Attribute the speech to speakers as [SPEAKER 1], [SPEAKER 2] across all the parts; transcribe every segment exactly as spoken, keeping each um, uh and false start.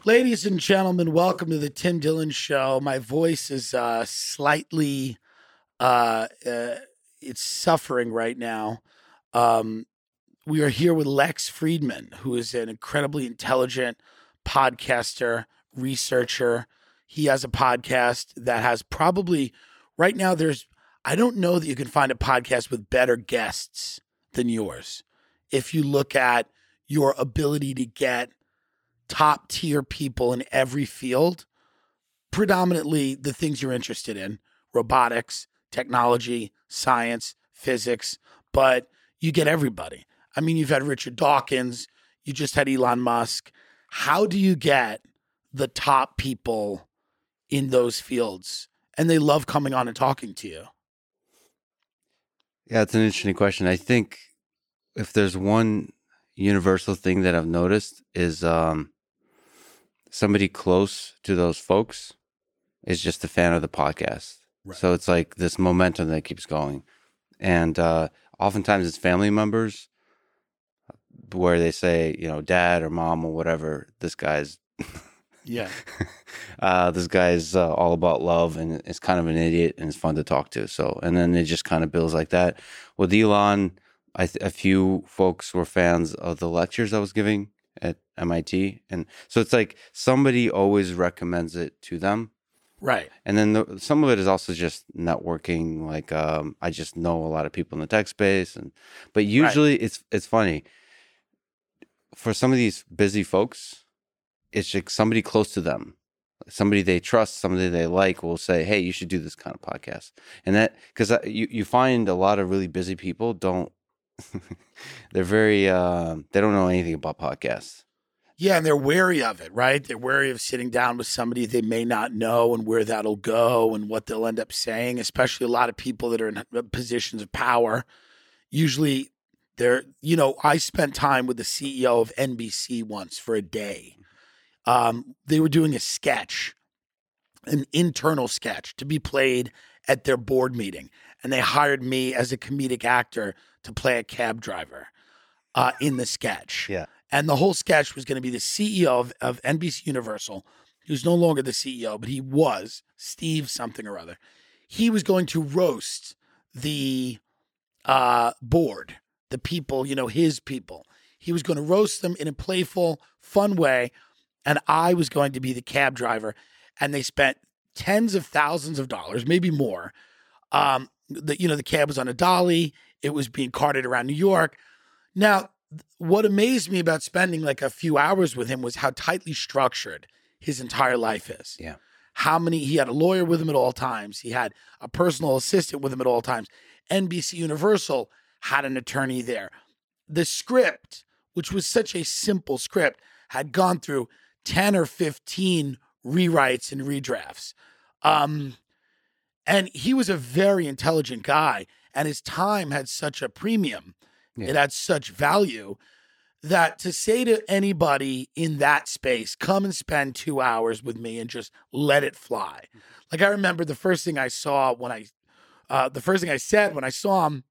[SPEAKER 1] Ladies and gentlemen, welcome to the Tim Dillon Show. My voice is uh, slightly, uh, uh, it's suffering right now. Um, we are here with Lex Friedman, who is an incredibly intelligent podcaster, researcher. He has a podcast that has probably, right now there's, I don't know that you can find a podcast with better guests than yours. If you look at your ability to get top tier people in every field, predominantly the things you're interested in, robotics, technology, science, physics, but you get everybody. I mean, you've had Richard Dawkins, you just had Elon Musk. How do you get the top people in those fields? And they love coming on and talking to you.
[SPEAKER 2] Yeah, it's an interesting question. I think if there's one universal thing that I've noticed is um, somebody close to those folks is just a fan of the podcast. Right. So it's like this momentum that keeps going. And uh, oftentimes it's family members where they say, you know, dad or mom or whatever, this guy's
[SPEAKER 1] yeah,
[SPEAKER 2] uh, this guy's uh, all about love and is kind of an idiot and it's fun to talk to. So, and then it just kind of builds like that. With Elon, I th- a few folks were fans of the lectures I was giving at M I T. And so it's like somebody always recommends it to them.
[SPEAKER 1] Right.
[SPEAKER 2] And then the, some of it is also just networking. Like um, I just know a lot of people in the tech space. And but usually right. it's it's funny. For some of these busy folks, it's like somebody close to them, somebody they trust, somebody they like will say, hey, you should do this kind of podcast. And that, because you, you find a lot of really busy people don't, they're very, uh, they don't know anything about podcasts.
[SPEAKER 1] Yeah, and they're wary of it, right? They're wary of sitting down with somebody they may not know and where that'll go and what they'll end up saying, especially a lot of people that are in positions of power. Usually they're, you know, I spent time with the C E O of N B C once for a day. Um, they were doing a sketch, an internal sketch to be played at their board meeting. And they hired me as a comedic actor to play a cab driver uh, in the sketch.
[SPEAKER 2] Yeah.
[SPEAKER 1] And the whole sketch was going to be the C E O of, of N B C Universal. He was no longer the C E O, but he was Steve something or other. He was going to roast the uh, board, the people, you know, his people. He was going to roast them in a playful, fun way. And I was going to be the cab driver. And they spent tens of thousands of dollars, maybe more. Um, the, you know, the cab was on a dolly. It was being carted around New York. Now, what amazed me about spending like a few hours with him was how tightly structured his entire life is.
[SPEAKER 2] Yeah.
[SPEAKER 1] How many, he had a lawyer with him at all times. He had a personal assistant with him at all times. N B C Universal had an attorney there. The script, which was such a simple script, had gone through ten or fifteen rewrites and redrafts. Um, and he was a very intelligent guy, and his time had such a premium. Yeah. It had such value that to say to anybody in that space, come and spend two hours with me and just let it fly. Like I remember the first thing I saw when I, uh, the first thing I said when I saw him,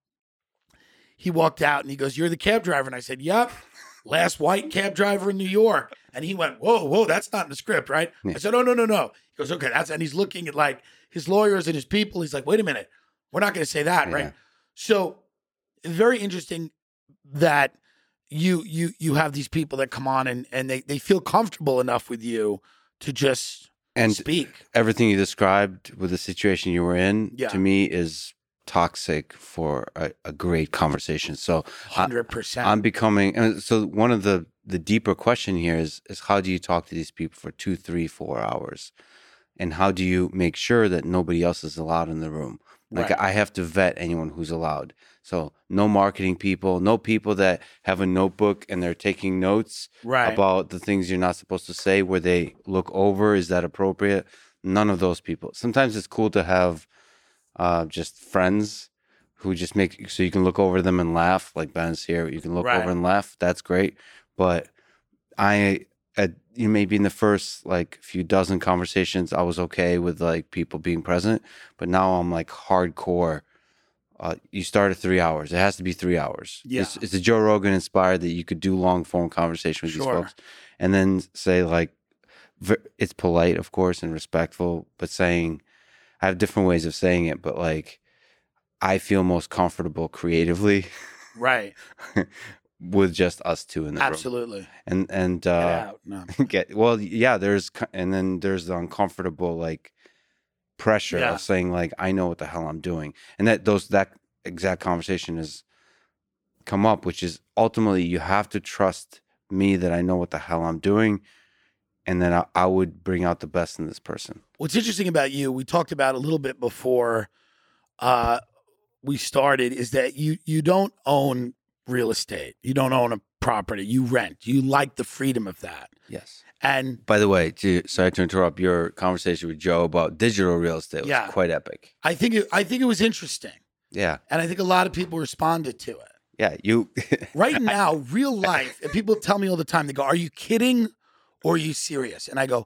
[SPEAKER 1] he walked out and he goes, "You're the cab driver." And I said, "Yep. Last white cab driver in New York." And he went, whoa, whoa, that's not in the script, right? Yeah. I said, oh, no, no, no. He goes, okay, that's, and he's looking at like his lawyers and his people. He's like, wait a minute, we're not going to say that, yeah. right? So very interesting that you you you have these people that come on and, and they, they feel comfortable enough with you to just
[SPEAKER 2] and
[SPEAKER 1] speak.
[SPEAKER 2] Everything you described with the situation you were in, yeah. to me, is toxic for a, a great conversation. So
[SPEAKER 1] one hundred percent.
[SPEAKER 2] I, I'm becoming, and so one of the, the deeper question here is, is how do you talk to these people for two, three, four hours? And how do you make sure that nobody else is allowed in the room? Like right. I have to vet anyone who's allowed. So no marketing people, no people that have a notebook and they're taking notes right. about the things you're not supposed to say where they look over, is that appropriate? None of those people. Sometimes it's cool to have uh, just friends who just make, so you can look over them and laugh, like Ben's here. You can look right. over and laugh. That's great. But I, at, you maybe in the first like few dozen conversations, I was okay with like people being present. But now I'm like hardcore. Uh, you start at three hours. It has to be three hours.
[SPEAKER 1] Yeah.
[SPEAKER 2] It's, it's a Joe Rogan inspired that you could do long form conversation with sure. these folks. And then say like, it's polite, of course, and respectful, but saying, I have different ways of saying it, but like, I feel most comfortable creatively
[SPEAKER 1] Right.
[SPEAKER 2] with just us two in the room.
[SPEAKER 1] Absolutely.
[SPEAKER 2] And, and,
[SPEAKER 1] Get
[SPEAKER 2] uh,
[SPEAKER 1] out. No.
[SPEAKER 2] get, well, yeah, there's, co- and then there's the uncomfortable, like, pressure
[SPEAKER 1] Yeah.
[SPEAKER 2] of saying, like, I know what the hell I'm doing. And that, those, that exact conversation has come up, which is ultimately you have to trust me that I know what the hell I'm doing. And then I, I would bring out the best in this person.
[SPEAKER 1] What's interesting about you, we talked about a little bit before uh, we started, is that you you don't own real estate. You don't own a property. You rent. You like the freedom of that.
[SPEAKER 2] Yes.
[SPEAKER 1] And
[SPEAKER 2] by the way, to, sorry to interrupt, your conversation with Joe about digital real estate was
[SPEAKER 1] yeah.
[SPEAKER 2] quite epic.
[SPEAKER 1] I think it, I think it was interesting.
[SPEAKER 2] Yeah.
[SPEAKER 1] And I think a lot of people responded to it.
[SPEAKER 2] Yeah, you
[SPEAKER 1] right now, real life, and people tell me all the time, they go, are you kidding or are you serious? And I go,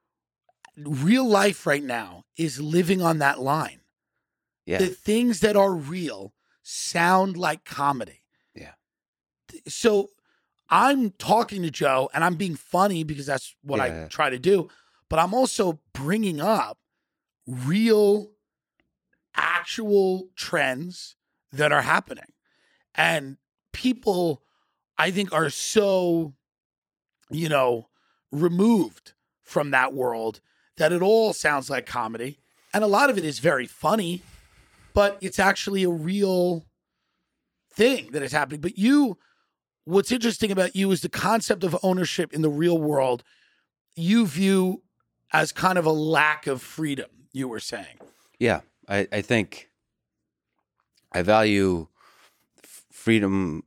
[SPEAKER 1] real life right now is living on that line.
[SPEAKER 2] Yeah.
[SPEAKER 1] The things that are real sound like comedy.
[SPEAKER 2] Yeah.
[SPEAKER 1] So I'm talking to Joe and I'm being funny because that's what
[SPEAKER 2] yeah.
[SPEAKER 1] I try to do. But I'm also bringing up real, actual trends that are happening. And people, I think, are so, you know, removed from that world that it all sounds like comedy. And a lot of it is very funny, but it's actually a real thing that is happening. But you, what's interesting about you is the concept of ownership in the real world, you view as kind of a lack of freedom, you were saying.
[SPEAKER 2] Yeah, I, I think I value f- freedom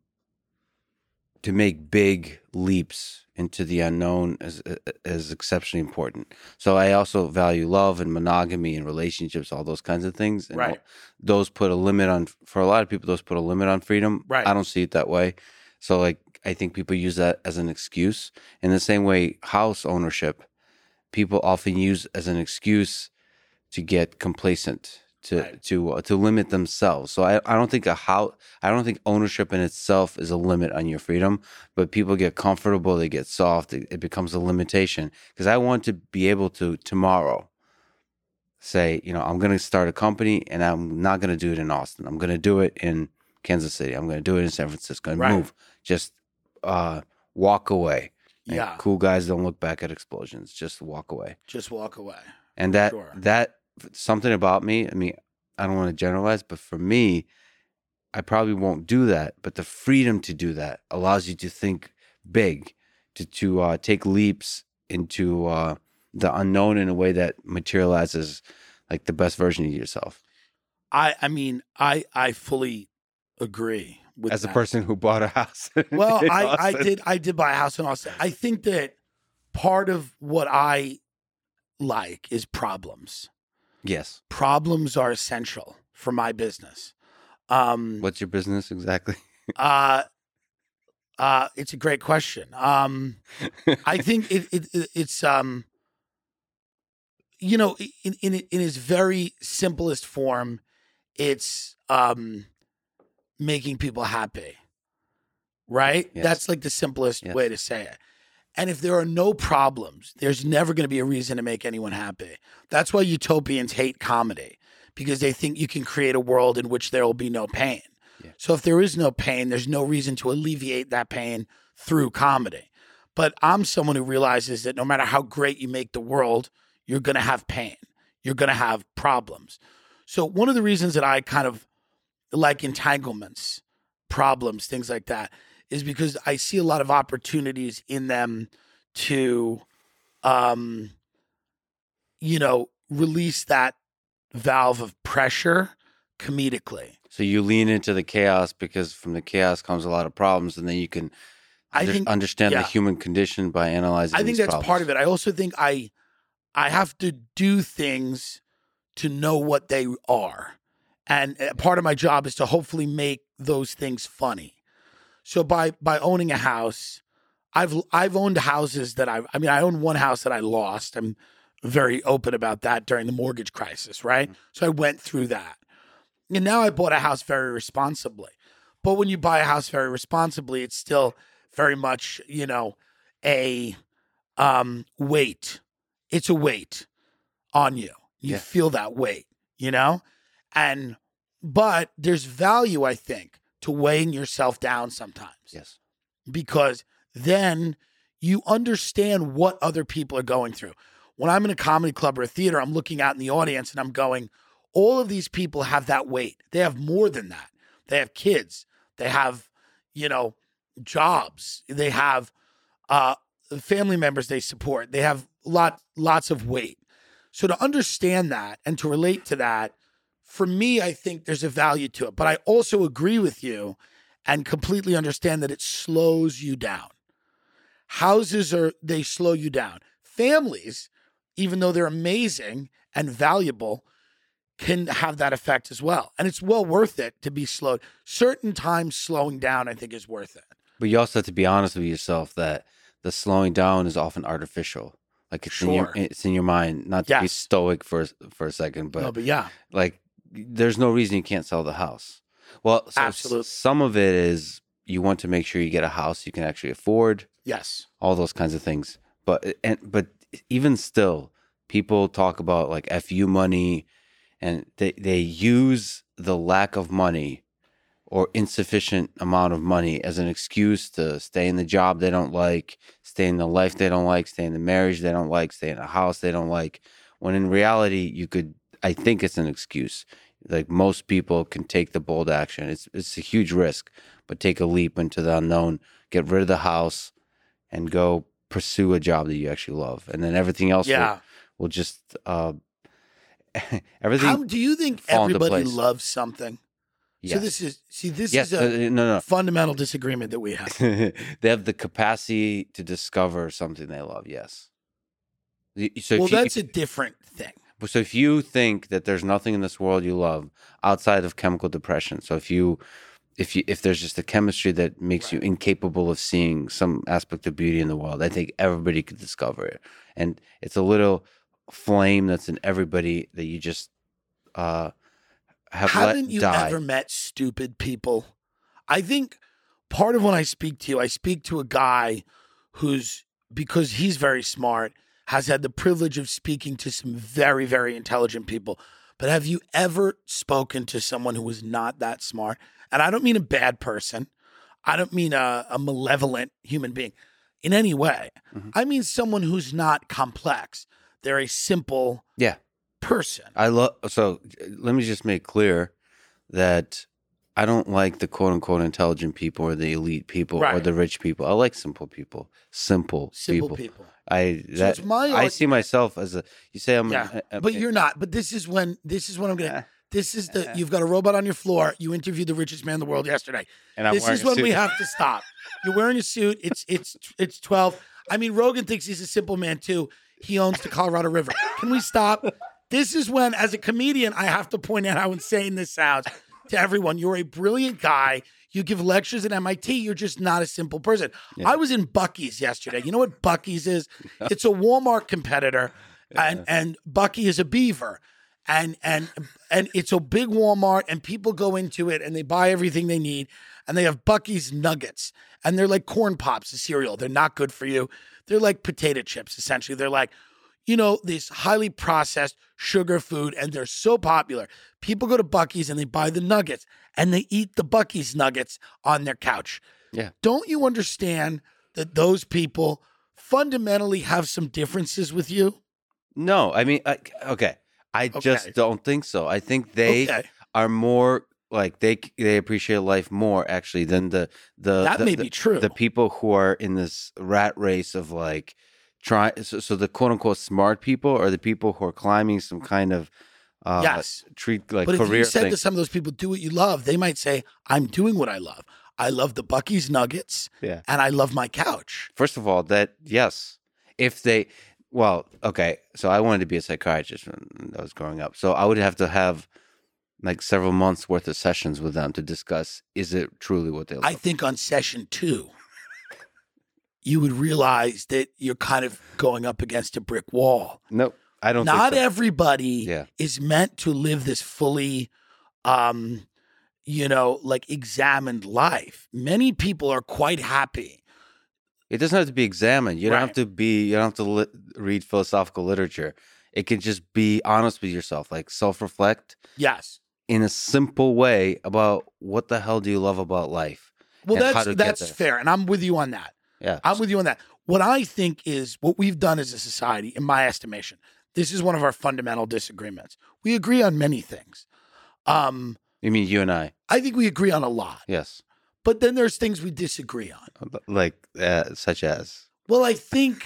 [SPEAKER 2] to make big leaps into the unknown is, is exceptionally important. So I also value love and monogamy and relationships, all those kinds of things. And
[SPEAKER 1] right.
[SPEAKER 2] those put a limit on, for a lot of people, those put a limit on freedom.
[SPEAKER 1] Right.
[SPEAKER 2] I don't see it that way. So like, I think people use that as an excuse. In the same way, house ownership, people often use as an excuse to get complacent, to
[SPEAKER 1] right.
[SPEAKER 2] to uh, to limit themselves. So I, I don't think a house, I don't think ownership in itself is a limit on your freedom, but people get comfortable, they get soft, it, it becomes a limitation. Because I want to be able to tomorrow say, you know, I'm going to start a company and I'm not going to do it in Austin. I'm going to do it in Kansas City. I'm going to do it in San Francisco and
[SPEAKER 1] right.
[SPEAKER 2] move. Just uh, walk away. And
[SPEAKER 1] yeah.
[SPEAKER 2] cool guys don't look back at explosions. Just walk away.
[SPEAKER 1] Just walk away.
[SPEAKER 2] And that
[SPEAKER 1] sure.
[SPEAKER 2] that something about me, I mean, I don't want to generalize, but for me, I probably won't do that. But the freedom to do that allows you to think big, to to uh, take leaps into uh, the unknown in a way that materializes like the best version of yourself.
[SPEAKER 1] I I mean, I I fully agree with
[SPEAKER 2] as
[SPEAKER 1] that.
[SPEAKER 2] a person who bought a house.
[SPEAKER 1] Well, I, I did I did buy a house in Austin. I think that part of what I like is problems.
[SPEAKER 2] Yes.
[SPEAKER 1] Problems are essential for my business. Um,
[SPEAKER 2] What's your business exactly?
[SPEAKER 1] uh, uh, it's a great question. Um, I think it, it, it it's um, you know, in in in its very simplest form, it's um, making people happy. Right?
[SPEAKER 2] Yes.
[SPEAKER 1] That's like the simplest
[SPEAKER 2] yes.
[SPEAKER 1] way to say it. And if there are no problems, there's never going to be a reason to make anyone happy. That's why utopians hate comedy, because they think you can create a world in which there will be no pain.
[SPEAKER 2] Yeah.
[SPEAKER 1] So if there is no pain, there's no reason to alleviate that pain through comedy. But I'm someone who realizes that no matter how great you make the world, you're going to have pain. You're going to have problems. So one of the reasons that I kind of like entanglements, problems, things like that, is because I see a lot of opportunities in them to, um, you know, release that valve of pressure comedically.
[SPEAKER 2] So you lean into the chaos because from the chaos comes a lot of problems, and then you can
[SPEAKER 1] I think,
[SPEAKER 2] understand
[SPEAKER 1] yeah.
[SPEAKER 2] the human condition by analyzing.
[SPEAKER 1] I think
[SPEAKER 2] these
[SPEAKER 1] that's
[SPEAKER 2] problems.
[SPEAKER 1] part of it. I also think I, I have to do things to know what they are, and part of my job is to hopefully make those things funny. So by by owning a house, I've I've owned houses that I I mean I own one house that I lost. I'm very open about that during the mortgage crisis, right? Mm-hmm. So I went through that. And now I bought a house very responsibly. But when you buy a house very responsibly, it's still very much, you know, a um, weight it's a weight on you. You
[SPEAKER 2] Yeah.
[SPEAKER 1] feel that weight, you know? And, but there's value, I think, to weighing yourself down sometimes.
[SPEAKER 2] Yes.
[SPEAKER 1] Because then you understand what other people are going through. When I'm in a comedy club or a theater, I'm looking out in the audience and I'm going, all of these people have that weight. They have more than that. They have kids. They have, you know, jobs. They have uh, family members they support. They have lot, lots of weight. So to understand that and to relate to that, for me, I think there's a value to it. But I also agree with you and completely understand that it slows you down. Houses are, they slow you down. Families, even though they're amazing and valuable, can have that effect as well. And it's well worth it to be slowed. Certain times slowing down, I think, is worth it.
[SPEAKER 2] But you also have to be honest with yourself that the slowing down is often artificial. Like it's,
[SPEAKER 1] Sure.
[SPEAKER 2] in, your, it's in your mind, not to
[SPEAKER 1] Yes.
[SPEAKER 2] be stoic for, for a second, but,
[SPEAKER 1] No, but yeah,
[SPEAKER 2] like there's no reason you can't sell the house. Well, so
[SPEAKER 1] Absolutely.
[SPEAKER 2] s- some of it is you want to make sure you get a house you can actually afford,
[SPEAKER 1] yes.
[SPEAKER 2] all those kinds of things. But and but even still, people talk about like F U money, and they they use the lack of money or insufficient amount of money as an excuse to stay in the job they don't like, stay in the life they don't like, stay in the marriage they don't like, stay in a house they don't like. When in reality, you could, I think it's an excuse. Like most people can take the bold action. It's it's a huge risk, but take a leap into the unknown, get rid of the house, and go pursue a job that you actually love, and then everything else
[SPEAKER 1] Yeah.
[SPEAKER 2] will, will just uh, everything.
[SPEAKER 1] How do you think
[SPEAKER 2] fall into
[SPEAKER 1] everybody
[SPEAKER 2] place.
[SPEAKER 1] loves something?
[SPEAKER 2] Yes.
[SPEAKER 1] So this is, see, this
[SPEAKER 2] yes,
[SPEAKER 1] is a
[SPEAKER 2] uh, no, no.
[SPEAKER 1] fundamental disagreement that we have.
[SPEAKER 2] They have the capacity to discover something they love. Yes. Y- So
[SPEAKER 1] Well,
[SPEAKER 2] if you,
[SPEAKER 1] that's a different thing.
[SPEAKER 2] so if you think that there's nothing in this world you love outside of chemical depression, so if you if you if there's just a chemistry that makes you
[SPEAKER 1] Right.
[SPEAKER 2] incapable of seeing some aspect of beauty in the world, I think everybody could discover it. And it's a little flame that's in everybody that you just uh have
[SPEAKER 1] Haven't
[SPEAKER 2] let
[SPEAKER 1] you
[SPEAKER 2] die.
[SPEAKER 1] ever met stupid people? I think part of when I speak to you, I speak to a guy who's, because he's very smart, has had the privilege of speaking to some very, very intelligent people. But have you ever spoken to someone who was not that smart? And I don't mean a bad person. I don't mean a, a malevolent human being in any way.
[SPEAKER 2] Mhm.
[SPEAKER 1] I mean someone who's not complex. They're a simple
[SPEAKER 2] Yeah.
[SPEAKER 1] person.
[SPEAKER 2] I love so uh, let me just make clear that I don't like the quote unquote intelligent people or the elite people or
[SPEAKER 1] Right.
[SPEAKER 2] the rich people. I like simple people. Simple,
[SPEAKER 1] Simple
[SPEAKER 2] people.
[SPEAKER 1] people.
[SPEAKER 2] I
[SPEAKER 1] So
[SPEAKER 2] that
[SPEAKER 1] it's my
[SPEAKER 2] I
[SPEAKER 1] arg-
[SPEAKER 2] see myself as a you say I'm
[SPEAKER 1] Yeah,
[SPEAKER 2] a, a-
[SPEAKER 1] but you're not. But this is when this is when I'm
[SPEAKER 2] Eh,
[SPEAKER 1] gonna. This is the you've got a robot on your floor. You interviewed the richest man in the world yesterday.
[SPEAKER 2] and I'm
[SPEAKER 1] This
[SPEAKER 2] wearing
[SPEAKER 1] is
[SPEAKER 2] a
[SPEAKER 1] when
[SPEAKER 2] suit.
[SPEAKER 1] we have to stop. You're wearing a suit. It's it's it's twelve. I mean, Rogan thinks he's a simple man too. He owns the Colorado River. Can we stop? This is when, as a comedian, I have to point out how insane this sounds to everyone. You're a brilliant guy. You give lectures at M I T. You're just not a simple person.
[SPEAKER 2] Yeah.
[SPEAKER 1] I was in Buc-ee's yesterday. You know what Buc-ee's is? It's a Walmart competitor, and and Bucky is a beaver, and and and it's a big Walmart, and people go into it and they buy everything they need, and they have Bucky's nuggets, and they're like corn pops, a cereal. They're not good for you. They're like potato chips, essentially. They're like, you know, this highly processed sugar food, and they're so popular. People go to Buc-ee's and they buy the nuggets, and they eat the Buc-ee's nuggets on their couch.
[SPEAKER 2] Yeah.
[SPEAKER 1] Don't you understand that those people fundamentally have some differences with you?
[SPEAKER 2] No, I mean I, okay. I
[SPEAKER 1] Okay.
[SPEAKER 2] just don't think so. I think they
[SPEAKER 1] Okay.
[SPEAKER 2] are more like they they appreciate life more actually than the the
[SPEAKER 1] That
[SPEAKER 2] the,
[SPEAKER 1] may
[SPEAKER 2] the,
[SPEAKER 1] be true.
[SPEAKER 2] the people who are in this rat race of like try so, so the quote unquote smart people are the people who are climbing some kind of uh
[SPEAKER 1] Yes.
[SPEAKER 2] treat like
[SPEAKER 1] But if
[SPEAKER 2] career
[SPEAKER 1] you said
[SPEAKER 2] thing.
[SPEAKER 1] to some of those people, do what you love, they might say, I'm doing what I love. I love the Buc-ee's nuggets,
[SPEAKER 2] Yeah.
[SPEAKER 1] and I love my couch.
[SPEAKER 2] First of all, that yes, if they well, okay, so I wanted to be a psychiatrist when I was growing up. So I would have to have like several months worth of sessions with them to discuss is it truly what they love.
[SPEAKER 1] I think on session two, you would realize that you're kind of going up against a brick wall.
[SPEAKER 2] Nope, I don't
[SPEAKER 1] Not
[SPEAKER 2] think so.
[SPEAKER 1] everybody
[SPEAKER 2] Yeah.
[SPEAKER 1] is meant to live this fully, um, you know, like examined life. Many people are quite happy
[SPEAKER 2] It doesn't have to be examined. You don't
[SPEAKER 1] Right.
[SPEAKER 2] have to be. You don't have to li- read philosophical literature. It can just be honest with yourself, like self-reflect
[SPEAKER 1] Yes.
[SPEAKER 2] in a simple way about what the hell do you love about life.
[SPEAKER 1] Well,
[SPEAKER 2] and how
[SPEAKER 1] that's
[SPEAKER 2] to get
[SPEAKER 1] that's
[SPEAKER 2] there.
[SPEAKER 1] fair, and I'm with you on that.
[SPEAKER 2] Yeah.
[SPEAKER 1] I'm with you on that. What I think is what we've done as a society, in my estimation, this is one of our fundamental disagreements. We agree on many things. Um,
[SPEAKER 2] You mean you and I?
[SPEAKER 1] I think we agree on a lot,
[SPEAKER 2] Yes.
[SPEAKER 1] but then there's things we disagree on.
[SPEAKER 2] Like uh, such as
[SPEAKER 1] Well, I think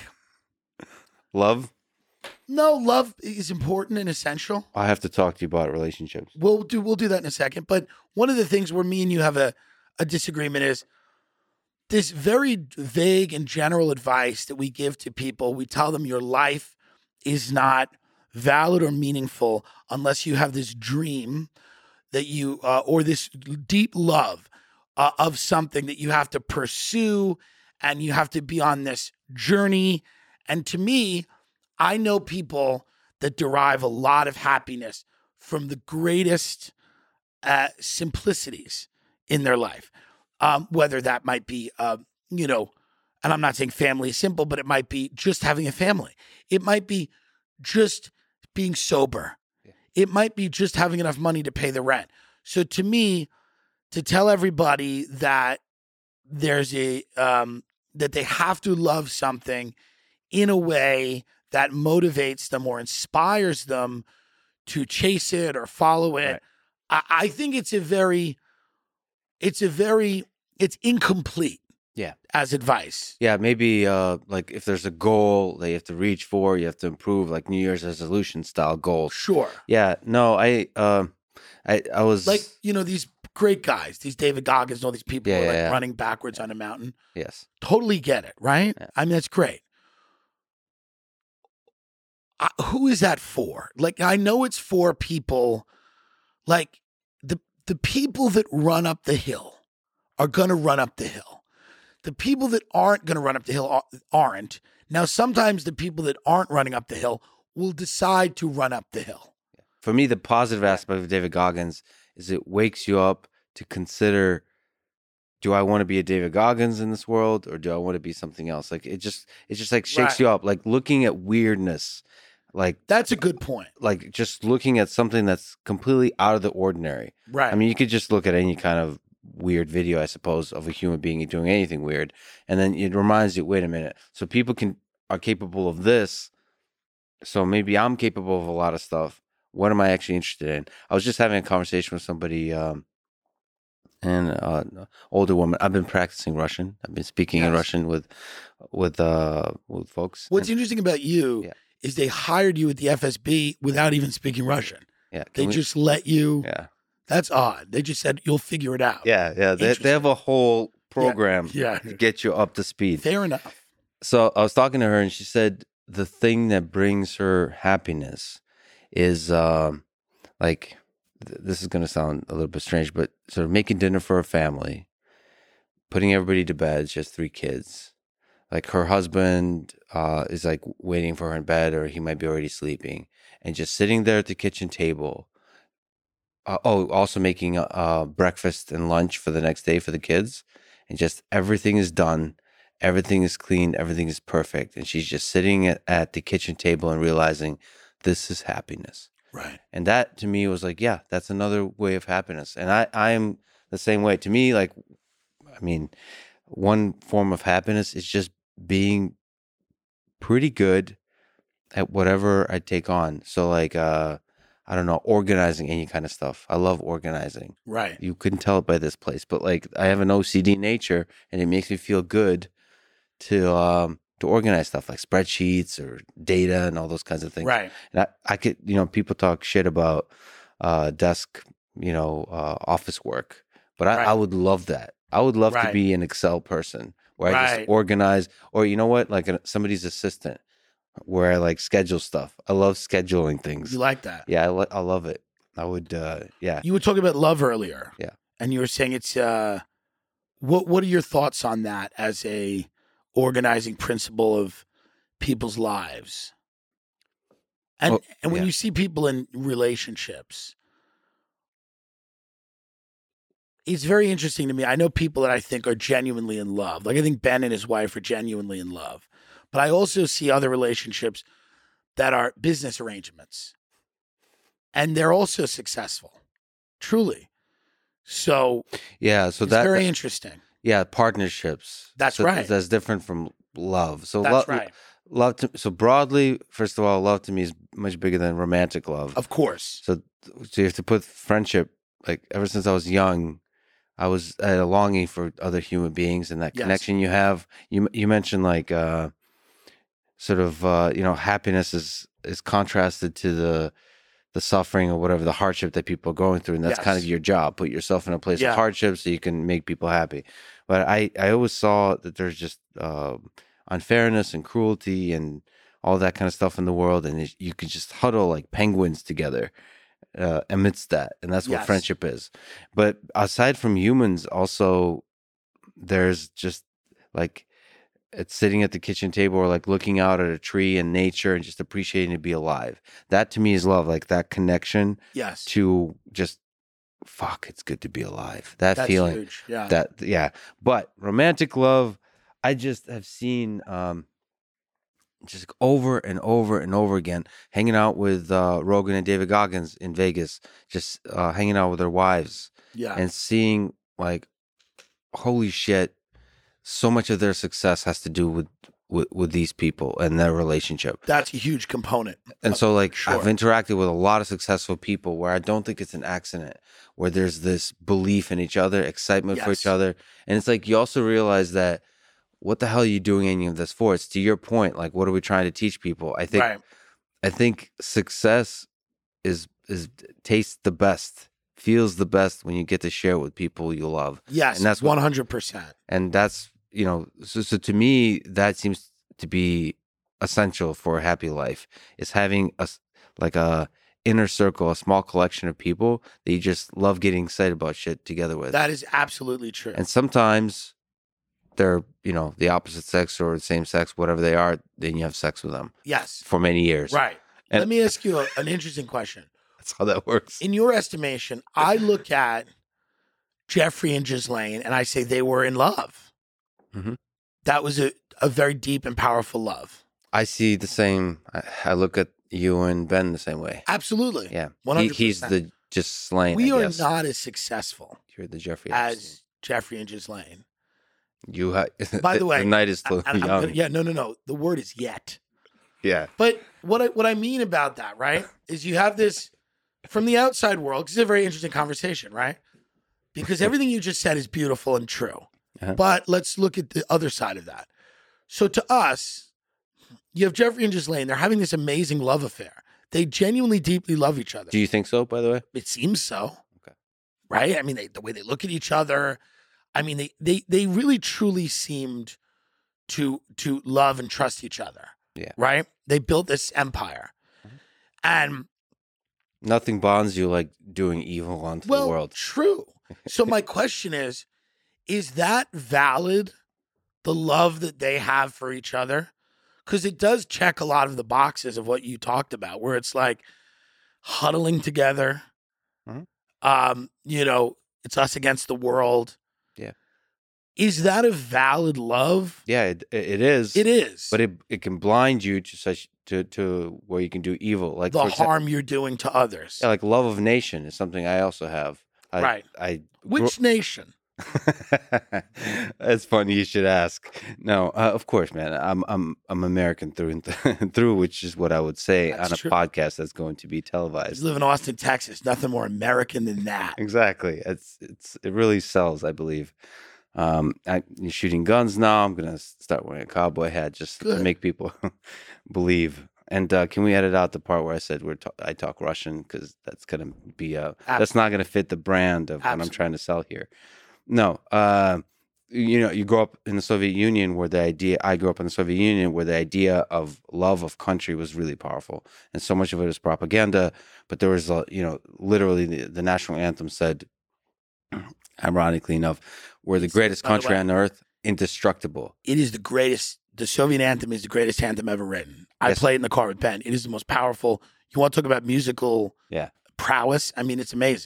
[SPEAKER 2] love.
[SPEAKER 1] no, love is important and essential.
[SPEAKER 2] I have to talk to you about relationships.
[SPEAKER 1] We'll do we'll do that in a second. But one of the things where me and you have a, a disagreement is this very vague and general advice that we give to people. We tell them your life is not valid or meaningful unless you have this dream that you uh, or this deep love uh, of something that you have to pursue, and you have to be on this journey. And to me, I know people that derive a lot of happiness from the greatest uh, simplicities in their life. Um, whether that might be, uh, you know, and I'm not saying family is simple, but it might be just having a family. It might be just being sober.
[SPEAKER 2] Yeah.
[SPEAKER 1] It might be just having enough money to pay the rent. So to me, to tell everybody that there's a, um, that they have to love something in a way that motivates them or inspires them to chase it or follow it.
[SPEAKER 2] Right.
[SPEAKER 1] I, I think it's a very, it's a very, it's incomplete.
[SPEAKER 2] Yeah.
[SPEAKER 1] As advice.
[SPEAKER 2] Yeah, maybe uh, like if there's a goal that you have to reach for, you have to improve, like New Year's resolution style goals.
[SPEAKER 1] Sure.
[SPEAKER 2] Yeah. No, I, um, I, I was
[SPEAKER 1] Like, you know, these great guys, these David Goggins, and all these people
[SPEAKER 2] Yeah,
[SPEAKER 1] who are
[SPEAKER 2] yeah,
[SPEAKER 1] like
[SPEAKER 2] yeah.
[SPEAKER 1] running backwards on a mountain.
[SPEAKER 2] Yes.
[SPEAKER 1] Totally get it, right?
[SPEAKER 2] Yeah.
[SPEAKER 1] I mean, that's great. I, who is that for? Like, I know it's for people, like the the people that run up the hill are going to run up the hill. The people that aren't going to run up the hill aren't. Now, sometimes the people that aren't running up the hill will decide to run up the hill.
[SPEAKER 2] For me, the positive aspect of David Goggins is it wakes you up to consider, do I want to be a David Goggins in this world, or do I want to be something else? Like it just, it just like shakes
[SPEAKER 1] Right.
[SPEAKER 2] you up, like looking at weirdness, like
[SPEAKER 1] That's a good point.
[SPEAKER 2] like just looking at something that's completely out of the ordinary.
[SPEAKER 1] Right.
[SPEAKER 2] I mean, you could just look at any kind of weird video, I suppose, of a human being doing anything weird, and then it reminds you, wait a minute, so people can are capable of this, so maybe I'm capable of a lot of stuff. What am I actually interested in? I was just having a conversation with somebody, um, and uh, an older woman. I've been practicing Russian. I've been speaking in
[SPEAKER 1] Yes.
[SPEAKER 2] Russian with with uh, with folks.
[SPEAKER 1] What's
[SPEAKER 2] And-
[SPEAKER 1] interesting about you
[SPEAKER 2] Yeah.
[SPEAKER 1] is they hired you at the F S B without even speaking Russian.
[SPEAKER 2] yeah,
[SPEAKER 1] They
[SPEAKER 2] can we-
[SPEAKER 1] just let you.
[SPEAKER 2] yeah,
[SPEAKER 1] That's odd. They just said you'll figure it out.
[SPEAKER 2] yeah, yeah. They they have a whole program
[SPEAKER 1] Yeah.
[SPEAKER 2] to get you up to speed.
[SPEAKER 1] Fair enough.
[SPEAKER 2] So I was talking to her, and she said the thing that brings her happiness is um, like th- this is going to sound a little bit strange, but sort of making dinner for her family, putting everybody to bed. She has three kids. Like her husband uh, is like waiting for her in bed, or he might be already sleeping, and just sitting there at the kitchen table. Uh, oh, also making uh, breakfast and lunch for the next day for the kids, and just everything is done. Everything is clean. Everything is perfect. And she's just sitting at, at the kitchen table and realizing this is happiness.
[SPEAKER 1] Right.
[SPEAKER 2] And that to me was like, yeah, that's another way of happiness. And I, I'm the same way. To me, like, I mean, one form of happiness is just being pretty good at whatever I take on. So like, uh, I don't know, organizing any kind of stuff. I love organizing.
[SPEAKER 1] Right.
[SPEAKER 2] You couldn't tell it by this place, but like I have an O C D nature, and it makes me feel good to um to organize stuff like spreadsheets or data and all those kinds of things.
[SPEAKER 1] Right.
[SPEAKER 2] And I, I could, you know, people talk shit about uh desk, you know, uh office work, but I,
[SPEAKER 1] Right.
[SPEAKER 2] I would love that. I would love to
[SPEAKER 1] Right.
[SPEAKER 2] be an Excel person where I
[SPEAKER 1] Right.
[SPEAKER 2] just organize, or you know what, like a, somebody's assistant, where I like schedule stuff. I love scheduling things.
[SPEAKER 1] You like that?
[SPEAKER 2] Yeah, I, lo- I love it. I would, uh, yeah.
[SPEAKER 1] You were talking about love earlier.
[SPEAKER 2] Yeah.
[SPEAKER 1] And you were saying it's uh what what are your thoughts on that as a organizing principle of people's lives? And
[SPEAKER 2] Oh,
[SPEAKER 1] and when
[SPEAKER 2] yeah.
[SPEAKER 1] you see people in relationships, it's very interesting to me. I know people that I think are genuinely in love. Like I think Ben and his wife are genuinely in love. But I also see other relationships that are business arrangements. And they're also successful. Truly. So
[SPEAKER 2] yeah, so
[SPEAKER 1] it's
[SPEAKER 2] that
[SPEAKER 1] very interesting.
[SPEAKER 2] Yeah, partnerships.
[SPEAKER 1] That's
[SPEAKER 2] so
[SPEAKER 1] right.
[SPEAKER 2] That's different from love. So
[SPEAKER 1] That's
[SPEAKER 2] lo-
[SPEAKER 1] right.
[SPEAKER 2] Love to so broadly, first of all, love to me is much bigger than romantic love.
[SPEAKER 1] Of course.
[SPEAKER 2] So, so you have to put friendship. Like ever since I was young, I was I had a longing for other human beings and that
[SPEAKER 1] Yes.
[SPEAKER 2] connection you have. You you mentioned like uh, sort of uh, you know happiness is is contrasted to the the suffering or whatever the hardship that people are going through, and that's
[SPEAKER 1] Yes.
[SPEAKER 2] kind of your job. Put yourself in a place
[SPEAKER 1] Yeah.
[SPEAKER 2] of hardship so you can make people happy. But I I always saw that there's just uh, unfairness and cruelty and all that kind of stuff in the world, and it, you could just huddle like penguins together uh, amidst that, and that's what
[SPEAKER 1] Yes.
[SPEAKER 2] friendship is. But aside from humans, also there's just like it's sitting at the kitchen table or like looking out at a tree and nature and just appreciating to be alive. That to me is love, like that connection
[SPEAKER 1] Yes.
[SPEAKER 2] to just fuck, it's good to be alive. That
[SPEAKER 1] That's
[SPEAKER 2] feeling.
[SPEAKER 1] huge. Yeah.
[SPEAKER 2] That yeah. But romantic love, I just have seen um just over and over and over again, hanging out with uh, Rogan and David Goggins in Vegas, just uh, hanging out with their wives
[SPEAKER 1] yeah.
[SPEAKER 2] and seeing like, holy shit, so much of their success has to do with, with, with these people and their relationship.
[SPEAKER 1] That's a huge component.
[SPEAKER 2] And so like
[SPEAKER 1] Sure.
[SPEAKER 2] I've interacted with a lot of successful people where I don't think it's an accident, where there's this belief in each other, excitement for
[SPEAKER 1] Yes.
[SPEAKER 2] each other. And it's like you also realize that what the hell are you doing any of this for? It's to your point, like what are we trying to teach people? I think
[SPEAKER 1] Right.
[SPEAKER 2] I think success is is tastes the best, feels the best when you get to share it with people you love.
[SPEAKER 1] Yes.
[SPEAKER 2] And that's what-
[SPEAKER 1] one hundred percent.
[SPEAKER 2] And that's, you know, so, so to me, that seems to be essential for a happy life, is having a, s- like a inner circle, a small collection of people that you just love getting excited about shit together with.
[SPEAKER 1] That is absolutely true.
[SPEAKER 2] And sometimes they're, you know, the opposite sex or the same sex, whatever they are, then you have sex with them
[SPEAKER 1] yes.
[SPEAKER 2] for many years.
[SPEAKER 1] Right.
[SPEAKER 2] And-
[SPEAKER 1] Let me ask you a, an interesting question.
[SPEAKER 2] That's how that works.
[SPEAKER 1] In your estimation, I look at Jeffrey and Ghislaine and I say they were in love.
[SPEAKER 2] Mhm.
[SPEAKER 1] That was a, a very deep and powerful love.
[SPEAKER 2] I see the same. I, I look at you and Ben the same way.
[SPEAKER 1] Absolutely.
[SPEAKER 2] Yeah.
[SPEAKER 1] one
[SPEAKER 2] He,
[SPEAKER 1] hundred percent.
[SPEAKER 2] he's the just slain.
[SPEAKER 1] We
[SPEAKER 2] I
[SPEAKER 1] are
[SPEAKER 2] guess.
[SPEAKER 1] not as successful
[SPEAKER 2] You're the Jeffrey
[SPEAKER 1] as
[SPEAKER 2] Epstein.
[SPEAKER 1] Jeffrey and Ghislaine.
[SPEAKER 2] You ha-
[SPEAKER 1] By the way,
[SPEAKER 2] the night is still
[SPEAKER 1] And I'm
[SPEAKER 2] young.
[SPEAKER 1] gonna- yeah, no, no, no. The word is yet.
[SPEAKER 2] Yeah.
[SPEAKER 1] But what I, what I mean about that, right, is you have this from the outside world, because it's a very interesting conversation, right? Because everything you just said is beautiful and true.
[SPEAKER 2] Uh-huh.
[SPEAKER 1] But let's look at the other side of that. So to us, you have Jeffrey and Ghislaine. They're having this amazing love affair. They genuinely, deeply love each other.
[SPEAKER 2] Do you think so, by the way?
[SPEAKER 1] It seems so.
[SPEAKER 2] Okay.
[SPEAKER 1] Right? I mean, they, the way they look at each other. I mean, they they they really truly seemed to to love and trust each other.
[SPEAKER 2] Yeah.
[SPEAKER 1] Right? They built this empire.
[SPEAKER 2] Mhm.
[SPEAKER 1] And
[SPEAKER 2] Nothing bonds you like doing evil onto
[SPEAKER 1] well,
[SPEAKER 2] the world.
[SPEAKER 1] true. So my question is, is that valid? The love that they have for each other? Because it does check a lot of the boxes of what you talked about, where it's like huddling together.
[SPEAKER 2] Mhm.
[SPEAKER 1] Um, you know, it's us against the world.
[SPEAKER 2] Yeah.
[SPEAKER 1] Is that a valid love?
[SPEAKER 2] Yeah, it, it is.
[SPEAKER 1] It is.
[SPEAKER 2] But it it can blind you to such to to where you can do evil, like
[SPEAKER 1] the
[SPEAKER 2] for example-
[SPEAKER 1] harm you're doing to others.
[SPEAKER 2] Yeah, like love of nation is something I also have. I,
[SPEAKER 1] Right.
[SPEAKER 2] I
[SPEAKER 1] Which nation?
[SPEAKER 2] That's funny. You should ask. No, uh, of course, man. I'm I'm I'm American through and th- through, which is what I would say
[SPEAKER 1] That's
[SPEAKER 2] on a
[SPEAKER 1] true.
[SPEAKER 2] podcast that's going to be
[SPEAKER 1] You
[SPEAKER 2] televised.
[SPEAKER 1] live in Austin, Texas. Nothing more American than that.
[SPEAKER 2] Exactly. It's it's it really sells, I believe. Um, I, you're shooting guns now. I'm gonna start wearing a cowboy hat just
[SPEAKER 1] Good.
[SPEAKER 2] to make people believe. And uh, can we edit out the part where I said we're ta- I talk Russian, because that's gonna be uh that's not gonna fit the brand of what I'm
[SPEAKER 1] Absolutely.
[SPEAKER 2] trying to sell here. No, uh, you know, you grow up in the Soviet Union where the idea. I grew up in the Soviet Union where the idea of love of country was really powerful, and so much of it was propaganda. But there was, a, you know, literally the, the national anthem said, ironically enough, we're the
[SPEAKER 1] It's-
[SPEAKER 2] greatest
[SPEAKER 1] by the
[SPEAKER 2] country
[SPEAKER 1] way-
[SPEAKER 2] on earth, indestructible.
[SPEAKER 1] It is the greatest. The Soviet anthem is the greatest anthem ever written. I
[SPEAKER 2] Yes.
[SPEAKER 1] play it in the car with Ben. It is the most powerful. You want to talk about musical
[SPEAKER 2] Yeah.
[SPEAKER 1] prowess? I mean, it's amazing.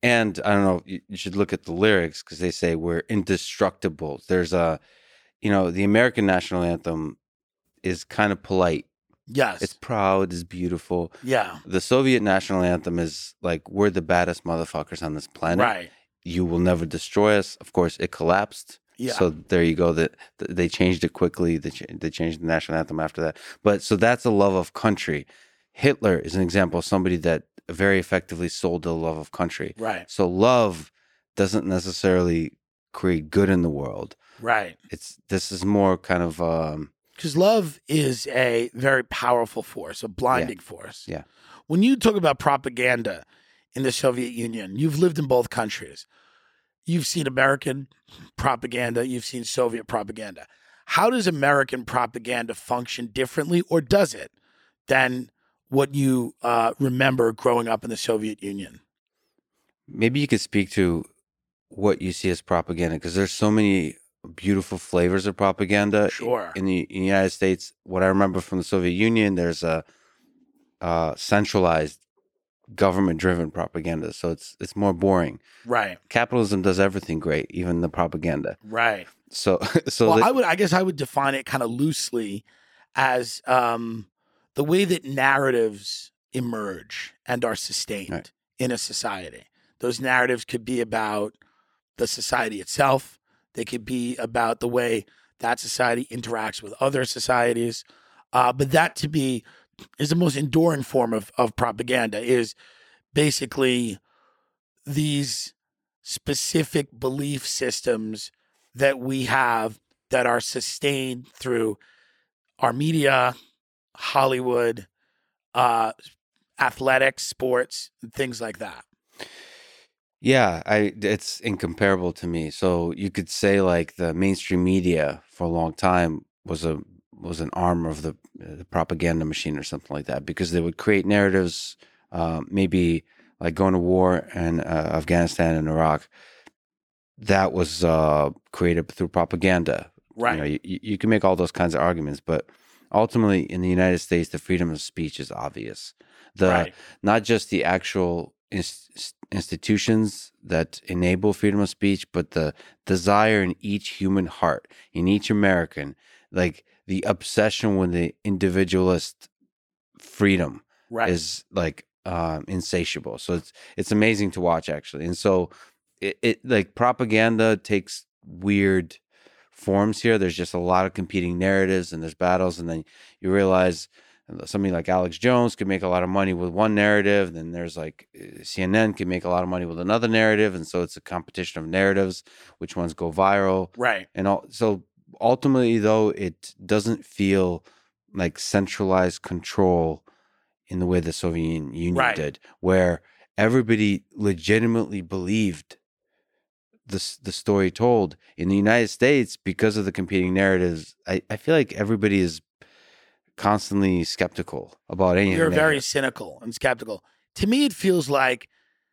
[SPEAKER 2] And I don't know, you, you should look at the lyrics because they say we're indestructible. There's a, you know, the American national anthem is kind of polite.
[SPEAKER 1] Yes.
[SPEAKER 2] It's proud, it's beautiful.
[SPEAKER 1] Yeah.
[SPEAKER 2] The Soviet national anthem is like, we're the baddest motherfuckers on this planet.
[SPEAKER 1] Right.
[SPEAKER 2] You will never destroy us. Of course, it collapsed.
[SPEAKER 1] Yeah.
[SPEAKER 2] So there you go. That they changed it quickly. They, ch- they changed the national anthem after that. But so that's a love of country. Hitler is an example of somebody that very effectively sold the love of country.
[SPEAKER 1] Right.
[SPEAKER 2] So love doesn't necessarily create good in the world.
[SPEAKER 1] Right.
[SPEAKER 2] It's this is more kind of um,
[SPEAKER 1] because love is a very powerful force, a blinding
[SPEAKER 2] yeah.
[SPEAKER 1] force.
[SPEAKER 2] Yeah.
[SPEAKER 1] When you talk about propaganda in the Soviet Union, you've lived in both countries. You've seen American propaganda, you've seen Soviet propaganda. How does American propaganda function differently, or does it, than what you uh, remember growing up in the Soviet Union?
[SPEAKER 2] Maybe you could speak to what you see as propaganda, because there's so many beautiful flavors of propaganda.
[SPEAKER 1] Sure.
[SPEAKER 2] In the, in the United States, what I remember from the Soviet Union, there's a uh, centralized government-driven propaganda, so it's it's more boring.
[SPEAKER 1] Right.
[SPEAKER 2] Capitalism does everything great, even the propaganda.
[SPEAKER 1] Right.
[SPEAKER 2] So, so
[SPEAKER 1] well,
[SPEAKER 2] the,
[SPEAKER 1] I would, I guess, I would define it kind of loosely as um, the way that narratives emerge and are sustained
[SPEAKER 2] right.
[SPEAKER 1] in a society. Those narratives could be about the society itself. They could be about the way that society interacts with other societies. Uh, but that, to me, is the most enduring form of, of propaganda, is basically these specific belief systems that we have that are sustained through our media, Hollywood, uh, athletics, sports, and things like that.
[SPEAKER 2] Yeah, I it's incomparable to me. So you could say like the mainstream media for a long time was a was an arm of the, the propaganda machine or something like that, because they would create narratives, uh, maybe like going to war in uh, Afghanistan and Iraq. That was uh, created through propaganda.
[SPEAKER 1] Right.
[SPEAKER 2] You know, you, you can make all those kinds of arguments, but ultimately in the United States, the freedom of speech is obvious. The
[SPEAKER 1] Right.
[SPEAKER 2] Not just the actual inst- institutions that enable freedom of speech, but the desire in each human heart, in each American, like the obsession with the individualist freedom
[SPEAKER 1] Right.
[SPEAKER 2] is like um, insatiable. So it's it's amazing to watch, actually. And so it, it like propaganda takes weird forms here. There's just a lot of competing narratives and there's battles, and then you realize somebody like Alex Jones could make a lot of money with one narrative. Then there's like C N N can make a lot of money with another narrative, and so it's a competition of narratives, which ones go viral,
[SPEAKER 1] Right.
[SPEAKER 2] and all. So ultimately, though, it doesn't feel like centralized control in the way the Soviet Union
[SPEAKER 1] Right.
[SPEAKER 2] did, where everybody legitimately believed the the story told. In the United States, because of the competing narratives, I, I feel like everybody is constantly skeptical about anything.
[SPEAKER 1] You're
[SPEAKER 2] they
[SPEAKER 1] very
[SPEAKER 2] hear.
[SPEAKER 1] cynical and skeptical. To me, it feels like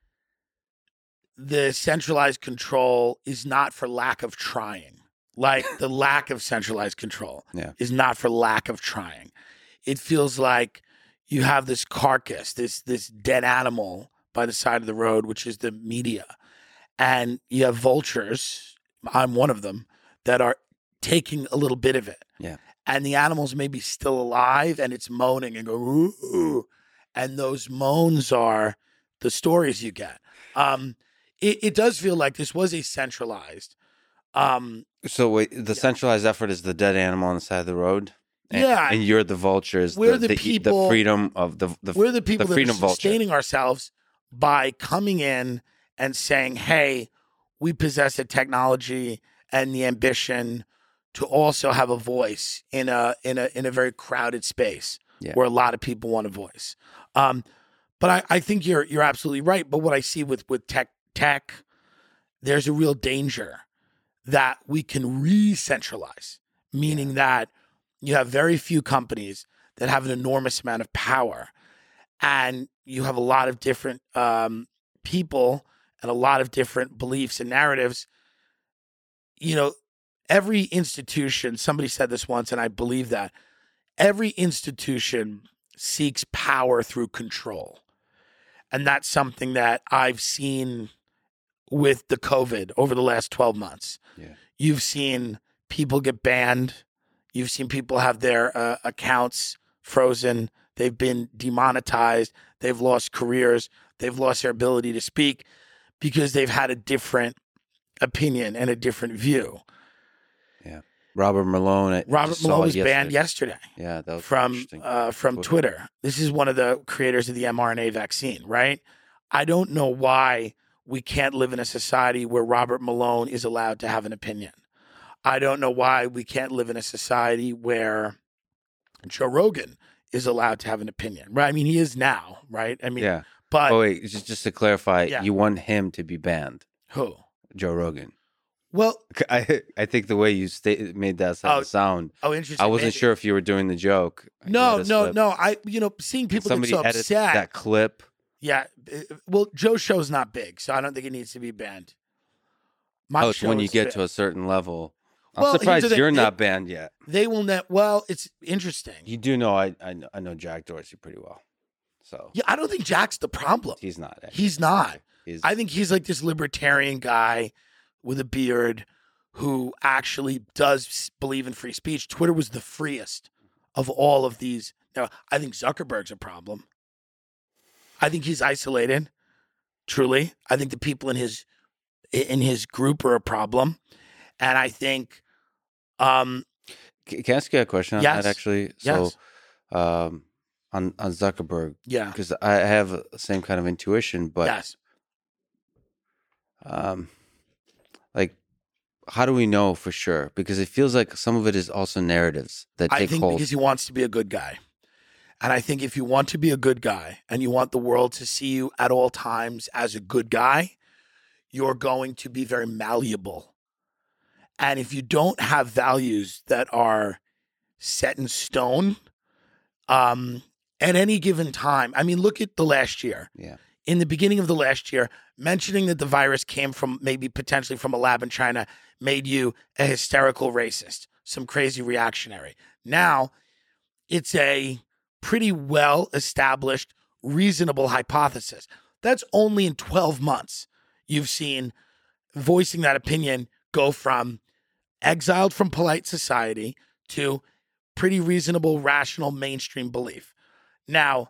[SPEAKER 1] the centralized control is not for lack of trying. Like the lack of centralized control
[SPEAKER 2] Yeah.
[SPEAKER 1] is not for lack of trying. It feels like you have this carcass, this this dead animal by the side of the road, which is the media. And you have vultures, I'm one of them, that are taking a little bit of it.
[SPEAKER 2] Yeah.
[SPEAKER 1] And the animal's maybe still alive and it's moaning and going, ooh, ooh. And those moans are the stories you get. Um, it, it does feel like this was a centralized. Um,
[SPEAKER 2] So wait, the centralized effort is the dead animal on the side of the road? And,
[SPEAKER 1] Yeah.
[SPEAKER 2] And you're the vultures.
[SPEAKER 1] We're
[SPEAKER 2] the,
[SPEAKER 1] the
[SPEAKER 2] the,
[SPEAKER 1] people-
[SPEAKER 2] the freedom of the, the
[SPEAKER 1] we're the people
[SPEAKER 2] the
[SPEAKER 1] that
[SPEAKER 2] freedom
[SPEAKER 1] are
[SPEAKER 2] vulture.
[SPEAKER 1] sustaining ourselves by coming in and saying, hey, we possess the technology and the ambition to also have a voice in a in a in a very crowded space
[SPEAKER 2] Yeah.
[SPEAKER 1] where a lot of people want a voice. Um, but I, I think you're you're absolutely right. But what I see with with tech tech, there's a real danger that we can re-centralize, meaning that you have very few companies that have an enormous amount of power, and you have a lot of different um, people and a lot of different beliefs and narratives. You know, every institution, somebody said this once, and I believe that, every institution seeks power through control. And that's something that I've seen with the COVID over the last twelve months.
[SPEAKER 2] Yeah.
[SPEAKER 1] You've seen people get banned. You've seen people have their uh, accounts frozen. They've been demonetized. They've lost careers. They've lost their ability to speak because they've had a different opinion and a different view.
[SPEAKER 2] Yeah. Robert Malone. I
[SPEAKER 1] Robert
[SPEAKER 2] just saw
[SPEAKER 1] Malone
[SPEAKER 2] it
[SPEAKER 1] was
[SPEAKER 2] yesterday.
[SPEAKER 1] banned yesterday
[SPEAKER 2] Yeah, that was
[SPEAKER 1] from
[SPEAKER 2] interesting.
[SPEAKER 1] uh, from
[SPEAKER 2] Twitter.
[SPEAKER 1] Twitter. This is one of the creators of the mRNA vaccine, right? I don't know why we can't live in a society where Robert Malone is allowed to have an opinion. I don't know why we can't live in a society where Joe Rogan is allowed to have an opinion, right? I mean, he is now, right? I mean,
[SPEAKER 2] Yeah.
[SPEAKER 1] but
[SPEAKER 2] Oh wait, just just to clarify,
[SPEAKER 1] Yeah.
[SPEAKER 2] you want him to be banned,
[SPEAKER 1] who?
[SPEAKER 2] Joe Rogan.
[SPEAKER 1] Well,
[SPEAKER 2] I I think the way you sta- made that
[SPEAKER 1] Oh,
[SPEAKER 2] sound,
[SPEAKER 1] oh, interesting.
[SPEAKER 2] I wasn't
[SPEAKER 1] Maybe.
[SPEAKER 2] sure if you were doing the joke. You
[SPEAKER 1] No,
[SPEAKER 2] let us
[SPEAKER 1] no,
[SPEAKER 2] slip.
[SPEAKER 1] no. I, you know, seeing
[SPEAKER 2] Can
[SPEAKER 1] people get
[SPEAKER 2] somebody
[SPEAKER 1] so
[SPEAKER 2] edit
[SPEAKER 1] upset.
[SPEAKER 2] that clip.
[SPEAKER 1] Yeah. uh, Well, Joe's show's not big, so I don't think it needs to be banned. My
[SPEAKER 2] Oh, it's when
[SPEAKER 1] show
[SPEAKER 2] you
[SPEAKER 1] is
[SPEAKER 2] get
[SPEAKER 1] big.
[SPEAKER 2] to a certain level. I'm
[SPEAKER 1] Well, here's
[SPEAKER 2] surprised
[SPEAKER 1] the thing.
[SPEAKER 2] you're
[SPEAKER 1] They-
[SPEAKER 2] not banned yet.
[SPEAKER 1] They will net. Well, it's interesting.
[SPEAKER 2] You do know I I know, I know Jack Dorsey pretty well, so
[SPEAKER 1] Yeah, I don't think Jack's the problem.
[SPEAKER 2] he's not. Actually.
[SPEAKER 1] He's not.
[SPEAKER 2] He's,
[SPEAKER 1] I think he's like this libertarian guy with a beard who actually does s- believe in free speech. Twitter was the freest of all of these. Now, I think Zuckerberg's a problem. I think he's isolated. Truly, I think the people in his in his group are a problem, and I think, um,
[SPEAKER 2] C- Can I ask you a question on
[SPEAKER 1] Yes.
[SPEAKER 2] that? Actually,
[SPEAKER 1] yes,
[SPEAKER 2] so um, on on Zuckerberg,
[SPEAKER 1] yeah,
[SPEAKER 2] because I have the same kind of intuition, but
[SPEAKER 1] yes.
[SPEAKER 2] um, like, how do we know for sure? Because it feels like some of it is also narratives that
[SPEAKER 1] I
[SPEAKER 2] take
[SPEAKER 1] think
[SPEAKER 2] hold.
[SPEAKER 1] because he wants to be a good guy. And I think if you want to be a good guy and you want the world to see you at all times as a good guy, you're going to be very malleable. And if you don't have values that are set in stone, um, at any given time, I mean, look at the last year.
[SPEAKER 2] Yeah.
[SPEAKER 1] In the beginning of the last year, mentioning that the virus came from maybe potentially from a lab in China made you a hysterical racist, some crazy reactionary. Now, it's a pretty well established, reasonable hypothesis. That's only in twelve months you've seen voicing that opinion go from exiled from polite society to pretty reasonable, rational, mainstream belief. Now,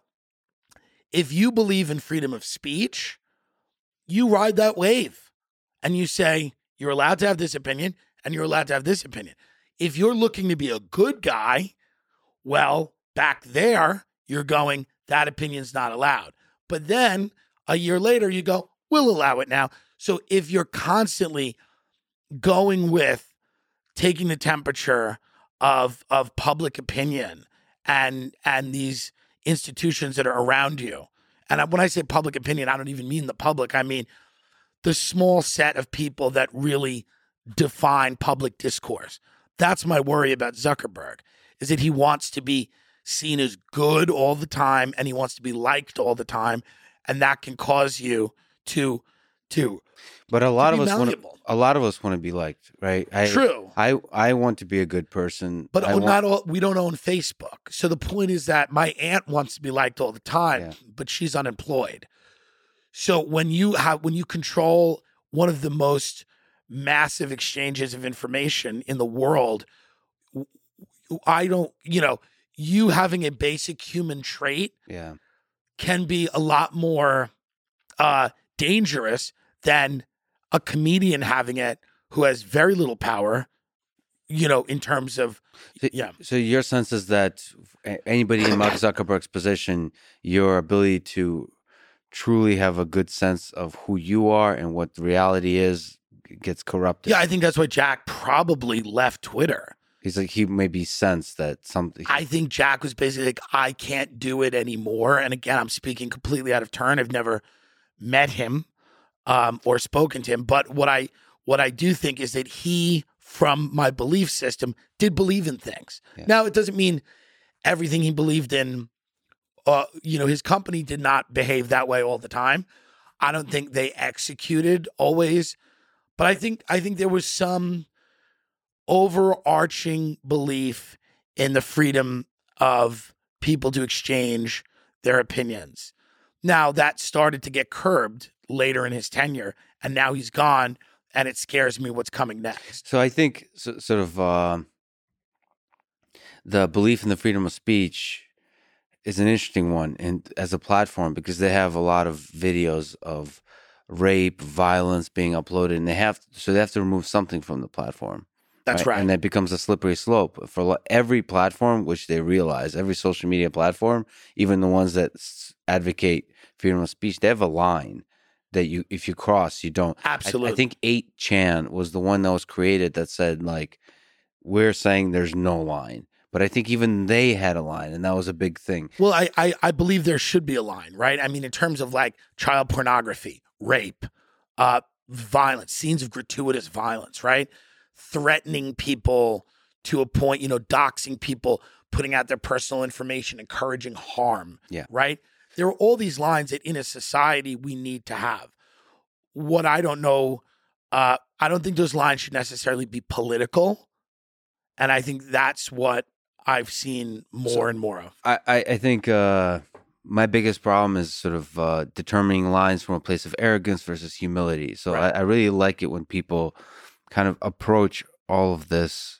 [SPEAKER 1] if you believe in freedom of speech, you ride that wave and you say, you're allowed to have this opinion and you're allowed to have this opinion. If you're looking to be a good guy, well, back there, you're going, that opinion's not allowed. But then a year later, you go, we'll allow it now. So if you're constantly going with taking the temperature of of public opinion and and these institutions that are around you, and when I say public opinion, I don't even mean the public. I mean the small set of people that really define public discourse. That's my worry about Zuckerberg, is that he wants to be seen as good all the time and he wants to be liked all the time. And that can cause you to, to,
[SPEAKER 2] But a lot
[SPEAKER 1] be
[SPEAKER 2] of us want
[SPEAKER 1] malleable.
[SPEAKER 2] a lot of us want to be liked, right? I,
[SPEAKER 1] True.
[SPEAKER 2] I I want to be a good person.
[SPEAKER 1] But
[SPEAKER 2] I
[SPEAKER 1] oh,
[SPEAKER 2] want,
[SPEAKER 1] not all, we don't own Facebook. So the point is that my aunt wants to be liked all the time,
[SPEAKER 2] Yeah.
[SPEAKER 1] but she's unemployed. So when you have, when you control one of the most massive exchanges of information in the world, I don't, you know, you having a basic human trait
[SPEAKER 2] yeah.
[SPEAKER 1] can be a lot more uh, dangerous than a comedian having it who has very little power, you know, in terms of,
[SPEAKER 2] So,
[SPEAKER 1] yeah.
[SPEAKER 2] So your sense is that a- anybody in Mark Zuckerberg's position, your ability to truly have a good sense of who you are and what the reality is gets corrupted.
[SPEAKER 1] Yeah, I think that's why Jack probably left Twitter.
[SPEAKER 2] He's like, he maybe sensed that something.
[SPEAKER 1] I think Jack was basically like, I can't do it anymore. And again, I'm speaking completely out of turn. I've never met him um, or spoken to him. But what I what I do think is that he, from my belief system, did believe in things.
[SPEAKER 2] Yeah.
[SPEAKER 1] Now, it doesn't mean everything he believed in, uh, you know, his company did not behave that way all the time. I don't think they executed always. But I think I think there was some overarching belief in the freedom of people to exchange their opinions. Now, that started to get curbed later in his tenure and now he's gone, and it scares me what's coming next.
[SPEAKER 2] So I think so, sort of uh, the belief in the freedom of speech is an interesting one, and as a platform, because they have a lot of videos of rape, violence being uploaded, and they have so they have to remove something from the platform.
[SPEAKER 1] That's right.
[SPEAKER 2] And that becomes a slippery slope for every platform, which they realize, every social media platform, even the ones that advocate freedom of speech, they have a line that you, if you cross, you don't.
[SPEAKER 1] Absolutely.
[SPEAKER 2] I, I think eight chan was the one that was created that said, like, we're saying there's no line. But I think even they had a line, and that was a big thing.
[SPEAKER 1] Well, I, I, I believe there should be a line, right? I mean, in terms of like child pornography, rape, uh, violence, scenes of gratuitous violence, right? Threatening people to a point, you know, doxing people, putting out their personal information, encouraging harm,
[SPEAKER 2] yeah.
[SPEAKER 1] right? There are all these lines that in a society we need to have. What I don't know, uh, I don't think those lines should necessarily be political. And I think that's what I've seen more so, and more of.
[SPEAKER 2] I, I think uh, my biggest problem is sort of uh, determining lines from a place of arrogance versus humility. So right. I, I really like it when people kind of approach all of this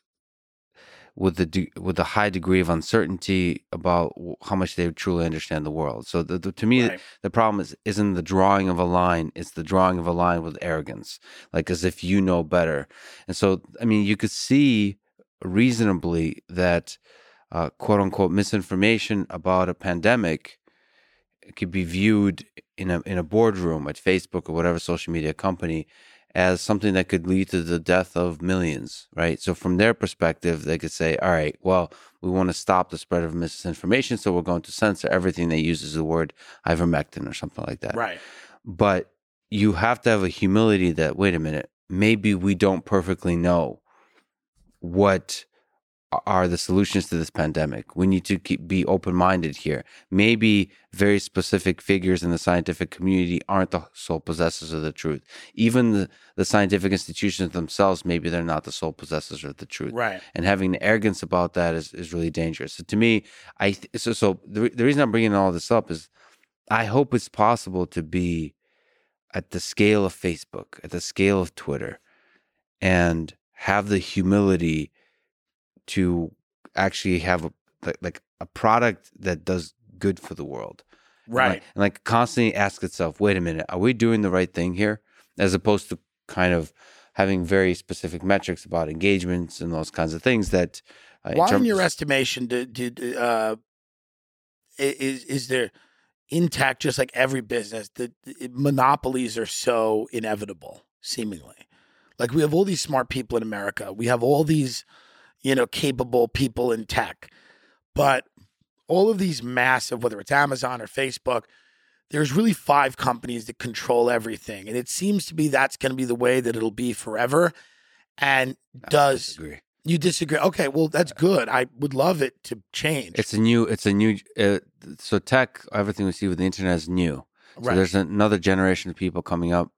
[SPEAKER 2] with the de- with a high degree of uncertainty about how much they truly understand the world. So the, the, to me, right. the problem is isn't the drawing of a line; it's the drawing of a line with arrogance, like as if you know better. And so, I mean, you could see reasonably that uh, quote unquote misinformation about a pandemic could be viewed in a in a boardroom at Facebook or whatever social media company as something that could lead to the death of millions, right? So from their perspective, they could say, all right, well, we want to stop the spread of misinformation, so we're going to censor everything that uses the word ivermectin or something like that.
[SPEAKER 1] Right.
[SPEAKER 2] But you have to have a humility that, wait a minute, maybe we don't perfectly know what are the solutions to this pandemic. We need to keep, be open-minded here. Maybe very specific figures in the scientific community aren't the sole possessors of the truth. Even the, the scientific institutions themselves, maybe they're not the sole possessors of the truth.
[SPEAKER 1] Right.
[SPEAKER 2] And having the arrogance about that is, is really dangerous. So to me, I th- so, so the, the reason I'm bringing all this up is I hope it's possible to be at the scale of Facebook, at the scale of Twitter, and have the humility to actually have a like, like a product that does good for the world,
[SPEAKER 1] right?
[SPEAKER 2] And like, and like constantly ask itself, wait a minute, are we doing the right thing here? As opposed to kind of having very specific metrics about engagements and those kinds of things. That
[SPEAKER 1] uh, why, in, in your estimation, did, did uh, is is there intact? Just like every business, the, the monopolies are so inevitable, seemingly. Like we have all these smart people in America. We have all these, you know, capable people in tech. But all of these massive, whether it's Amazon or Facebook, there's really five companies that control everything. And it seems to be that's going to be the way that it'll be forever. And
[SPEAKER 2] I
[SPEAKER 1] does
[SPEAKER 2] disagree.
[SPEAKER 1] You disagree? Okay, well, that's good. I would love it to change.
[SPEAKER 2] It's a new, it's a new, uh, so tech, everything we see with the internet is new. So
[SPEAKER 1] right.
[SPEAKER 2] there's another generation of people coming up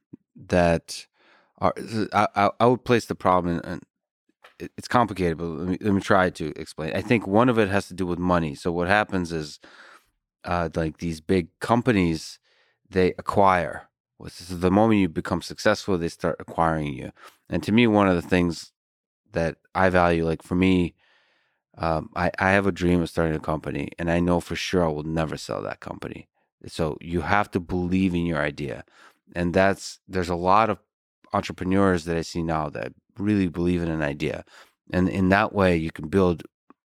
[SPEAKER 2] that are, I, I, I would place the problem in, in it's complicated, but let me, let me try to explain. I think one of it has to do with money. So what happens is, uh, like these big companies, they acquire. So the moment you become successful, they start acquiring you. And to me, one of the things that I value, like for me, um, I, I have a dream of starting a company, and I know for sure I will never sell that company. So you have to believe in your idea. And that's, there's a lot of entrepreneurs that I see now that really believe in an idea. And in that way, you can build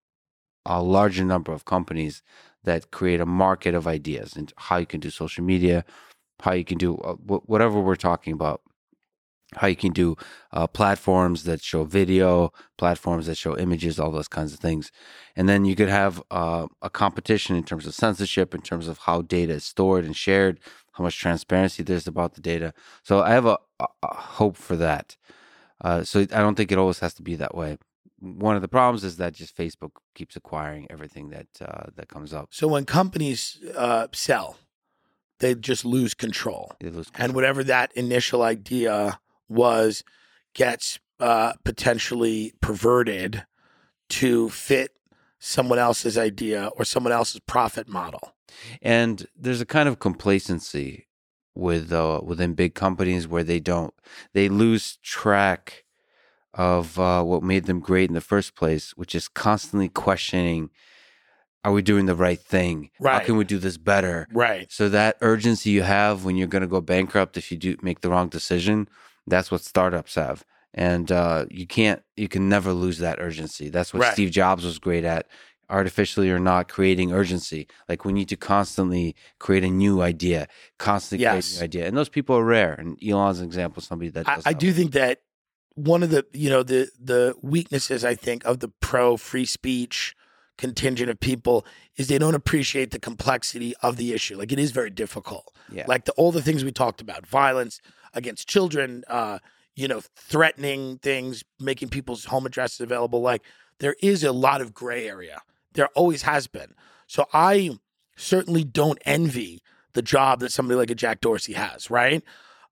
[SPEAKER 2] a larger number of companies that create a market of ideas and how you can do social media, how you can do uh, whatever we're talking about, how you can do uh, platforms that show video, platforms that show images, all those kinds of things. And then you could have uh, a competition in terms of censorship, in terms of how data is stored and shared, how much transparency there's about the data. So I have a, a, a hope for that. Uh, so I don't think it always has to be that way. One of the problems is that just Facebook keeps acquiring everything that uh, that comes up.
[SPEAKER 1] So when companies uh, sell, they just lose control.
[SPEAKER 2] They lose control.
[SPEAKER 1] And whatever that initial idea was gets uh, potentially perverted to fit someone else's idea or someone else's profit model.
[SPEAKER 2] And there's a kind of complacency with uh, within big companies where they don't they lose track of uh, what made them great in the first place, which is constantly questioning, are we doing the right thing?
[SPEAKER 1] Right.
[SPEAKER 2] How can we do this better?
[SPEAKER 1] Right.
[SPEAKER 2] So that urgency you have when you're going to go bankrupt if you do make the wrong decision, that's what startups have. And uh, you can't, you can never lose that urgency. That's what
[SPEAKER 1] Right.
[SPEAKER 2] Steve Jobs was great at, artificially or not, creating urgency. Like we need to constantly create a new idea, constantly
[SPEAKER 1] Yes.
[SPEAKER 2] create a new idea. And those people are rare. And Elon's an example of somebody that
[SPEAKER 1] I,
[SPEAKER 2] does
[SPEAKER 1] I
[SPEAKER 2] that.
[SPEAKER 1] do think that one of the, you know, the the weaknesses, I think, of the pro free speech contingent of people is they don't appreciate the complexity of the issue. Like it is very difficult.
[SPEAKER 2] Yeah.
[SPEAKER 1] Like the, all the things we talked about, violence against children, uh, you know, threatening things, making people's home addresses available. Like there is a lot of gray area. There always has been. So I certainly don't envy the job that somebody like a Jack Dorsey has, right?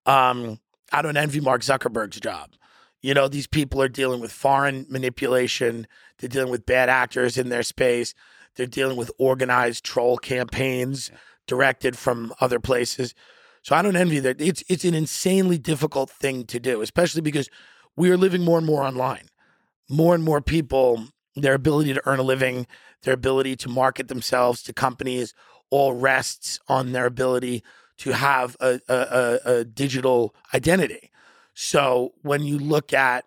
[SPEAKER 1] Um, I don't envy Mark Zuckerberg's job. You know, these people are dealing with foreign manipulation. They're dealing with bad actors in their space. They're dealing with organized troll campaigns directed from other places. So I don't envy that. It's it's an insanely difficult thing to do, especially because we are living more and more online. More and more people, their ability to earn a living, their ability to market themselves to companies, all rests on their ability to have a, a, a, a digital identity. So when you look at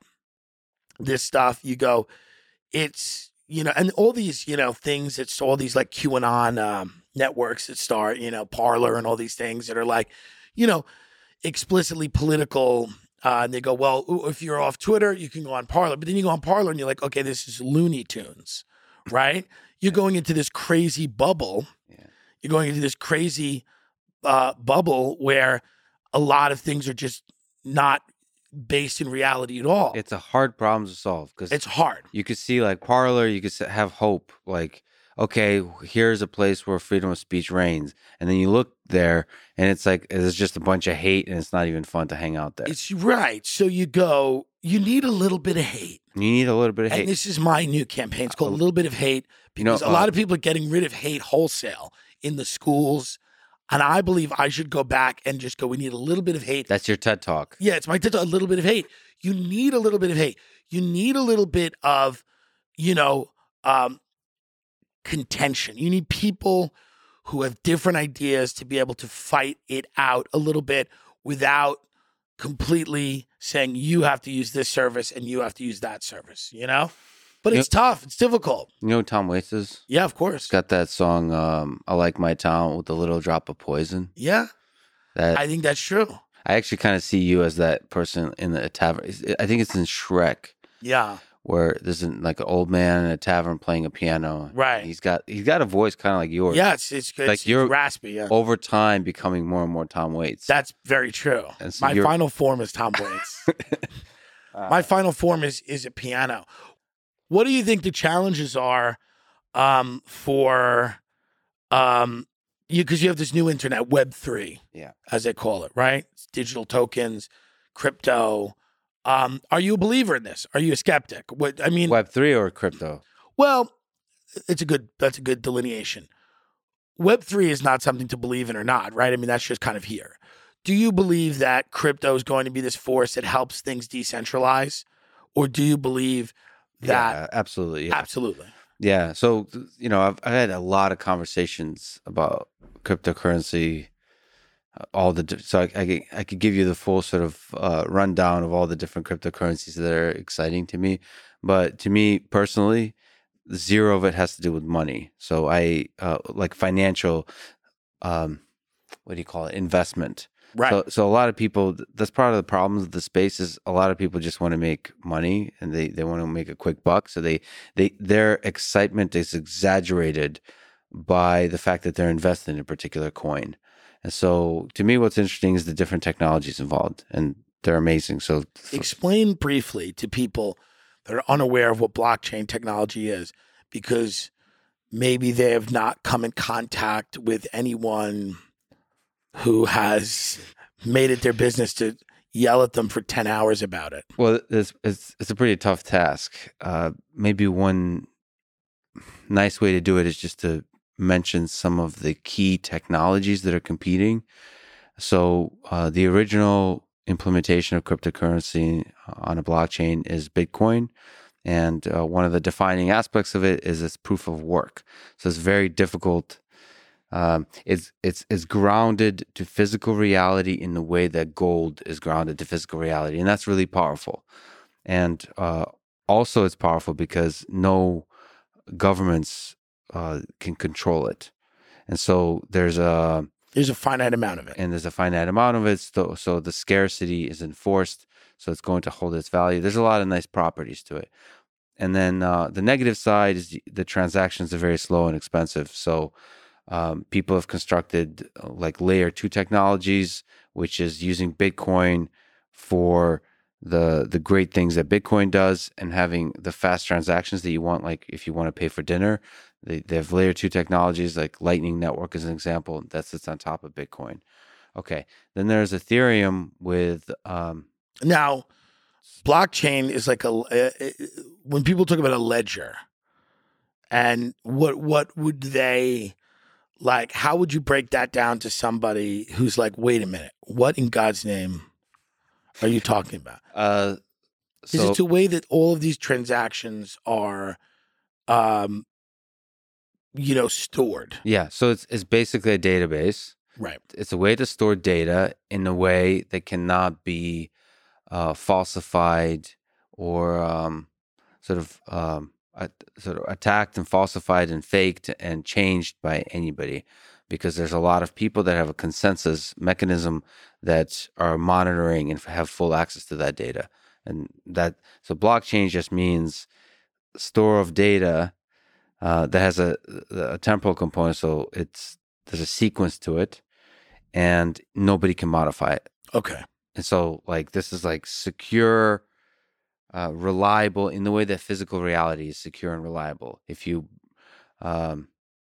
[SPEAKER 1] this stuff, you go, it's, you know, and all these, you know, things, it's all these like QAnon um, networks that start, you know, Parler and all these things that are like, you know, explicitly political. Uh, and they go, well, if you're off Twitter, you can go on Parler. But then you go on Parler and you're like, okay, this is Looney Tunes, right? You're going into this crazy bubble.
[SPEAKER 2] Yeah.
[SPEAKER 1] You're going into this crazy uh, bubble where a lot of things are just not based in reality at all.
[SPEAKER 2] It's a hard problem to solve because
[SPEAKER 1] It's hard.
[SPEAKER 2] you could see like Parler, you could s- have hope. Like, okay, here's a place where freedom of speech reigns. And then you look there and it's like, there's just a bunch of hate and it's not even fun to hang out there.
[SPEAKER 1] It's right. So you go, you need a little bit of hate.
[SPEAKER 2] You need a little bit of
[SPEAKER 1] And
[SPEAKER 2] hate.
[SPEAKER 1] this is my new campaign. It's called A Little Bit of Hate
[SPEAKER 2] You know,
[SPEAKER 1] because a lot
[SPEAKER 2] uh,
[SPEAKER 1] of people are getting rid of hate wholesale in the schools. And I believe I should go back and just go, we need a little bit of hate.
[SPEAKER 2] That's your TED Talk.
[SPEAKER 1] Yeah, it's my TED Talk, a little bit of hate. You need a little bit of hate. You need a little bit of, you know, um, contention. You need people who have different ideas to be able to fight it out a little bit without completely saying you have to use this service and you have to use that service, you know? But
[SPEAKER 2] Yep.
[SPEAKER 1] it's tough. It's difficult.
[SPEAKER 2] You know who Tom Waits is?
[SPEAKER 1] Yeah, of course.
[SPEAKER 2] He's got that song, um, I Like My Town with a Little Drop of Poison.
[SPEAKER 1] Yeah,
[SPEAKER 2] That
[SPEAKER 1] I think that's true.
[SPEAKER 2] I actually kind of see you as that person in the tavern. I think it's in Shrek
[SPEAKER 1] Yeah,
[SPEAKER 2] where there's an, like an old man in a tavern playing a piano.
[SPEAKER 1] Right.
[SPEAKER 2] He's got he's got a voice kind of like yours.
[SPEAKER 1] yeah, it's it's good.
[SPEAKER 2] Like
[SPEAKER 1] It's
[SPEAKER 2] you're-
[SPEAKER 1] raspy. Yeah,
[SPEAKER 2] Over time, becoming more and more Tom Waits.
[SPEAKER 1] that's very true.
[SPEAKER 2] And so
[SPEAKER 1] My
[SPEAKER 2] you're-
[SPEAKER 1] final form is Tom Waits.
[SPEAKER 2] Uh,
[SPEAKER 1] My final form is is a piano. What do you think the challenges are um, for um, you? Because you have this new internet, Web three,
[SPEAKER 2] Yeah.
[SPEAKER 1] as they call it, right? It's digital tokens, crypto. Um, are you a believer in this? Are you a skeptic? What I mean,
[SPEAKER 2] Web three or crypto?
[SPEAKER 1] well, it's a good that's a good delineation. Web three is not something to believe in or not, right? I mean, that's just kind of here. Do you believe that crypto is going to be this force that helps things decentralize? Or do you believe that
[SPEAKER 2] yeah, absolutely. Yeah.
[SPEAKER 1] absolutely?
[SPEAKER 2] Yeah. So, you know, I've, I've had a lot of conversations about cryptocurrency, uh, all the, di- so I, I, could- I could give you the full sort of uh, rundown of all the different cryptocurrencies that are exciting to me. But to me personally, zero of it has to do with money. So I, uh, like financial, um, what do you call it? Investment.
[SPEAKER 1] Right.
[SPEAKER 2] So, so a lot of people, that's part of the problems of the space is a lot of people just want to make money and they, they want to make a quick buck. So they, they, their excitement is exaggerated by the fact that they're invested in a particular coin. And so to me, what's interesting is the different technologies involved and they're amazing. So, so
[SPEAKER 1] Explain briefly to people that are unaware of what blockchain technology is, because maybe they have not come in contact with anyone who has made it their business to yell at them for ten hours about it.
[SPEAKER 2] well, it's, it's, it's a pretty tough task. Uh, maybe one nice way to do it is just to mention some of the key technologies that are competing. So uh, the original implementation of cryptocurrency on a blockchain is Bitcoin. And uh, one of the defining aspects of it is its proof of work. So it's very difficult. Um, it's it's it's grounded to physical reality in the way that gold is grounded to physical reality, and that's really powerful. And uh, also, it's powerful because no governments uh, can control it, and so there's a
[SPEAKER 1] There's a finite amount of it.
[SPEAKER 2] and there's a finite amount of it. So so the scarcity is enforced, so it's going to hold its value. There's a lot of nice properties to it. And then uh, the negative side is the, the transactions are very slow and expensive. So um, people have constructed uh, like layer two technologies, which is using Bitcoin for the the great things that Bitcoin does and having the fast transactions that you want. Like if you want to pay for dinner, they, they have layer two technologies like Lightning Network as an example that sits on top of Bitcoin. Okay, then there's Ethereum with um,
[SPEAKER 1] Now, blockchain is like a uh, uh, when people talk about a ledger, and what what would they like? How would you break that down to somebody who's like, wait a minute, what in God's name are you talking about?
[SPEAKER 2] uh,
[SPEAKER 1] Is
[SPEAKER 2] so
[SPEAKER 1] it a way that all of these transactions are, um, you know, stored?
[SPEAKER 2] yeah, so it's it's basically a database.
[SPEAKER 1] Right.
[SPEAKER 2] It's a way to store data in a way that cannot be uh, falsified or um, sort of um, a, sort of attacked and falsified and faked and changed by anybody, because there's a lot of people that have a consensus mechanism that are monitoring and have full access to that data. And that so blockchain just means store of data uh, that has a, a temporal component, so it's there's a sequence to it, and nobody can modify it.
[SPEAKER 1] Okay.
[SPEAKER 2] And so, like, this is like secure, uh, reliable in the way that physical reality is secure and reliable. If you, um,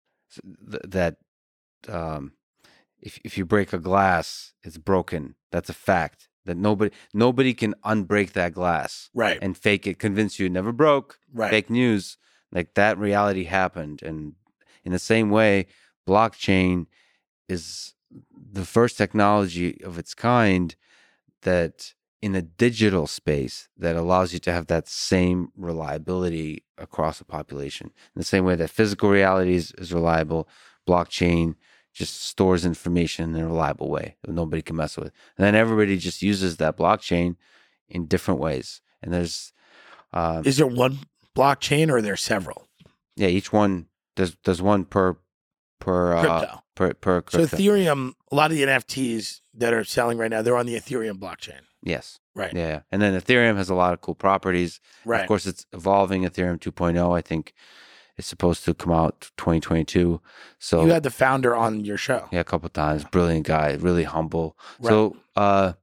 [SPEAKER 2] th- that, um, if if you break a glass, it's broken. That's a fact. That nobody nobody can unbreak that glass,
[SPEAKER 1] Right.
[SPEAKER 2] and fake it, convince you it never broke.
[SPEAKER 1] Right.
[SPEAKER 2] Fake news. Like that reality happened, and in the same way, blockchain is the first technology of its kind that in a digital space that allows you to have that same reliability across a population. In the same way that physical reality is, is reliable, blockchain just stores information in a reliable way that nobody can mess with. And then everybody just uses that blockchain in different ways. And there's um,
[SPEAKER 1] Is there one blockchain or are there several?
[SPEAKER 2] yeah, each one there's there's one per per uh,
[SPEAKER 1] Crypto.
[SPEAKER 2] per per crypto.
[SPEAKER 1] So Ethereum, a lot of the N F Ts that are selling right now, they're on the Ethereum blockchain.
[SPEAKER 2] Yes.
[SPEAKER 1] Right.
[SPEAKER 2] Yeah. And then Ethereum has a lot of cool properties.
[SPEAKER 1] Right.
[SPEAKER 2] Of course, it's evolving. Ethereum two point oh, I think, is supposed to come out twenty twenty-two. So
[SPEAKER 1] You had the founder on your show.
[SPEAKER 2] yeah, a couple of times. Brilliant guy, really humble.
[SPEAKER 1] Right.
[SPEAKER 2] So uh,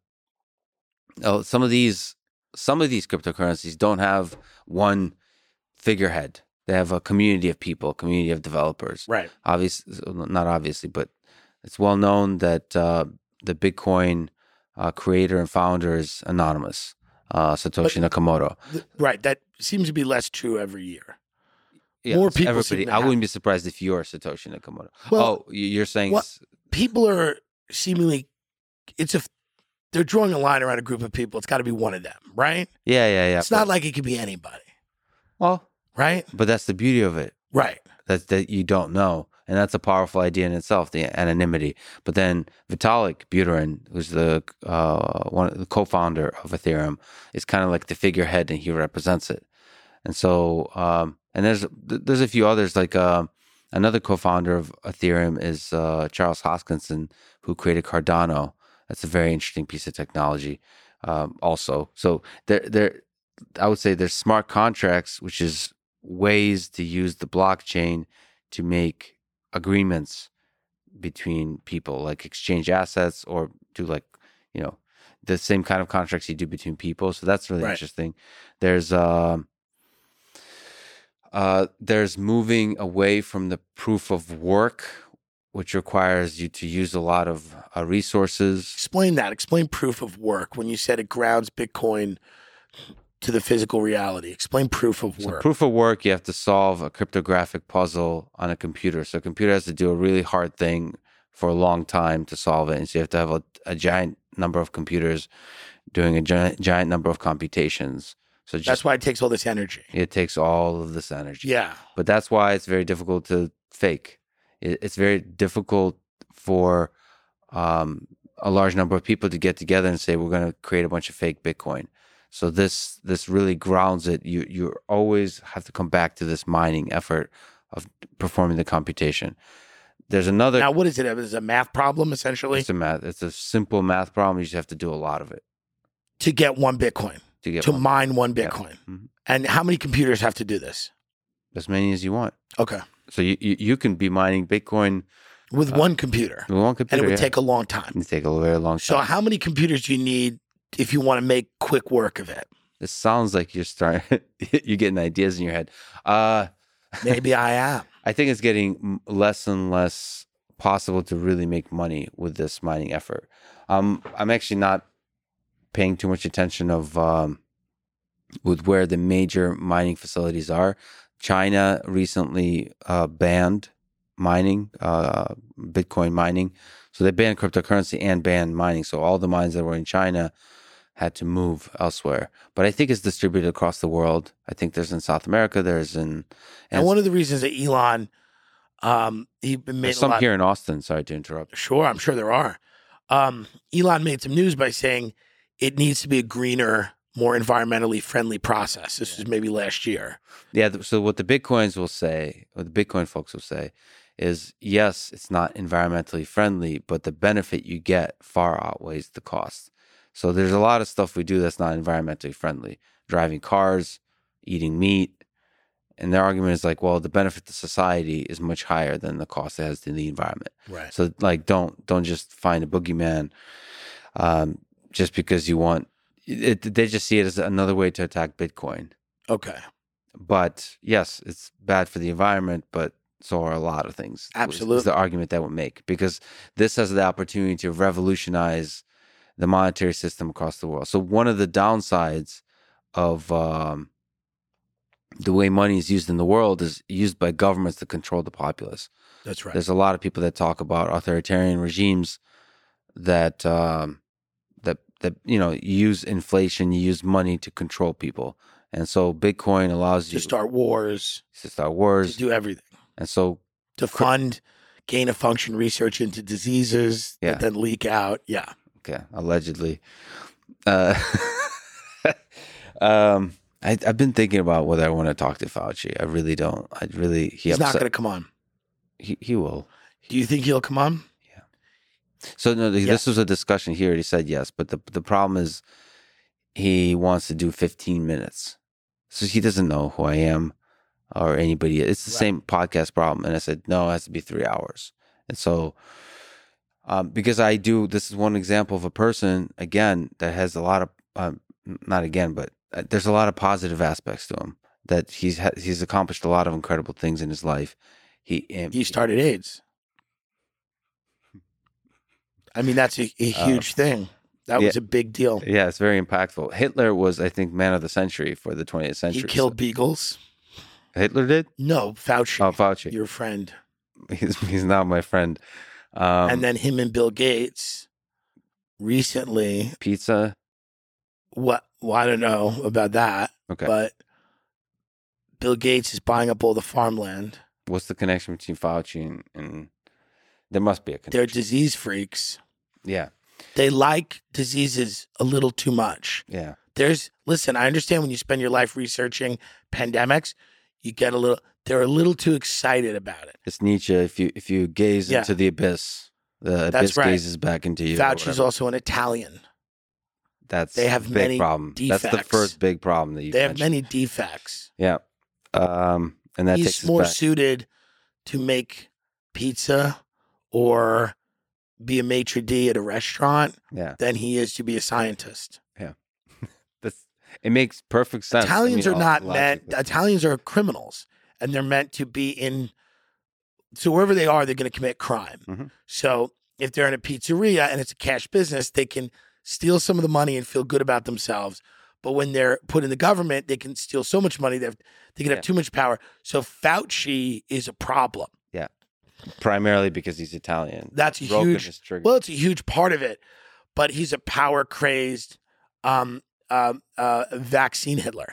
[SPEAKER 2] oh, some of these some of these cryptocurrencies don't have one figurehead. They have a community of people, a community of developers.
[SPEAKER 1] Right.
[SPEAKER 2] Obviously, not obviously, but it's well known that uh, the Bitcoin uh, creator and founder is anonymous, uh, Satoshi
[SPEAKER 1] But-
[SPEAKER 2] Nakamoto.
[SPEAKER 1] Th- Right. That seems to be less true every year.
[SPEAKER 2] Yeah,
[SPEAKER 1] More
[SPEAKER 2] so
[SPEAKER 1] people seem
[SPEAKER 2] everybody.
[SPEAKER 1] to
[SPEAKER 2] I
[SPEAKER 1] have-
[SPEAKER 2] wouldn't be surprised if you're Satoshi Nakamoto.
[SPEAKER 1] Well,
[SPEAKER 2] oh, you- you're saying
[SPEAKER 1] what-
[SPEAKER 2] s-
[SPEAKER 1] people are seemingly, it's a, they're drawing a line around a group of people. It's got to be one of them, right?
[SPEAKER 2] yeah, yeah, yeah.
[SPEAKER 1] It's
[SPEAKER 2] but-
[SPEAKER 1] not like it could be anybody,
[SPEAKER 2] well,
[SPEAKER 1] right?
[SPEAKER 2] but that's the beauty of it.
[SPEAKER 1] Right.
[SPEAKER 2] That that you don't know, and that's a powerful idea in itself, the anonymity. But then Vitalik Buterin, who's the uh, one the co-founder of Ethereum, is kind of like the figurehead, and he represents it. And so, um, and there's there's a few others, like uh, another co-founder of Ethereum is uh, Charles Hoskinson, who created Cardano. That's a very interesting piece of technology, um, also. So there there, I would say there's smart contracts, which is ways to use the blockchain to make agreements between people, like exchange assets or do like, you know, the same kind of contracts you do between people. So that's really
[SPEAKER 1] Right.
[SPEAKER 2] interesting. There's um uh there's moving away from the proof of work, which requires you to use a lot of uh, resources.
[SPEAKER 1] Explain that. Explain proof of work when you said it grounds Bitcoin to the physical reality. Explain proof of
[SPEAKER 2] So
[SPEAKER 1] work.
[SPEAKER 2] proof of work, you have to solve a cryptographic puzzle on a computer. So a computer has to do a really hard thing for a long time to solve it. And so you have to have a, a giant number of computers doing a giant, giant number of computations. So just,
[SPEAKER 1] that's why it takes all this energy.
[SPEAKER 2] It takes all of this energy.
[SPEAKER 1] Yeah.
[SPEAKER 2] But that's why it's very difficult to fake. It, it's very difficult for um, a large number of people to get together and say, we're going to create a bunch of fake Bitcoin. So this this really grounds it. You you always have to come back to this mining effort of performing the computation. There's another.
[SPEAKER 1] Now, what is it? Is it a math problem, essentially?
[SPEAKER 2] It's a math. It's a simple math problem. You just have to do a lot of it
[SPEAKER 1] to get one Bitcoin.
[SPEAKER 2] To get
[SPEAKER 1] to
[SPEAKER 2] one.
[SPEAKER 1] mine one Bitcoin.
[SPEAKER 2] Yeah. Mm-hmm.
[SPEAKER 1] And how many computers have to do this?
[SPEAKER 2] As many as you want.
[SPEAKER 1] Okay.
[SPEAKER 2] So you you, you can be mining Bitcoin
[SPEAKER 1] with uh, one computer.
[SPEAKER 2] With one computer,
[SPEAKER 1] and it would
[SPEAKER 2] yeah.
[SPEAKER 1] take a long time.
[SPEAKER 2] It would take a very long time.
[SPEAKER 1] So how many computers do you need if you want to make quick work of it?
[SPEAKER 2] It sounds like you're starting. You're getting ideas in your head. Uh,
[SPEAKER 1] Maybe I am.
[SPEAKER 2] I think it's getting less and less possible to really make money with this mining effort. Um, I'm actually not paying too much attention of um, with where the major mining facilities are. China recently uh, banned mining, uh, Bitcoin mining. So they banned cryptocurrency and banned mining. So all the mines that were in China had to move elsewhere. But I think it's distributed across the world. I think there's in South America, there's in... And,
[SPEAKER 1] and one of the reasons that Elon, um, he made
[SPEAKER 2] there's some
[SPEAKER 1] a lot,
[SPEAKER 2] here in Austin, sorry to interrupt.
[SPEAKER 1] Sure, I'm sure there are. Um, Elon made some news by saying it needs to be a greener, more environmentally friendly process. This was maybe last year.
[SPEAKER 2] Yeah, so what the Bitcoins will say, what the Bitcoin folks will say, is yes, it's not environmentally friendly, but the benefit you get far outweighs the cost. So there's a lot of stuff we do that's not environmentally friendly. Driving cars, eating meat. And their argument is like, well, the benefit to society is much higher than the cost it has to the environment.
[SPEAKER 1] Right.
[SPEAKER 2] So like, don't don't just find a boogeyman um, just because you want, it, they just see it as another way to attack Bitcoin.
[SPEAKER 1] Okay.
[SPEAKER 2] But yes, it's bad for the environment, but so are a lot of things.
[SPEAKER 1] Absolutely.
[SPEAKER 2] Is the argument that would make, because this has the opportunity to revolutionize the monetary system across the world. So one of the downsides of um, the way money is used in the world is used by governments to control the populace.
[SPEAKER 1] That's right.
[SPEAKER 2] There's a lot of people that talk about authoritarian regimes that um, that that you know use inflation, you use money to control people, and so Bitcoin allows you
[SPEAKER 1] to start wars,
[SPEAKER 2] to start wars,
[SPEAKER 1] to do everything,
[SPEAKER 2] and so
[SPEAKER 1] to fund gain of function research into diseases
[SPEAKER 2] yeah.
[SPEAKER 1] that then leak out. Yeah.
[SPEAKER 2] Okay, allegedly. Uh, um, I, I've been thinking about whether I want to talk to Fauci. I really don't. I really. He
[SPEAKER 1] He's
[SPEAKER 2] upset.
[SPEAKER 1] not going to come on.
[SPEAKER 2] He he will.
[SPEAKER 1] Do you think he'll come on?
[SPEAKER 2] Yeah. So no,
[SPEAKER 1] Yeah.
[SPEAKER 2] this was a discussion. He already said yes, but the the problem is he wants to do fifteen minutes, so he doesn't know who I am or anybody. It's the
[SPEAKER 1] Right.
[SPEAKER 2] same podcast problem, and I said no, it has to be three hours, and so. Um, because I do, this is one example of a person, again, that has a lot of, um, not again, but uh, there's a lot of positive aspects to him, that he's ha- he's accomplished a lot of incredible things in his life. He um,
[SPEAKER 1] He started AIDS. I mean, that's a, a huge uh, thing. That
[SPEAKER 2] yeah,
[SPEAKER 1] was a big deal.
[SPEAKER 2] Yeah, it's very impactful. Hitler was, I think, man of the century for the twentieth century.
[SPEAKER 1] He killed
[SPEAKER 2] so.
[SPEAKER 1] beagles.
[SPEAKER 2] Hitler did?
[SPEAKER 1] No, Fauci.
[SPEAKER 2] Oh, Fauci.
[SPEAKER 1] Your friend.
[SPEAKER 2] He's, he's not my friend. Um,
[SPEAKER 1] and then him and Bill Gates recently.
[SPEAKER 2] Pizza?
[SPEAKER 1] What? Well, I don't know about that.
[SPEAKER 2] Okay.
[SPEAKER 1] But Bill Gates is buying up all the farmland.
[SPEAKER 2] What's the connection between Fauci and, and there must be a connection.
[SPEAKER 1] They're disease freaks.
[SPEAKER 2] Yeah.
[SPEAKER 1] They like diseases a little too much.
[SPEAKER 2] Yeah.
[SPEAKER 1] There's, listen, I understand when you spend your life researching pandemics, you get a little, they're a little too excited about it.
[SPEAKER 2] It's Nietzsche. If you if you gaze
[SPEAKER 1] yeah.
[SPEAKER 2] into the abyss, the
[SPEAKER 1] That's
[SPEAKER 2] abyss
[SPEAKER 1] right.
[SPEAKER 2] gazes back into you.
[SPEAKER 1] Fauci's also an Italian.
[SPEAKER 2] That's
[SPEAKER 1] they have
[SPEAKER 2] a big
[SPEAKER 1] many
[SPEAKER 2] problem.
[SPEAKER 1] defects.
[SPEAKER 2] That's the first big problem that you
[SPEAKER 1] They have
[SPEAKER 2] mentioned.
[SPEAKER 1] many defects.
[SPEAKER 2] Yeah. Um, and that
[SPEAKER 1] He's
[SPEAKER 2] takes us
[SPEAKER 1] more
[SPEAKER 2] back.
[SPEAKER 1] suited to make pizza or be a maitre d' at a restaurant
[SPEAKER 2] yeah.
[SPEAKER 1] than he is to be a scientist.
[SPEAKER 2] Yeah. That's, it makes perfect sense.
[SPEAKER 1] Italians
[SPEAKER 2] I mean,
[SPEAKER 1] are not
[SPEAKER 2] logically.
[SPEAKER 1] meant, Italians are criminals, and they're meant to be in, so wherever they are, they're going to commit crime.
[SPEAKER 2] Mm-hmm.
[SPEAKER 1] So if they're in a pizzeria and it's a cash business, they can steal some of the money and feel good about themselves. But when they're put in the government, they can steal so much money that they can have
[SPEAKER 2] Yeah.
[SPEAKER 1] too much power. So Fauci is a problem.
[SPEAKER 2] Yeah. primarily because he's Italian.
[SPEAKER 1] That's a
[SPEAKER 2] Rogan
[SPEAKER 1] huge.
[SPEAKER 2] is triggered.
[SPEAKER 1] Well, it's a huge part of it, but he's a power crazed um, uh, uh, vaccine Hitler.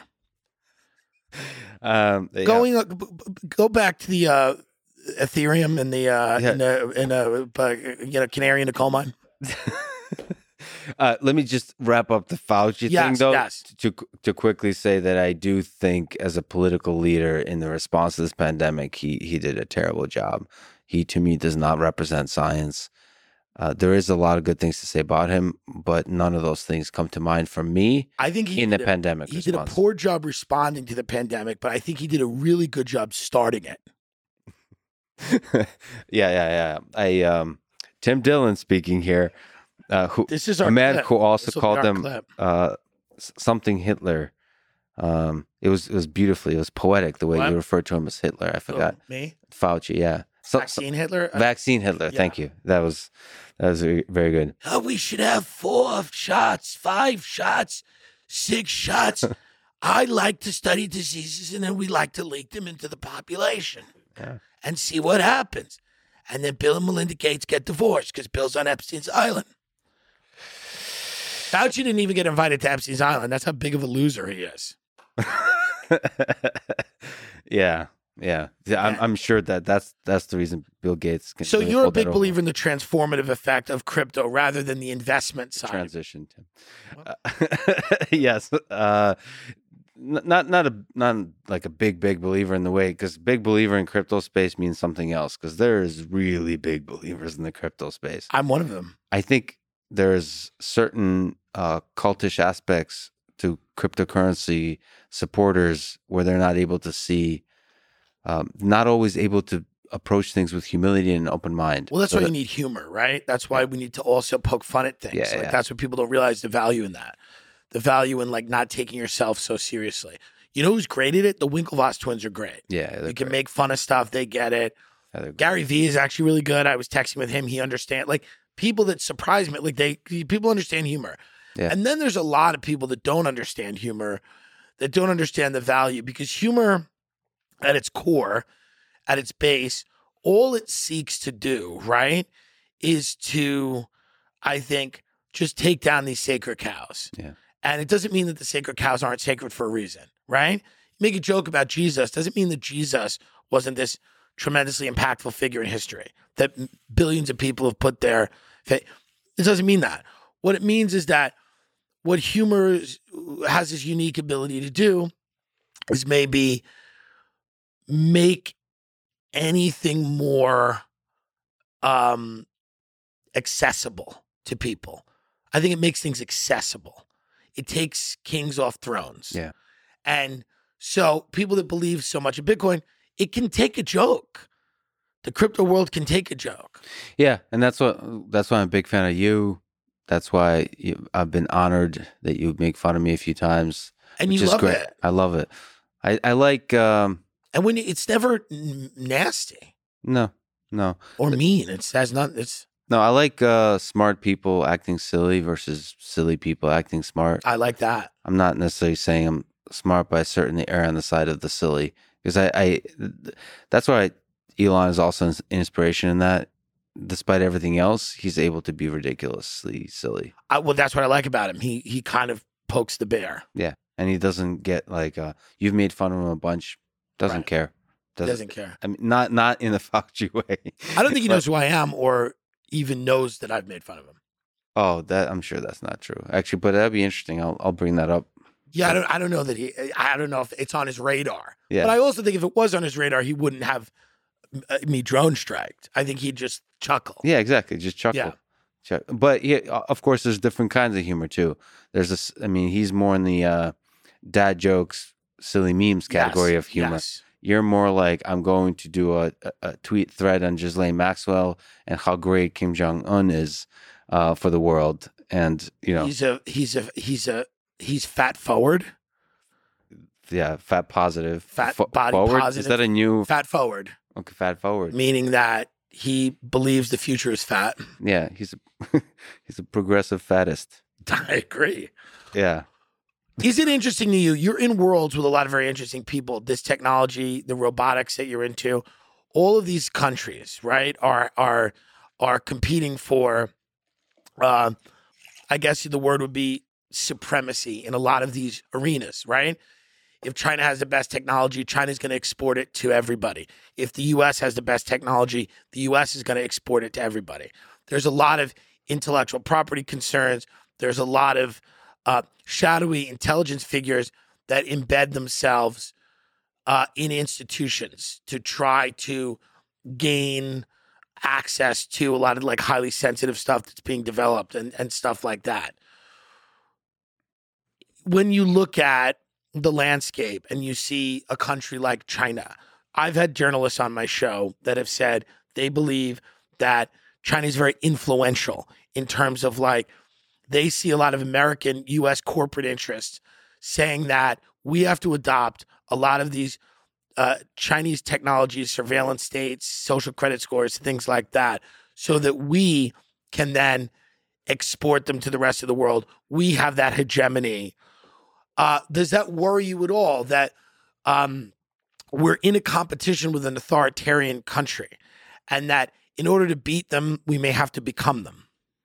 [SPEAKER 2] Um, yeah.
[SPEAKER 1] Going, uh, b- b- go back to the uh, Ethereum and the uh,
[SPEAKER 2] Yeah.
[SPEAKER 1] in the in uh, you know canary in the coal mine.
[SPEAKER 2] Uh, let me just wrap up the Fauci
[SPEAKER 1] Yes,
[SPEAKER 2] thing, though,
[SPEAKER 1] yes.
[SPEAKER 2] to to quickly say that I do think, as a political leader in the response to this pandemic, he he did a terrible job. He, to me, does not represent science. Uh, there is a lot of good things to say about him, but none of those things come to mind for me
[SPEAKER 1] I think he
[SPEAKER 2] in the
[SPEAKER 1] did a-
[SPEAKER 2] pandemic
[SPEAKER 1] He did a
[SPEAKER 2] response.
[SPEAKER 1] poor job responding to the pandemic, but I think he did a really good job starting it.
[SPEAKER 2] yeah, yeah, yeah. I um, Tim Dillon speaking here. Uh, who
[SPEAKER 1] This is our
[SPEAKER 2] a man
[SPEAKER 1] clip.
[SPEAKER 2] who also
[SPEAKER 1] This will be
[SPEAKER 2] called
[SPEAKER 1] our
[SPEAKER 2] them
[SPEAKER 1] clip.
[SPEAKER 2] uh, s- something Hitler. Um, it was it was beautifully, it was poetic the way
[SPEAKER 1] What?
[SPEAKER 2] you referred to him as Hitler. I forgot.
[SPEAKER 1] Who, me?
[SPEAKER 2] Fauci, yeah. So, so-
[SPEAKER 1] Vaccine Hitler? Uh,
[SPEAKER 2] vaccine Hitler.
[SPEAKER 1] yeah.
[SPEAKER 2] Thank you. That was that was very, very good.
[SPEAKER 1] oh, we should have four shots, five shots, six shots. I like to study diseases and then we like to leak them into the population
[SPEAKER 2] Yeah.
[SPEAKER 1] and see what happens. And then Bill and Melinda Gates get divorced because Bill's on Epstein's Island. Fauci didn't even get invited to Epstein's Island. That's how big of a loser he is.
[SPEAKER 2] yeah, yeah. Yeah, I'm,
[SPEAKER 1] Yeah.
[SPEAKER 2] I'm sure that that's that's the reason Bill Gates. Can
[SPEAKER 1] So
[SPEAKER 2] really
[SPEAKER 1] you're a
[SPEAKER 2] pulled that
[SPEAKER 1] big
[SPEAKER 2] over.
[SPEAKER 1] believer in the transformative effect of crypto rather than the investment side.
[SPEAKER 2] Transition, Tim. Uh, yes. Uh, n- not not a not like a big big believer in the way, because big believer in crypto space means something else, because there's really big believers in the crypto space.
[SPEAKER 1] I'm one of them.
[SPEAKER 2] I think there's certain uh, cultish aspects to cryptocurrency supporters where they're not able to see, um, not always able to approach things with humility and an open mind.
[SPEAKER 1] Well, that's
[SPEAKER 2] So
[SPEAKER 1] why
[SPEAKER 2] that-
[SPEAKER 1] you need humor, right? That's why we need to also poke fun at things.
[SPEAKER 2] Yeah,
[SPEAKER 1] like
[SPEAKER 2] yeah.
[SPEAKER 1] that's what people don't realize the value in that. The value in like not taking yourself so seriously. You know who's great at it? The Winklevoss twins are great.
[SPEAKER 2] yeah, they're
[SPEAKER 1] You can
[SPEAKER 2] great.
[SPEAKER 1] make fun of stuff, they get it.
[SPEAKER 2] Yeah, they're great.
[SPEAKER 1] Gary Vee is actually really good. I was texting with him, he understands. Like people that surprise me, like they people understand humor.
[SPEAKER 2] Yeah.
[SPEAKER 1] And then there's a lot of people that don't understand humor, that don't understand the value, because humor at its core, at its base, all it seeks to do, right, is to, I think, just take down these sacred cows.
[SPEAKER 2] Yeah.
[SPEAKER 1] And it doesn't mean that the sacred cows aren't sacred for a reason, right? You make a joke about Jesus, doesn't mean that Jesus wasn't this tremendously impactful figure in history that m- billions of people have put their faith. It doesn't mean that. What it means is that what humor is, has this unique ability to do is maybe make anything more um, accessible to people. I think it makes things accessible. It takes kings off thrones.
[SPEAKER 2] Yeah.
[SPEAKER 1] And so people that believe so much in Bitcoin, it can take a joke. The crypto world can take a joke.
[SPEAKER 2] Yeah, and that's what that's why I'm a big fan of you. That's why you, I've been honored that you make fun of me a few times.
[SPEAKER 1] And
[SPEAKER 2] which
[SPEAKER 1] you
[SPEAKER 2] is
[SPEAKER 1] love
[SPEAKER 2] great.
[SPEAKER 1] it.
[SPEAKER 2] I love it. I, I like um
[SPEAKER 1] And when you, it's never n- nasty
[SPEAKER 2] no no
[SPEAKER 1] or mean. It's has not. It's
[SPEAKER 2] no I like uh smart people acting silly versus silly people acting smart.
[SPEAKER 1] I like that.
[SPEAKER 2] I'm not necessarily saying I'm smart, but I certainly err on the side of the silly, because I, I that's why Elon is also an inspiration in that. Despite everything else, he's able to be ridiculously silly.
[SPEAKER 1] I, well, that's what I like about him. He he kind of pokes the bear.
[SPEAKER 2] Yeah, and he doesn't get like uh, you've made fun of him a bunch. Doesn't
[SPEAKER 1] Right.
[SPEAKER 2] care.
[SPEAKER 1] Doesn't, doesn't care.
[SPEAKER 2] I mean, not not in the Fauci way.
[SPEAKER 1] I don't think he
[SPEAKER 2] But-
[SPEAKER 1] knows who I am or even knows that I've made fun of him.
[SPEAKER 2] Oh, that I'm sure that's not true. Actually, but that'd be interesting. I'll I'll bring that up.
[SPEAKER 1] Yeah, I don't. I don't know that he. I don't know if it's on his radar.
[SPEAKER 2] Yeah.
[SPEAKER 1] But I also think if it was on his radar, he wouldn't have uh, me drone striked. I think he'd just chuckle.
[SPEAKER 2] Yeah, exactly. Just chuckle.
[SPEAKER 1] Yeah.
[SPEAKER 2] Chuck- But yeah, of course, there's different kinds of humor too. There's this. I mean, he's more in the uh, dad jokes, silly memes category
[SPEAKER 1] Yes,
[SPEAKER 2] of humor.
[SPEAKER 1] yes.
[SPEAKER 2] You're more like, I'm going to do a, a, a tweet thread on Ghislaine Maxwell and how great Kim Jong Un is uh, for the world, and you know,
[SPEAKER 1] He's a. He's a. He's a. He's fat forward.
[SPEAKER 2] yeah, fat positive,
[SPEAKER 1] Fat
[SPEAKER 2] Fo-
[SPEAKER 1] body
[SPEAKER 2] forward. Is
[SPEAKER 1] positive.
[SPEAKER 2] that a new
[SPEAKER 1] Fat forward,
[SPEAKER 2] okay, fat forward?
[SPEAKER 1] meaning that he believes the future is fat.
[SPEAKER 2] Yeah, he's a he's a progressive fattest.
[SPEAKER 1] I agree.
[SPEAKER 2] Yeah.
[SPEAKER 1] Is it interesting to you? You're in worlds with a lot of very interesting people, this technology, the robotics that you're into, all of these countries, right, are are are competing for, uh, I guess the word would be supremacy in a lot of these arenas, right? If China has the best technology, China's going to export it to everybody. If the U S has the best technology, the U S is going to export it to everybody. There's a lot of intellectual property concerns. There's a lot of uh, shadowy intelligence figures that embed themselves uh, in institutions to try to gain access to a lot of like highly sensitive stuff that's being developed and, and stuff like that. When you look at the landscape and you see a country like China, I've had journalists on my show that have said they believe that China is very influential in terms of like, they see a lot of American U S corporate interests saying that we have to adopt a lot of these uh, Chinese technologies, surveillance states, social credit scores, things like that, so that we can then export them to the rest of the world. We have that hegemony. Uh, does that worry you at all that um, we're in a competition with an authoritarian country and that in order to beat them, we may have to become them?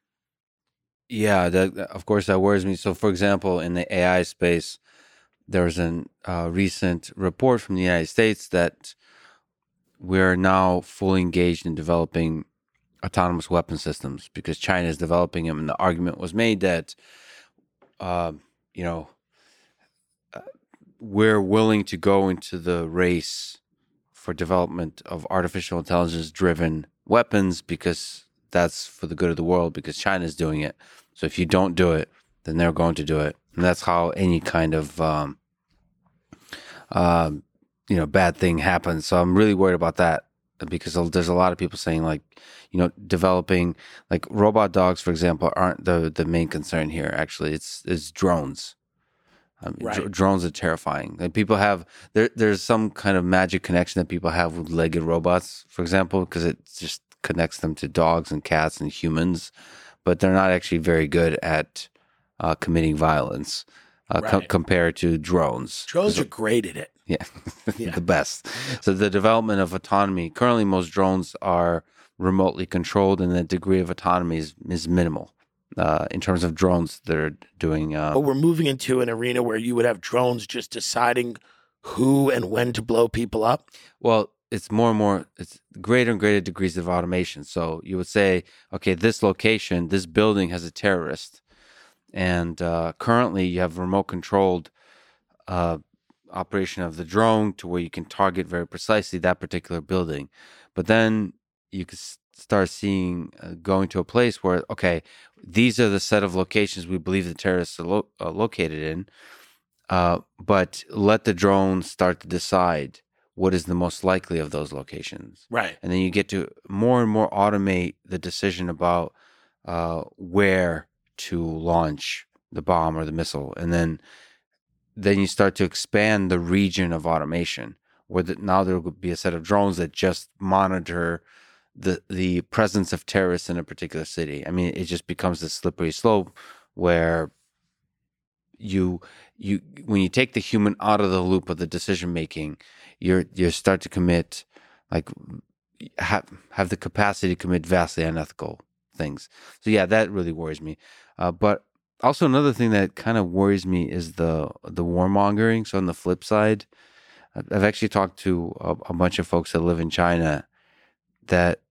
[SPEAKER 2] Yeah, that, of course, that worries me. So, for example, in the A I space, there was a uh, recent report from the United States that we're now fully engaged in developing autonomous weapon systems because China is developing them. And the argument was made that, uh, you know, uh, we're willing to go into the race for development of artificial intelligence-driven weapons because that's for the good of the world because China's doing it. So if you don't do it, then they're going to do it. And that's how any kind of, um, uh, you know, bad thing happens. So I'm really worried about that because there's a lot of people saying like, you know, developing like robot dogs, for example, aren't the, the main concern here. Actually, it's, it's drones. Um,
[SPEAKER 1] right.
[SPEAKER 2] dr- drones are terrifying. Like people have, there, there's some kind of magic connection that people have with legged robots, for example, because it just connects them to dogs and cats and humans, but they're not actually very good at uh, committing violence uh, right. co- compared to drones.
[SPEAKER 1] Drones are great at it.
[SPEAKER 2] Yeah,
[SPEAKER 1] yeah.
[SPEAKER 2] the best. So the development of autonomy, currently most drones are remotely controlled and the degree of autonomy is, is minimal uh, in terms of drones that are doing. Uh,
[SPEAKER 1] but we're moving into an arena where you would have drones just deciding who and when to blow people up?
[SPEAKER 2] Well, it's more and more, it's greater and greater degrees of automation. So you would say, okay, this location, this building has a terrorist. And uh, currently you have remote controlled uh, operation of the drone to where you can target very precisely that particular building. But then you can start seeing, uh, going to a place where, okay, these are the set of locations we believe the terrorists are lo- uh, located in. Uh, but let the drone start to decide what is the most likely of those locations.
[SPEAKER 1] Right.
[SPEAKER 2] And then you get to more and more automate the decision about uh, where to launch the bomb or the missile. And then then you start to expand the region of automation where the, now there will be a set of drones that just monitor the the presence of terrorists in a particular city. I mean, it just becomes this slippery slope where you you when you take the human out of the loop of the decision making, you're you start to commit like have have the capacity to commit vastly unethical things. So yeah, that really worries me. Uh, but also another thing that kind of worries me is the the warmongering. So on the flip side, I've actually talked to a, a bunch of folks that live in China that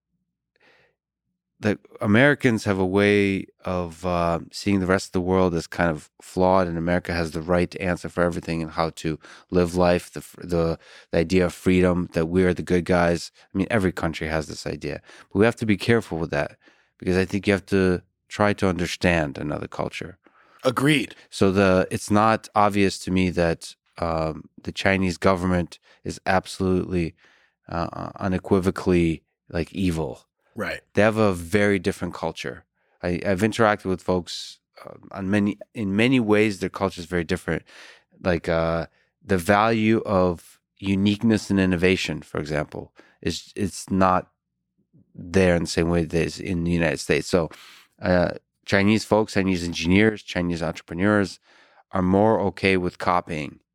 [SPEAKER 2] that Americans have a way of uh, seeing the rest of the world as kind of flawed, and America has the right to answer for everything and how to live life. The the, the idea of freedom, that we're the good guys. I mean, every country has this idea, but we have to be careful with that because I think you have to try to understand another culture.
[SPEAKER 1] Agreed.
[SPEAKER 2] So the it's not obvious to me that um, the Chinese government is absolutely uh, unequivocally like evil.
[SPEAKER 1] Right.
[SPEAKER 2] They have a very different culture. I, I've interacted with folks uh, on many in many ways. Their culture is very different. Like uh, the value of uniqueness and innovation, for example, is it's not there in the same way that it is in the United States. So. Uh, Chinese folks, Chinese engineers, Chinese entrepreneurs are more okay with copying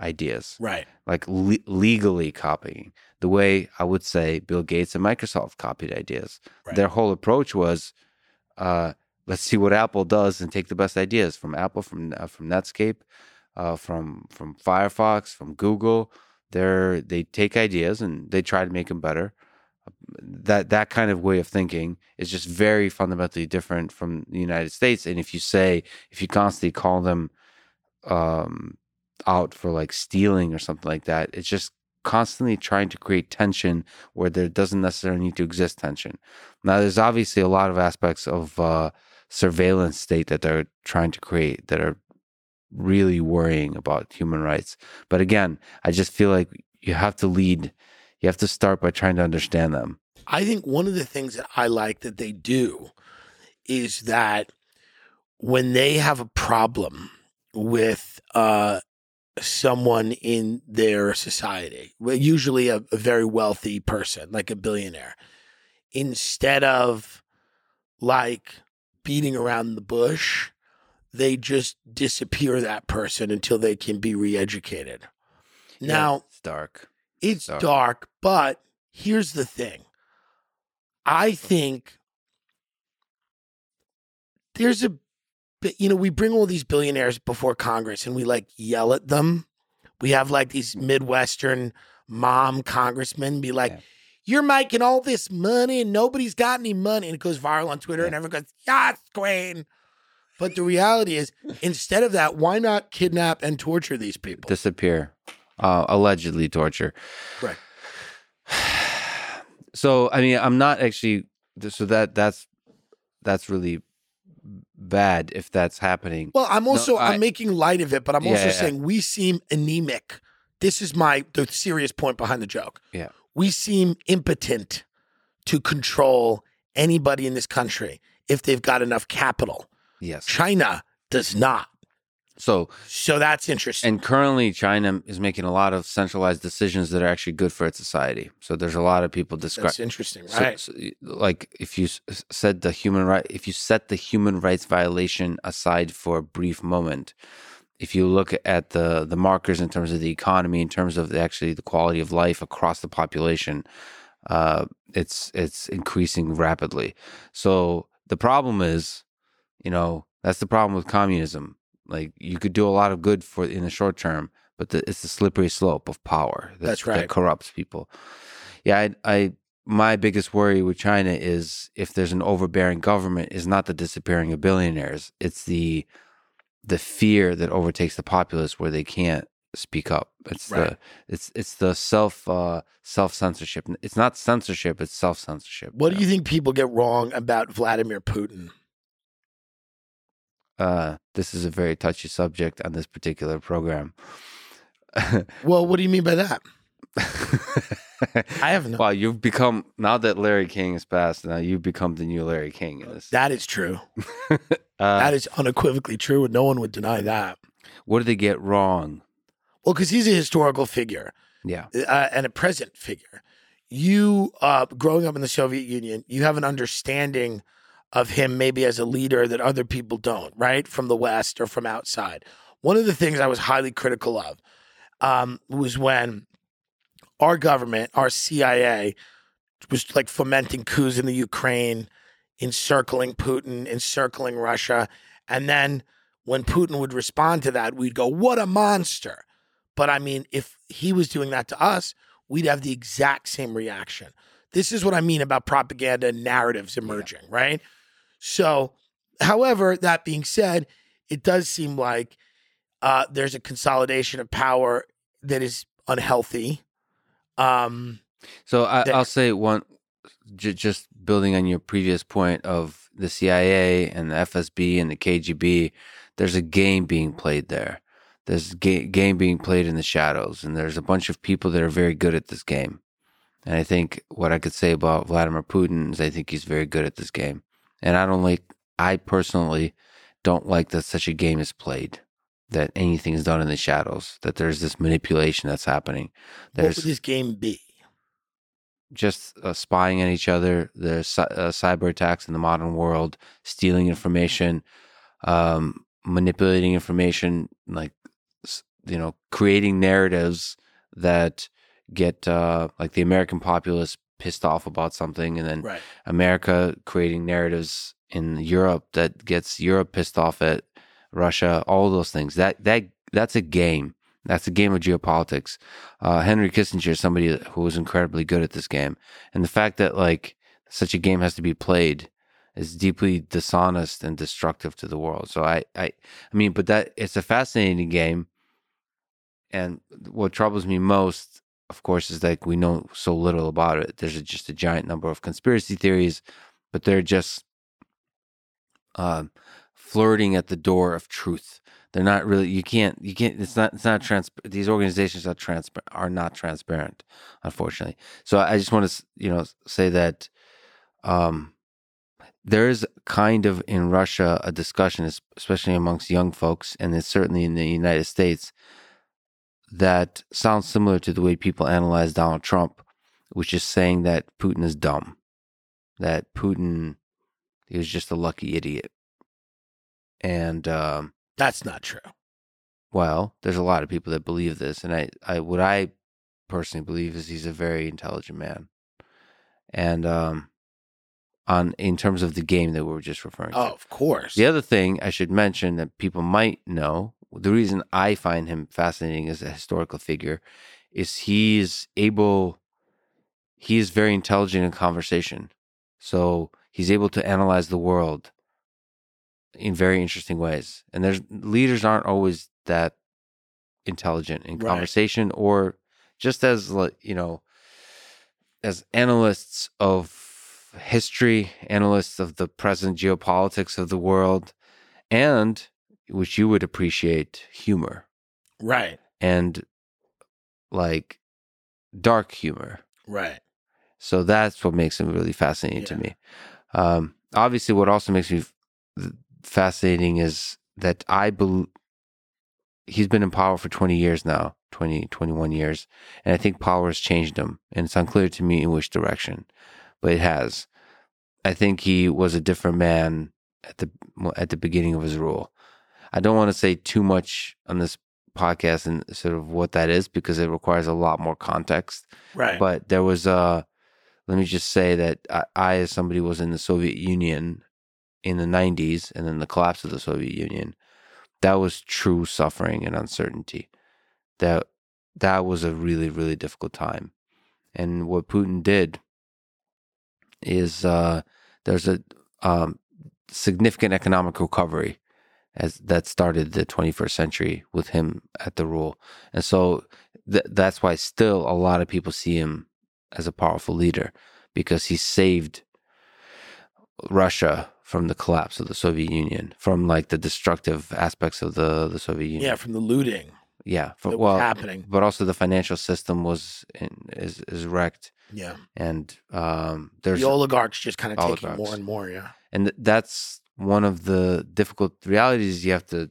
[SPEAKER 2] ideas,
[SPEAKER 1] Right.
[SPEAKER 2] like le- legally copying, the way I would say Bill Gates and Microsoft copied ideas.
[SPEAKER 1] Right.
[SPEAKER 2] Their whole approach was, uh, let's see what Apple does and take the best ideas from Apple, from uh, from Netscape, uh, from from Firefox, from Google. They're they take ideas and they try to make them better. That that kind of way of thinking is just very fundamentally different from the United States. And if you say, if you constantly call them um, out for like stealing or something like that, it's just constantly trying to create tension where there doesn't necessarily need to exist tension. Now, there's obviously a lot of aspects of uh, surveillance state that they're trying to create that are really worrying about human rights. But again, I just feel like you have to lead. You have to start by trying to understand them.
[SPEAKER 1] I think one of the things that I like that they do is that when they have a problem with uh, someone in their society, usually a, a very wealthy person, like a billionaire, instead of like beating around the bush, they just disappear that person until they can be re-educated. Now,
[SPEAKER 2] Yeah, it's dark.
[SPEAKER 1] It's
[SPEAKER 2] dark.
[SPEAKER 1] dark, but here's the thing. I think there's a, you know, we bring all these billionaires before Congress and we like yell at them. We have like these Midwestern mom congressmen be like, yeah. You're making all this money and nobody's got any money. And it goes viral on Twitter yeah. and everyone goes, yes, queen. But the reality is, instead of that, why not kidnap and torture these people?
[SPEAKER 2] Disappear. Uh, allegedly torture.
[SPEAKER 1] Right.
[SPEAKER 2] So, I mean, I'm not actually, so that that's, that's really bad if that's happening.
[SPEAKER 1] Well, I'm also,
[SPEAKER 2] no, I,
[SPEAKER 1] I'm making light of it, but I'm also
[SPEAKER 2] yeah, yeah.
[SPEAKER 1] saying we seem anemic. This is my, the serious point behind the joke.
[SPEAKER 2] Yeah.
[SPEAKER 1] We seem impotent to control anybody in this country if they've got enough capital.
[SPEAKER 2] Yes.
[SPEAKER 1] China does not.
[SPEAKER 2] So,
[SPEAKER 1] so that's interesting.
[SPEAKER 2] And currently, China is making a lot of centralized decisions that are actually good for its society. So there's a lot of people describe.
[SPEAKER 1] That's interesting, right?
[SPEAKER 2] So, so, like if you said the human right, if you set the human rights violation aside for a brief moment, if you look at the the markers in terms of the economy, in terms of the, actually the quality of life across the population, uh, it's it's increasing rapidly. So the problem is, you know, that's the problem with communism. Like you could do a lot of good for in the short term, but the, it's the slippery slope of power that,
[SPEAKER 1] that's right.
[SPEAKER 2] that corrupts people. Yeah, I, I my biggest worry with China is if there's an overbearing government, is not the disappearing of billionaires. It's the the fear that overtakes the populace where they can't speak up. It's right. the it's it's the self uh, self censorship. It's not censorship. It's self censorship.
[SPEAKER 1] What do you think people get wrong about Vladimir Putin?
[SPEAKER 2] Uh, this is a very touchy subject on this particular program.
[SPEAKER 1] Well, what do you mean by that? I have no.
[SPEAKER 2] Well, you've become, now that Larry King is passed, now you've become the new Larry King in this.
[SPEAKER 1] That is true.
[SPEAKER 2] uh,
[SPEAKER 1] that is unequivocally true, and no one would deny that.
[SPEAKER 2] What did they get wrong?
[SPEAKER 1] Well, because he's a historical figure.
[SPEAKER 2] Yeah.
[SPEAKER 1] Uh, and a present figure. You, uh, growing up in the Soviet Union, you have an understanding of him maybe as a leader that other people don't, right? From the West or from outside. One of the things I was highly critical of um, was when our government, our C I A, was like fomenting coups in the Ukraine, encircling Putin, encircling Russia. And then when Putin would respond to that, we'd go, what a monster. But I mean, if he was doing that to us, we'd have the exact same reaction. This is what I mean about propaganda and narratives emerging, yeah. right? So, however, that being said, it does seem like uh, there's a consolidation of power that is unhealthy. Um,
[SPEAKER 2] so I, I'll say one, j- just building on your previous point of the C I A and the F S B and the K G B, there's a game being played there. There's a ga- game being played in the shadows, and there's a bunch of people that are very good at this game. And I think what I could say about Vladimir Putin is I think he's very good at this game. And I don't like, I personally don't like that such a game is played, that anything is done in the shadows, that there's this manipulation that's happening. There's,
[SPEAKER 1] what would this game be?
[SPEAKER 2] Just uh, spying on each other. There's uh, cyber attacks in the modern world, stealing information, um, manipulating information, like s- you know, creating narratives that get uh, like the American populace pissed off about something, and then
[SPEAKER 1] Right.
[SPEAKER 2] America creating narratives in Europe that gets Europe pissed off at Russia. All those things. That that that's a game. That's a game of geopolitics. Uh, Henry Kissinger is somebody who was incredibly good at this game, and the fact that like such a game has to be played is deeply dishonest and destructive to the world. So I, I, I mean, but that it's a fascinating game, and what troubles me most, of course, is that we know so little about it. There's just a giant number of conspiracy theories, but they're just um, flirting at the door of truth. They're not really. You can't. You can't. It's not. It's not trans. These organizations are transparent. Are not transparent, unfortunately. So I just want to, you know, say that um, there is kind of in Russia a discussion, especially amongst young folks, and it's certainly in the United States, that sounds similar to the way people analyze Donald Trump, which is saying that Putin is dumb, that Putin is just a lucky idiot, and. Um,
[SPEAKER 1] That's not true.
[SPEAKER 2] Well, there's a lot of people that believe this, and I, I, what I personally believe is he's a very intelligent man, and um, on in terms of the game that we were just referring
[SPEAKER 1] Oh,
[SPEAKER 2] to.
[SPEAKER 1] of course.
[SPEAKER 2] The other thing I should mention that people might know, the reason I find him fascinating as a historical figure, is he's able, he is very intelligent in conversation, so he's able to analyze the world in very interesting ways. And there's leaders aren't always that intelligent in
[SPEAKER 1] Right.
[SPEAKER 2] conversation, or just as, you know, as analysts of history, analysts of the present geopolitics of the world, and which you would appreciate, humor.
[SPEAKER 1] Right.
[SPEAKER 2] And like dark humor.
[SPEAKER 1] Right.
[SPEAKER 2] So that's what makes him really fascinating
[SPEAKER 1] Yeah.
[SPEAKER 2] to me. Um, obviously, what also makes me f- fascinating is that I believe he's been in power for twenty years now, twenty, twenty-one years. And I think power has changed him. And it's unclear to me in which direction, but it has. I think he was a different man at the at the beginning of his rule. I don't want to say too much on this podcast and sort of what that is, because it requires a lot more context.
[SPEAKER 1] Right.
[SPEAKER 2] But there was a, let me just say that I, I as somebody was in the Soviet Union in the nineties, and then the collapse of the Soviet Union, that was true suffering and uncertainty. That that was a really, really difficult time. And what Putin did is uh, there's a um, significant economic recovery as that started the twenty-first century with him at the rule. And so th- that's why still a lot of people see him as a powerful leader, because he saved Russia from the collapse of the Soviet Union, from like the destructive aspects of the, the Soviet Union.
[SPEAKER 1] Yeah, from the looting
[SPEAKER 2] Yeah. For,
[SPEAKER 1] that
[SPEAKER 2] well,
[SPEAKER 1] was happening.
[SPEAKER 2] but also the financial system was in, is is wrecked,
[SPEAKER 1] Yeah.
[SPEAKER 2] and um, there's
[SPEAKER 1] The oligarchs just kind of taking
[SPEAKER 2] oligarchs.
[SPEAKER 1] more and more. Yeah.
[SPEAKER 2] and th- that's one of the difficult realities you have to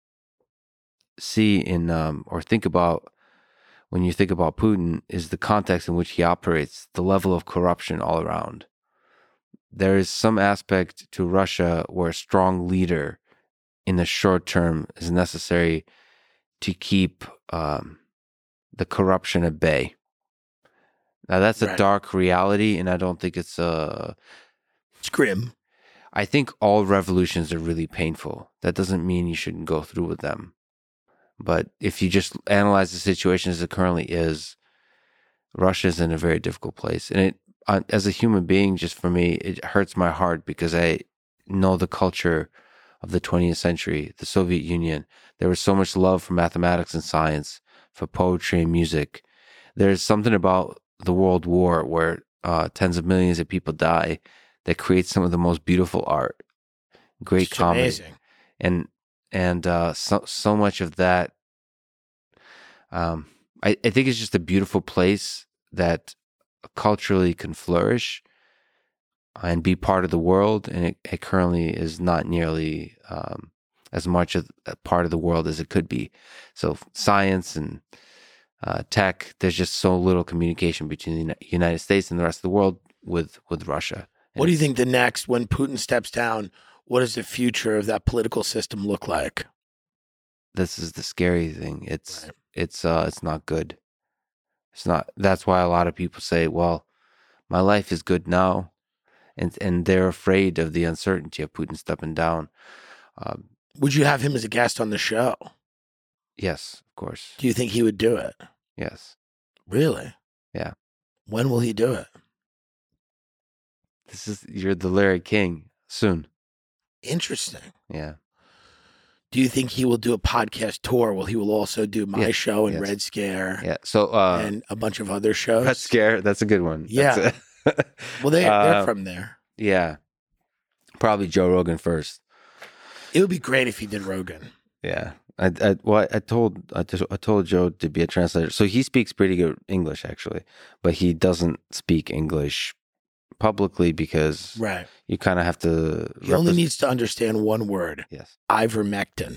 [SPEAKER 2] see in um, or think about when you think about Putin, is the context in which he operates, the level of corruption all around. There is some aspect to Russia where a strong leader in the short term is necessary to keep um, the corruption at bay. Now, that's a
[SPEAKER 1] Right.
[SPEAKER 2] dark reality, and I don't think it's a...
[SPEAKER 1] It's grim.
[SPEAKER 2] I think all revolutions are really painful. That doesn't mean you shouldn't go through with them. But if you just analyze the situation as it currently is, Russia is in a very difficult place. And it, uh, as a human being, just for me, it hurts my heart, because I know the culture of the twentieth century, the Soviet Union. There was so much love for mathematics and science, for poetry and music. There's something about the World War where uh, tens of millions of people die that creates some of the most beautiful art, great
[SPEAKER 1] It's
[SPEAKER 2] comedy.
[SPEAKER 1] amazing.
[SPEAKER 2] And and uh, so so much of that, um, I, I think it's just a beautiful place that culturally can flourish and be part of the world. And it, it currently is not nearly um, as much of a part of the world as it could be. So science and uh, tech, there's just so little communication between the United States and the rest of the world with, with Russia.
[SPEAKER 1] What do you think the next, when Putin steps down, what does the future of that political system look like?
[SPEAKER 2] this is the scary thing. It's
[SPEAKER 1] Right.
[SPEAKER 2] it's uh it's not good. It's not. That's why a lot of people say, "Well, my life is good now," and and they're afraid of the uncertainty of Putin stepping down. Um,
[SPEAKER 1] Would you have him as a guest on the show?
[SPEAKER 2] yes, of course.
[SPEAKER 1] Do you think he would do it?
[SPEAKER 2] Yes.
[SPEAKER 1] Really?
[SPEAKER 2] Yeah.
[SPEAKER 1] When will he do it?
[SPEAKER 2] This is you're the Larry King soon.
[SPEAKER 1] Interesting.
[SPEAKER 2] Yeah.
[SPEAKER 1] Do you think he will do a podcast tour? Well, he will also do my
[SPEAKER 2] Yeah,
[SPEAKER 1] show and
[SPEAKER 2] yes.
[SPEAKER 1] Red Scare
[SPEAKER 2] Yeah. So uh
[SPEAKER 1] and a bunch of other shows?
[SPEAKER 2] Red Scare, that's a good one.
[SPEAKER 1] Yeah.
[SPEAKER 2] That's a-
[SPEAKER 1] Well, they, they're
[SPEAKER 2] Uh,
[SPEAKER 1] from there.
[SPEAKER 2] Yeah. Probably Joe Rogan first.
[SPEAKER 1] It would be great if he did Rogan.
[SPEAKER 2] Yeah. I I well, I told I, just, I told Joe to be a translator. So he speaks pretty good English actually, but he doesn't speak English publicly because
[SPEAKER 1] Right.
[SPEAKER 2] you kind of have to
[SPEAKER 1] He only
[SPEAKER 2] repres-
[SPEAKER 1] needs to understand one word,
[SPEAKER 2] Yes.
[SPEAKER 1] ivermectin.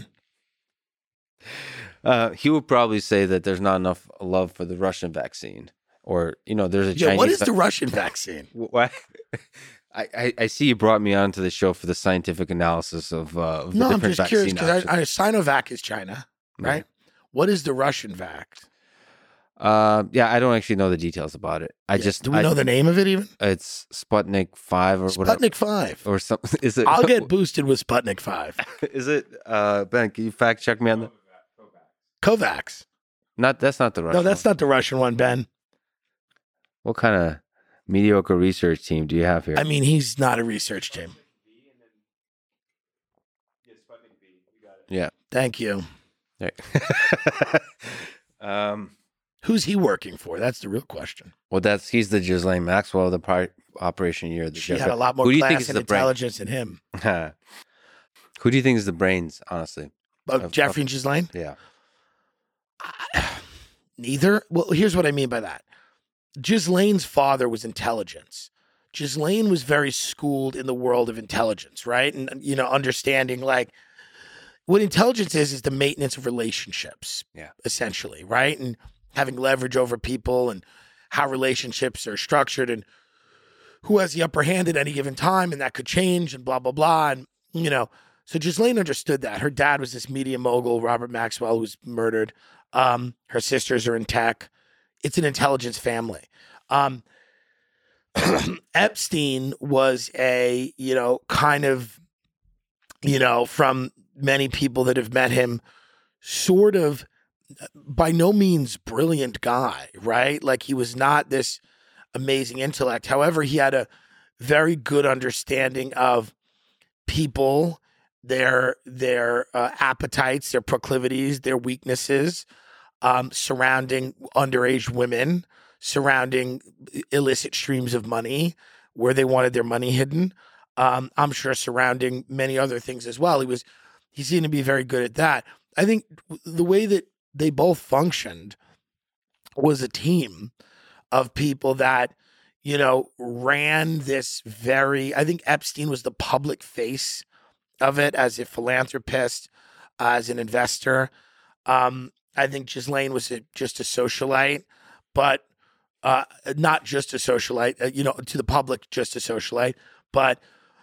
[SPEAKER 2] Uh, he would probably say that there's not enough love for the Russian vaccine, or you know, there's a
[SPEAKER 1] Yeah,
[SPEAKER 2] Chinese.
[SPEAKER 1] what is
[SPEAKER 2] va-
[SPEAKER 1] the Russian vaccine?
[SPEAKER 2] What? I, I, I see you brought me onto the show for the scientific analysis of, uh, of the
[SPEAKER 1] No, I'm
[SPEAKER 2] different
[SPEAKER 1] just curious
[SPEAKER 2] vaccine
[SPEAKER 1] because I, I, Sinovac is China,
[SPEAKER 2] Yeah.
[SPEAKER 1] right? What is the Russian vac?
[SPEAKER 2] Uh, yeah, I don't actually know the details about it. I
[SPEAKER 1] Yeah.
[SPEAKER 2] just
[SPEAKER 1] Do we
[SPEAKER 2] I-
[SPEAKER 1] know the name of it even?
[SPEAKER 2] It's Sputnik Five or whatever,
[SPEAKER 1] Sputnik five.
[SPEAKER 2] or something. Is it?
[SPEAKER 1] I'll get boosted with Sputnik five.
[SPEAKER 2] Is it? Uh, Ben, can you fact check me on that?
[SPEAKER 1] Kovacs.
[SPEAKER 2] Not that's not the Russian.
[SPEAKER 1] No, that's
[SPEAKER 2] one.
[SPEAKER 1] not the Russian one, Ben.
[SPEAKER 2] What kind of mediocre research team do you have here?
[SPEAKER 1] I mean, he's not a research team.
[SPEAKER 2] yeah.
[SPEAKER 1] Thank you.
[SPEAKER 2] Right. um.
[SPEAKER 1] Who's he working for? That's the real question.
[SPEAKER 2] Well, that's he's the Ghislaine Maxwell, the pri- Operation Year. The
[SPEAKER 1] She
[SPEAKER 2] Jeff-
[SPEAKER 1] had a lot more
[SPEAKER 2] Who do you think
[SPEAKER 1] class
[SPEAKER 2] is
[SPEAKER 1] and
[SPEAKER 2] the brain?
[SPEAKER 1] intelligence than him.
[SPEAKER 2] Who do you think is the brains? Honestly,
[SPEAKER 1] But
[SPEAKER 2] Of-
[SPEAKER 1] Jeffrey and Ghislaine?
[SPEAKER 2] yeah.
[SPEAKER 1] Neither. Well, here's what I mean by that. Ghislaine's father was intelligence. Ghislaine was very schooled in the world of intelligence, right? And, you know, understanding like what intelligence is, is the maintenance of relationships,
[SPEAKER 2] Yeah.
[SPEAKER 1] essentially, right? And having leverage over people and how relationships are structured and who has the upper hand at any given time, and that could change and blah, blah, blah. And, you know, so Ghislaine understood that. Her dad was this media mogul, Robert Maxwell, who was murdered. Um, her sisters are in tech. It's an intelligence family. Um, Epstein was a, you know, kind of, you know, from many people that have met him, sort of by no means brilliant guy, right? Like he was not this amazing intellect. However, he had a very good understanding of people, their their uh, appetites, their proclivities, their weaknesses, um, surrounding underage women, surrounding illicit streams of money, where they wanted their money hidden. Um, I'm sure surrounding many other things as well. He was he seemed to be very good at that. I think the way that they both functioned was a team of people that, you know, ran this very, I think Epstein was the public face of it as a philanthropist, as an investor. Um, I think Ghislaine was a, just a socialite, but uh, not just a socialite, uh, you know, to the public, just a socialite, but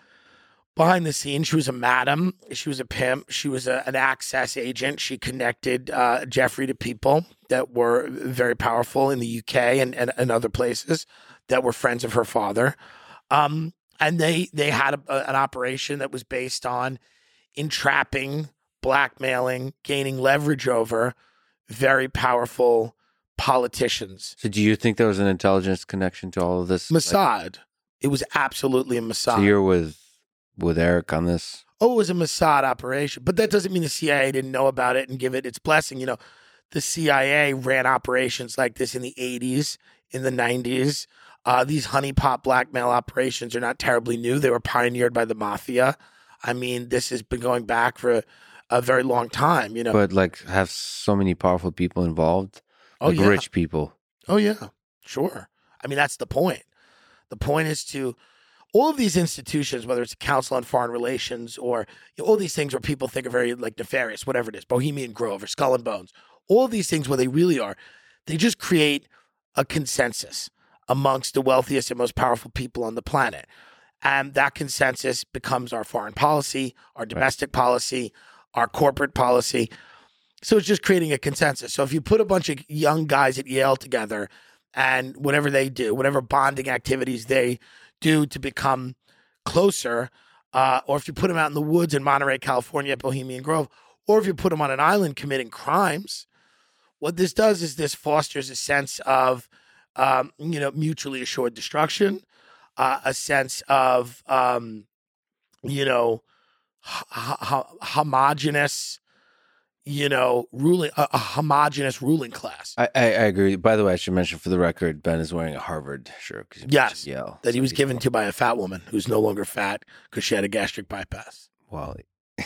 [SPEAKER 1] behind the scenes, she was a madam. She was a pimp. She was a, an access agent. She connected uh, Jeffrey to people that were very powerful in the U K and, and, and other places that were friends of her father. Um, and they they had a, a, an operation that was based on entrapping, blackmailing, gaining leverage over very powerful politicians.
[SPEAKER 2] So, do you think there was an intelligence connection to all of this? Like,
[SPEAKER 1] Mossad. It was absolutely a Mossad.
[SPEAKER 2] so you're with with Eric on this?
[SPEAKER 1] Oh, it was a Mossad operation. But that doesn't mean the C I A didn't know about it and give it its blessing. You know, the C I A ran operations like this in the eighties, in the nineties. Uh, these honeypot blackmail operations are not terribly new. They were pioneered by the mafia. I mean, this has been going back for a, a very long time, you know.
[SPEAKER 2] But like, have so many powerful people involved,
[SPEAKER 1] oh,
[SPEAKER 2] like
[SPEAKER 1] yeah.
[SPEAKER 2] rich people.
[SPEAKER 1] Oh, yeah. Sure. I mean, that's the point. The point is to all of these institutions, whether it's a Council on Foreign Relations or you know, all these things where people think are very like nefarious, whatever it is, Bohemian Grove or Skull and Bones, all of these things where they really are, they just create a consensus amongst the wealthiest and most powerful people on the planet. And that consensus becomes our foreign policy, our domestic right. policy, our corporate policy. So it's just creating a consensus. So if you put a bunch of young guys at Yale together and whatever they do, whatever bonding activities they do to become closer, uh, or if you put them out in the woods in Monterey, California, at Bohemian Grove, or if you put them on an island committing crimes, what this does is this fosters a sense of, um, you know, mutually assured destruction, uh, a sense of, um, you know, h- h- homogenous, you know, ruling a, a homogenous ruling class.
[SPEAKER 2] I, I, I agree. By the way, I should mention for the record, Ben is wearing a Harvard shirt. Cause he
[SPEAKER 1] Yes,
[SPEAKER 2] Yale,
[SPEAKER 1] that
[SPEAKER 2] so
[SPEAKER 1] he was
[SPEAKER 2] he's
[SPEAKER 1] given
[SPEAKER 2] fun.
[SPEAKER 1] to by a fat woman who's no longer fat because she had a gastric bypass.
[SPEAKER 2] Well,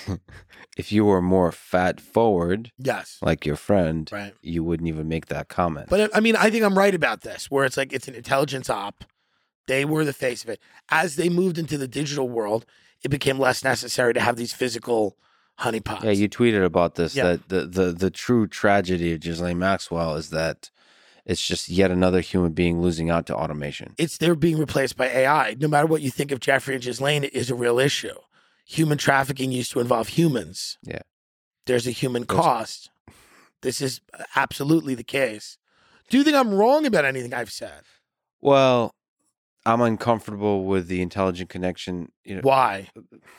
[SPEAKER 2] if you were more fat forward,
[SPEAKER 1] Yes,
[SPEAKER 2] like your friend,
[SPEAKER 1] right.
[SPEAKER 2] you wouldn't even make that comment.
[SPEAKER 1] But I mean, I think I'm right about this, where it's like it's an intelligence op. They were the face of it. As they moved into the digital world, it became less necessary to have these physical honeypots.
[SPEAKER 2] Yeah, you tweeted about this,
[SPEAKER 1] Yeah.
[SPEAKER 2] that the, the, the true tragedy of Ghislaine Maxwell is that it's just yet another human being losing out to automation.
[SPEAKER 1] It's they're being replaced by A I. No matter what you think of Jeffrey and Ghislaine, it is a real issue. Human trafficking used to involve humans.
[SPEAKER 2] Yeah.
[SPEAKER 1] There's a human cost. This is absolutely the case. Do you think I'm wrong about anything I've said?
[SPEAKER 2] Well, I'm uncomfortable with the intelligent connection. You know,
[SPEAKER 1] Why?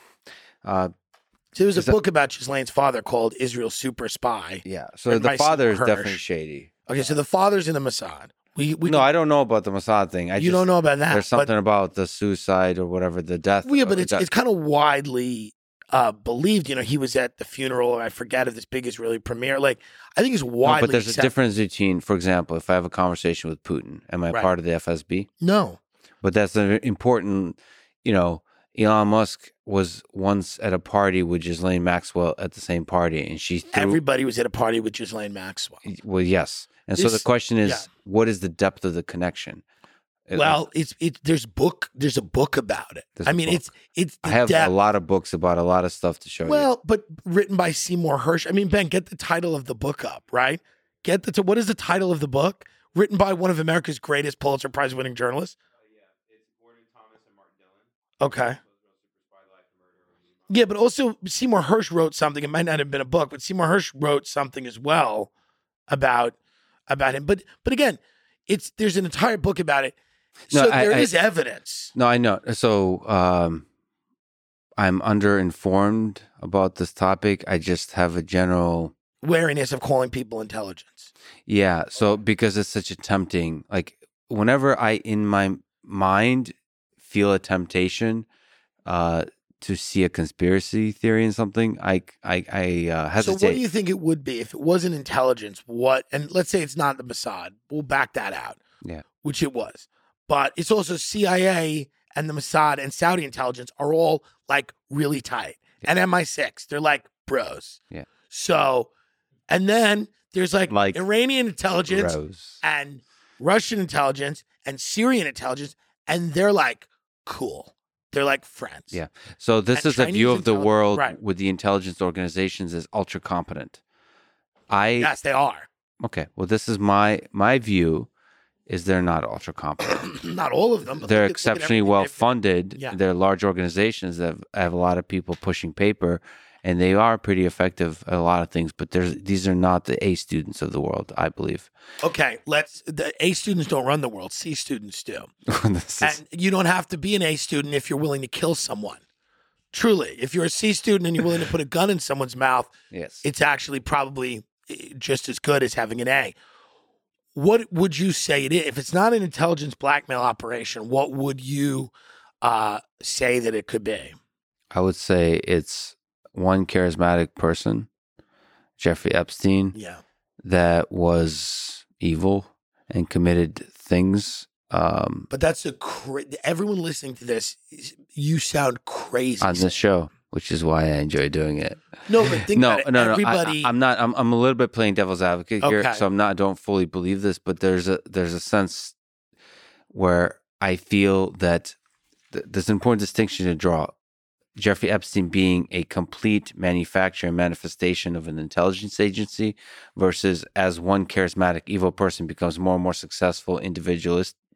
[SPEAKER 2] uh,
[SPEAKER 1] So there was a
[SPEAKER 2] Is that-
[SPEAKER 1] book about Ghislaine's father called Israel Super Spy.
[SPEAKER 2] yeah. So
[SPEAKER 1] Written by
[SPEAKER 2] the father is
[SPEAKER 1] Seymour
[SPEAKER 2] definitely
[SPEAKER 1] Hersh.
[SPEAKER 2] shady.
[SPEAKER 1] Okay, so the father's in the Mossad. We, we
[SPEAKER 2] no,
[SPEAKER 1] can-
[SPEAKER 2] I don't know about the Mossad thing. I
[SPEAKER 1] you
[SPEAKER 2] just,
[SPEAKER 1] don't know about that.
[SPEAKER 2] There's
[SPEAKER 1] but-
[SPEAKER 2] something about the suicide or whatever, the death.
[SPEAKER 1] Well, yeah, but
[SPEAKER 2] uh,
[SPEAKER 1] it's
[SPEAKER 2] that-
[SPEAKER 1] it's kind of widely uh, believed. You know, he was at the funeral, I forget, of this big Israeli premier. Like, I think it's
[SPEAKER 2] No,
[SPEAKER 1] widely.
[SPEAKER 2] but there's a
[SPEAKER 1] accepted.
[SPEAKER 2] difference between, for example, if I have a conversation with Putin, am I
[SPEAKER 1] Right.
[SPEAKER 2] part of the F S B?
[SPEAKER 1] No,
[SPEAKER 2] But that's an important, you know, Elon Musk was once at a party with Ghislaine Maxwell at the same party, and she threw.
[SPEAKER 1] everybody was at a party with Ghislaine Maxwell.
[SPEAKER 2] Well, yes. And so
[SPEAKER 1] This-
[SPEAKER 2] the question is,
[SPEAKER 1] yeah.
[SPEAKER 2] what is the depth of the connection? It-
[SPEAKER 1] Well, it's it. There's book. There's a book about it.
[SPEAKER 2] There's
[SPEAKER 1] I
[SPEAKER 2] a
[SPEAKER 1] mean,
[SPEAKER 2] book.
[SPEAKER 1] it's it's. The
[SPEAKER 2] I have
[SPEAKER 1] depth.
[SPEAKER 2] a lot of books about a lot of stuff to show you.
[SPEAKER 1] Well, but written by Seymour Hersh. I mean, Ben, get the title of the book up, right? Get the. What is the title of the book? Written by one of America's greatest Pulitzer Prize winning journalists. Okay. Yeah, but also Seymour Hersh wrote something. It might not have been a book, but Seymour Hersh wrote something as well about about him. But but again, it's there's an entire book about it.
[SPEAKER 2] No,
[SPEAKER 1] So
[SPEAKER 2] I-
[SPEAKER 1] there
[SPEAKER 2] I-
[SPEAKER 1] is evidence.
[SPEAKER 2] No, I know. So um, I'm underinformed about this topic. I just have a general.
[SPEAKER 1] Wariness of calling people intelligence.
[SPEAKER 2] Yeah. So because it's such a tempting, like whenever I in my mind feel a temptation uh, to see a conspiracy theory in something, I I, I uh,
[SPEAKER 1] So
[SPEAKER 2] hesitate.
[SPEAKER 1] what do you think it would be if it wasn't intelligence? What and let's say it's not the Mossad. We'll back that out.
[SPEAKER 2] Yeah.
[SPEAKER 1] Which it was. But it's also C I A and the Mossad and Saudi intelligence are all like really tight.
[SPEAKER 2] Yeah.
[SPEAKER 1] And M I six, they're like bros.
[SPEAKER 2] Yeah.
[SPEAKER 1] So, and then there's like,
[SPEAKER 2] Like
[SPEAKER 1] Iranian intelligence
[SPEAKER 2] Rose.
[SPEAKER 1] and Russian intelligence and Syrian intelligence, and they're like cool. They're like friends.
[SPEAKER 2] Yeah. So this
[SPEAKER 1] And
[SPEAKER 2] is a view
[SPEAKER 1] Chinese
[SPEAKER 2] of the
[SPEAKER 1] intelli-
[SPEAKER 2] world
[SPEAKER 1] right.
[SPEAKER 2] with the intelligence organizations as ultra competent. I
[SPEAKER 1] Yes, they are.
[SPEAKER 2] okay. Well, this is my my view. Is they're not ultra competent.
[SPEAKER 1] Not all of them. But
[SPEAKER 2] They're
[SPEAKER 1] look at- look at
[SPEAKER 2] exceptionally
[SPEAKER 1] everything
[SPEAKER 2] well
[SPEAKER 1] they've-
[SPEAKER 2] funded.
[SPEAKER 1] Yeah.
[SPEAKER 2] They're large organizations that have, have a lot of people pushing paper, and they are pretty effective at a lot of things. But there's these are not the A students of the world, I believe.
[SPEAKER 1] Okay, let's. The A students don't run the world. C students do.
[SPEAKER 2] This is-
[SPEAKER 1] And you don't have to be an A student if you're willing to kill someone. Truly, if you're a C student and you're willing to put a gun in someone's mouth,
[SPEAKER 2] yes.
[SPEAKER 1] it's actually probably eh, just as good as having an A. What would you say it is? If it's not an intelligence blackmail operation, what would you uh, say that it could be?
[SPEAKER 2] I would say it's one charismatic person, Jeffrey Epstein,
[SPEAKER 1] Yeah.
[SPEAKER 2] that was evil and committed things um,
[SPEAKER 1] But that's a cra- everyone listening to this, you sound crazy.
[SPEAKER 2] on this show, which is why I enjoy doing it.
[SPEAKER 1] No, but think
[SPEAKER 2] no,
[SPEAKER 1] about it.
[SPEAKER 2] no, no,
[SPEAKER 1] Everybody,
[SPEAKER 2] I, am not. I'm, I'm a little bit playing devil's advocate here,
[SPEAKER 1] Okay.
[SPEAKER 2] so I'm not. I don't fully believe this, but there's a there's a sense where I feel that th- there's an important distinction to draw. Jeffrey Epstein being a complete manufacturer and manifestation of an intelligence agency versus as one charismatic evil person becomes more and more successful individualist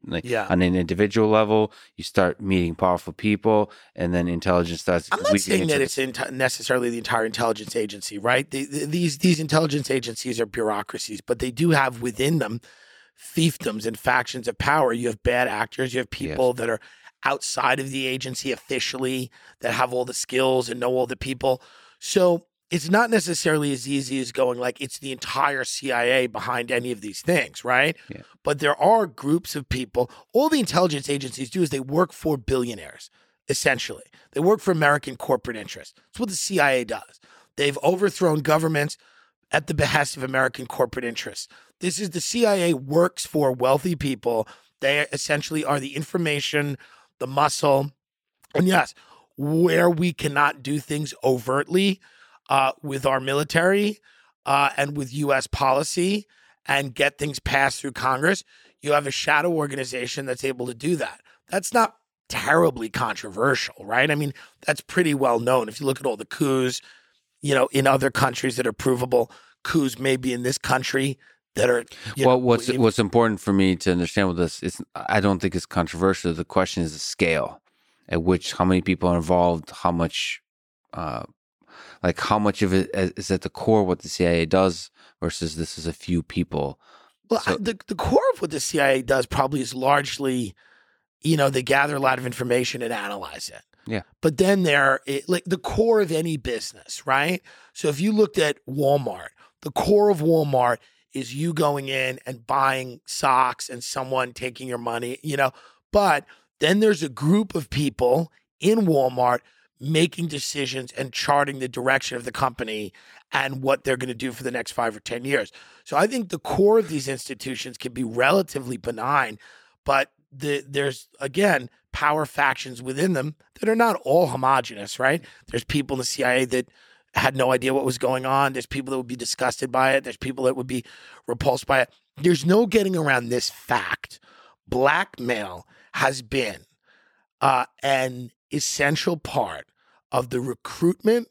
[SPEAKER 2] like
[SPEAKER 1] Yeah.
[SPEAKER 2] on an individual level, you start meeting powerful people, and then intelligence starts.
[SPEAKER 1] I'm not
[SPEAKER 2] weaving
[SPEAKER 1] saying
[SPEAKER 2] into
[SPEAKER 1] that
[SPEAKER 2] the-
[SPEAKER 1] it's enti- necessarily the entire intelligence agency, right? The, the, these these intelligence agencies are bureaucracies, but they do have within them fiefdoms and factions of power. You have bad actors. You have people
[SPEAKER 2] Yes.
[SPEAKER 1] that are outside of the agency officially that have all the skills and know all the people. So it's not necessarily as easy as going like it's the entire C I A behind any of these things, right?
[SPEAKER 2] Yeah.
[SPEAKER 1] But there are groups of people. All the intelligence agencies do is they work for billionaires, essentially. They work for American corporate interests. That's what the C I A does. They've overthrown governments at the behest of American corporate interests. This is the C I A works for wealthy people. They essentially are the information, the muscle, and yes, where we cannot do things overtly uh, with our military uh, and with U S policy and get things passed through Congress, you have a shadow organization that's able to do that. That's not terribly controversial, right? I mean, that's pretty well known. If you look at all the coups, you know, in other countries that are provable, coups maybe in this country that are, you
[SPEAKER 2] well,
[SPEAKER 1] know,
[SPEAKER 2] what's
[SPEAKER 1] even-
[SPEAKER 2] what's important for me to understand with this is I don't think it's controversial. The question is the scale at which how many people are involved, how much, uh, like how much of it is at the core what the C I A does versus this is a few people.
[SPEAKER 1] Well,
[SPEAKER 2] So-
[SPEAKER 1] I- the, the core of what the C I A does probably is largely, you know, they gather a lot of information and analyze it.
[SPEAKER 2] Yeah.
[SPEAKER 1] But then they're it, like the core of any business, right? So if you looked at Walmart, the core of Walmart is you going in and buying socks and someone taking your money, you know. But then there's a group of people in Walmart making decisions and charting the direction of the company and what they're going to do for the next five or ten years. So I think the core of these institutions can be relatively benign, but the, there's, again, power factions within them that are not all homogenous, right? There's people in the C I A that had no idea what was going on. There's people that would be disgusted by it. There's people that would be repulsed by it. There's no getting around this fact. Blackmail has been uh, an essential part of the recruitment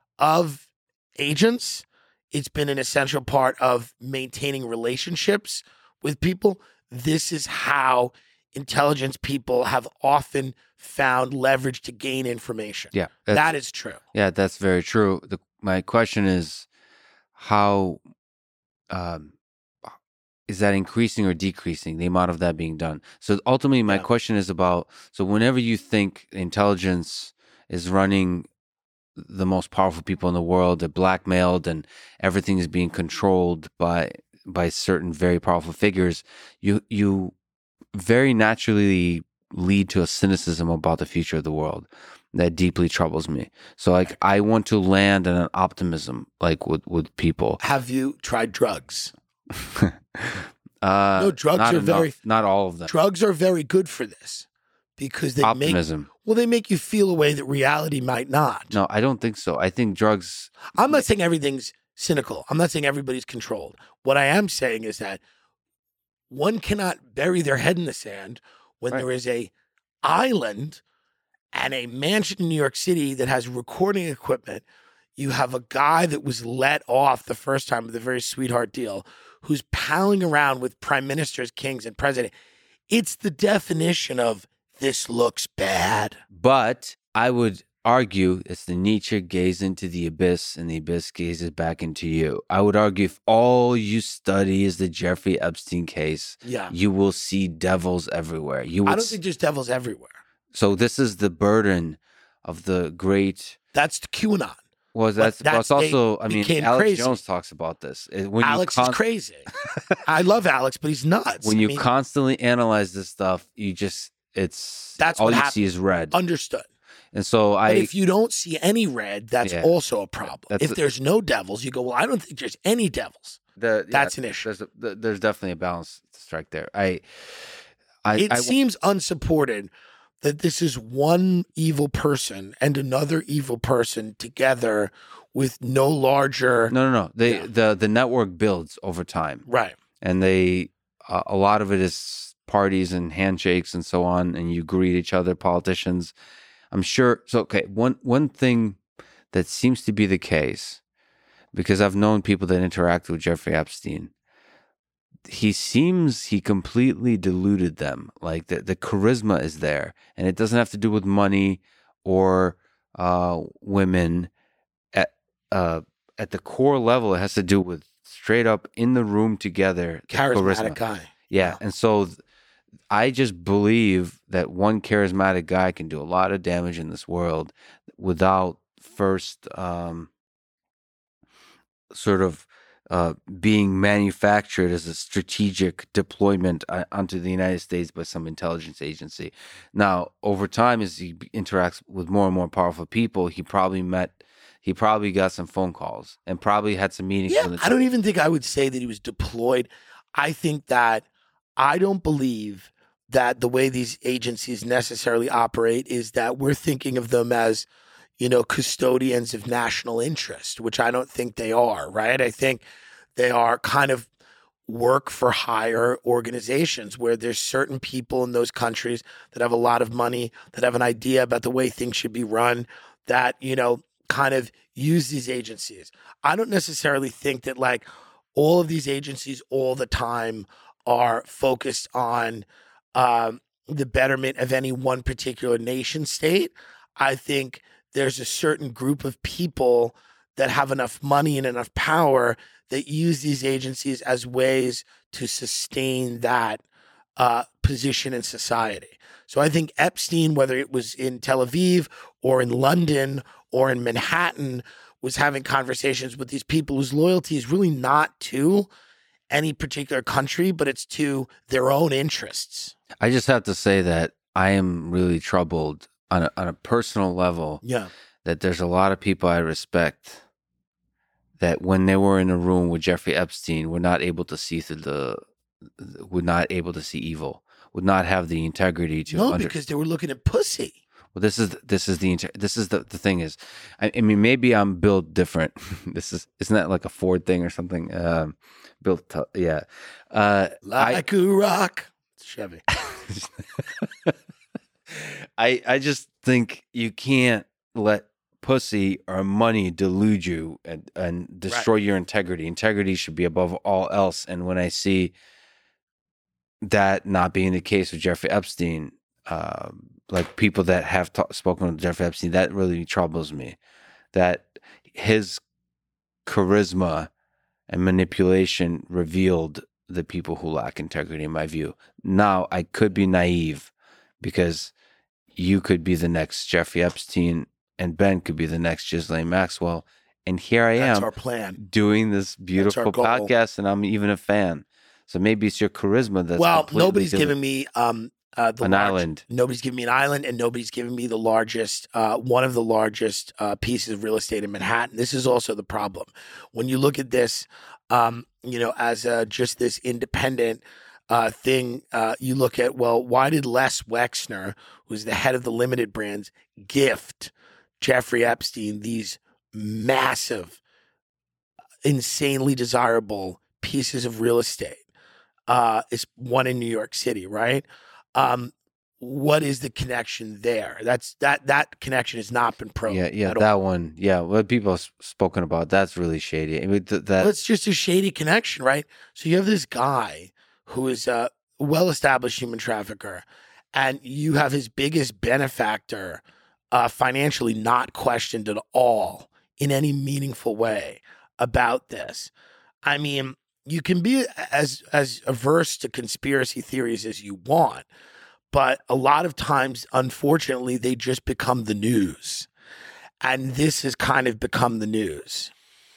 [SPEAKER 1] of agents. It's been an essential part of maintaining relationships with people. This is how intelligence people have often found leverage to gain information.
[SPEAKER 2] Yeah,
[SPEAKER 1] That is true.
[SPEAKER 2] Yeah, that's very true. The, my question is, how um, is that increasing or decreasing, the amount of that being done? So ultimately, my
[SPEAKER 1] Yeah.
[SPEAKER 2] question is about, so whenever you think intelligence is running the most powerful people in the world, they're blackmailed and everything is being controlled by by certain very powerful figures, you you very naturally lead to a cynicism about the future of the world that deeply troubles me. So like I want to land in an optimism like with, with people.
[SPEAKER 1] Have you tried drugs?
[SPEAKER 2] uh,
[SPEAKER 1] No, drugs
[SPEAKER 2] not
[SPEAKER 1] are
[SPEAKER 2] enough,
[SPEAKER 1] very-
[SPEAKER 2] not all of them.
[SPEAKER 1] Drugs are very good for this because they make
[SPEAKER 2] Optimism.
[SPEAKER 1] well, they make you feel a way that reality might not.
[SPEAKER 2] No, I don't think so. I think drugs.
[SPEAKER 1] I'm not saying everything's cynical. I'm not saying everybody's controlled. What I am saying is that one cannot bury their head in the sand when
[SPEAKER 2] Right.
[SPEAKER 1] there is a island and a mansion in New York City that has recording equipment. You have a guy that was let off the first time with a very sweetheart deal who's palling around with prime ministers, kings, and president. It's the definition of this looks bad.
[SPEAKER 2] But I would argue it's the Nietzsche gaze into the abyss and the abyss gazes back into you. I would argue if all you study is the Jeffrey Epstein case,
[SPEAKER 1] Yeah.
[SPEAKER 2] you will see devils everywhere. You will
[SPEAKER 1] I don't
[SPEAKER 2] s-
[SPEAKER 1] think there's devils everywhere.
[SPEAKER 2] so this is the burden of the great.
[SPEAKER 1] That's the QAnon.
[SPEAKER 2] Well, that's, but
[SPEAKER 1] that's-
[SPEAKER 2] it's also. I mean,
[SPEAKER 1] became
[SPEAKER 2] Alex
[SPEAKER 1] crazy.
[SPEAKER 2] Jones talks about this. It- When
[SPEAKER 1] Alex
[SPEAKER 2] you
[SPEAKER 1] is crazy. I love Alex, but he's nuts.
[SPEAKER 2] when
[SPEAKER 1] I
[SPEAKER 2] you
[SPEAKER 1] mean,
[SPEAKER 2] constantly analyze this stuff, you just it's
[SPEAKER 1] That's
[SPEAKER 2] all
[SPEAKER 1] what
[SPEAKER 2] you
[SPEAKER 1] happens.
[SPEAKER 2] see is red.
[SPEAKER 1] understood.
[SPEAKER 2] And so I
[SPEAKER 1] But if you don't see any red, that's
[SPEAKER 2] Yeah.
[SPEAKER 1] also a problem.
[SPEAKER 2] That's
[SPEAKER 1] if
[SPEAKER 2] a-
[SPEAKER 1] there's no devils, you go, well, I don't think there's any devils.
[SPEAKER 2] the, yeah,
[SPEAKER 1] That's an issue.
[SPEAKER 2] There's, a, th- there's definitely a balance to strike there. I, I,
[SPEAKER 1] It
[SPEAKER 2] I
[SPEAKER 1] seems unsupported that this is one evil person and another evil person together with no larger.
[SPEAKER 2] no, no, no. They
[SPEAKER 1] Yeah.
[SPEAKER 2] the the network builds over time,
[SPEAKER 1] Right.
[SPEAKER 2] and they uh, a lot of it is parties and handshakes and so on, and you greet each other, politicians. I'm sure. So okay, one one thing that seems to be the case, because I've known people that interact with Jeffrey Epstein. he seems he completely deluded them. Like the the charisma is there, and it doesn't have to do with money or uh, women. At uh, at the core level, it has to do with straight up in the room together, the
[SPEAKER 1] Charismatic
[SPEAKER 2] charisma.
[SPEAKER 1] guy.
[SPEAKER 2] Yeah, and so th- I just believe that one charismatic guy can do a lot of damage in this world without first um, sort of uh, being manufactured as a strategic deployment uh, onto the United States by some intelligence agency. Now, over time, as he b- interacts with more and more powerful people, he probably met, he probably got some phone calls and probably had some meetings
[SPEAKER 1] Yeah,
[SPEAKER 2] with.
[SPEAKER 1] I don't even think I would say that he was deployed. I think that I don't believe that the way these agencies necessarily operate is that we're thinking of them as, you know, custodians of national interest, which I don't think they are, right? I think they are kind of work for hire organizations where there's certain people in those countries that have a lot of money, that have an idea about the way things should be run, that, you know, kind of use these agencies. I don't necessarily think that like all of these agencies all the time are focused on um, the betterment of any one particular nation state. I think there's a certain group of people that have enough money and enough power that use these agencies as ways to sustain that uh, position in society. So I think Epstein, whether it was in Tel Aviv or in London or in Manhattan, was having conversations with these people whose loyalty is really not to any particular country, but it's to their own interests.
[SPEAKER 2] I just have to say that I am really troubled on a, on a personal level.
[SPEAKER 1] Yeah.
[SPEAKER 2] That there's a lot of people I respect that when they were in a room with Jeffrey Epstein were not able to see through the, were not able to see evil, would not have the integrity to.
[SPEAKER 1] No,
[SPEAKER 2] under-
[SPEAKER 1] because they were looking at pussy.
[SPEAKER 2] Well, this is this is the inter- this is the, the thing is, I, I mean, maybe I'm built different. This is isn't that like a Ford thing or something? Um, built, t- yeah. Uh,
[SPEAKER 1] like I, a rock, Chevy.
[SPEAKER 2] I I just think you can't let pussy or money delude you and and destroy right. your integrity. Integrity should be above all else. And when I see that not being the case with Jeffrey Epstein. Um, like people that have ta- spoken with Jeffrey Epstein, that really troubles me. That his charisma and manipulation revealed the people who lack integrity, in my view. Now, I could be naive because you could be the next Jeffrey Epstein and Ben could be the next Ghislaine Maxwell. And here I
[SPEAKER 1] That's
[SPEAKER 2] am
[SPEAKER 1] our plan.
[SPEAKER 2] doing this beautiful podcast, and I'm even a fan. So maybe it's your charisma that's
[SPEAKER 1] well. Nobody's
[SPEAKER 2] different.
[SPEAKER 1] giving me um, uh, the
[SPEAKER 2] an
[SPEAKER 1] large,
[SPEAKER 2] island.
[SPEAKER 1] Nobody's giving me an island, and nobody's giving me the largest, uh, one of the largest uh, pieces of real estate in Manhattan. This is also the problem when you look at this, um, you know, as uh, just this independent uh, thing. Uh, you look at well, why did Les Wexner, who's the head of the limited brands, gift Jeffrey Epstein these massive, insanely desirable pieces of real estate? Uh, it's one in New York City, right? Um, what is the connection there? That's that that connection has not been proven.
[SPEAKER 2] Yeah, yeah, that all. one. Yeah, what people have spoken about, that's really shady. I mean, th- that
[SPEAKER 1] well, it's just a shady connection, right? So you have this guy who is a well-established human trafficker, and you have his biggest benefactor uh, financially not questioned at all in any meaningful way about this. I mean, you can be as as averse to conspiracy theories as you want, but a lot of times, unfortunately, they just become the news. And this has kind of become the news.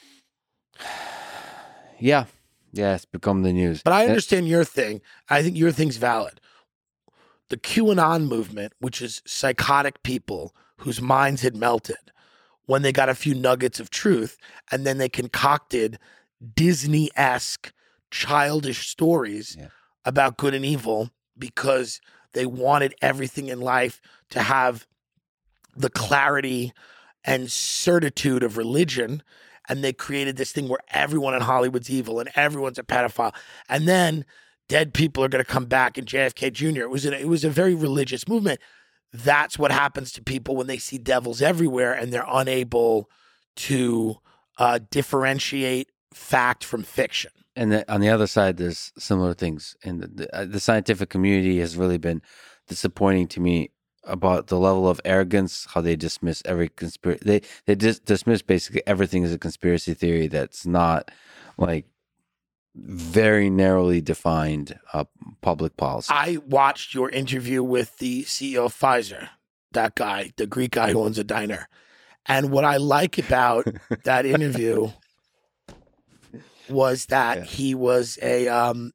[SPEAKER 2] Yeah. Yeah, it's become the news.
[SPEAKER 1] But I understand your thing. I think your thing's valid. The QAnon movement, which is psychotic people whose minds had melted when they got a few nuggets of truth, and then they concocted Disney-esque childish stories yeah. about good and evil because they wanted everything in life to have the clarity and certitude of religion. And they created this thing where everyone in Hollywood's evil and everyone's a pedophile. And then dead people are going to come back in J F K Junior It was, an, it was a very religious movement. That's what happens to people when they see devils everywhere and they're unable to uh, differentiate fact from fiction.
[SPEAKER 2] And the, on the other side, there's similar things. And the, the, uh, the scientific community has really been disappointing to me about the level of arrogance, how they dismiss every conspiracy. They, they dis- dismiss basically everything as a conspiracy theory that's not like very narrowly defined uh, public policy.
[SPEAKER 1] I watched your interview with the C E O of Pfizer, that guy, the Greek guy who owns a diner. And what I like about that interview was that yeah. he was a um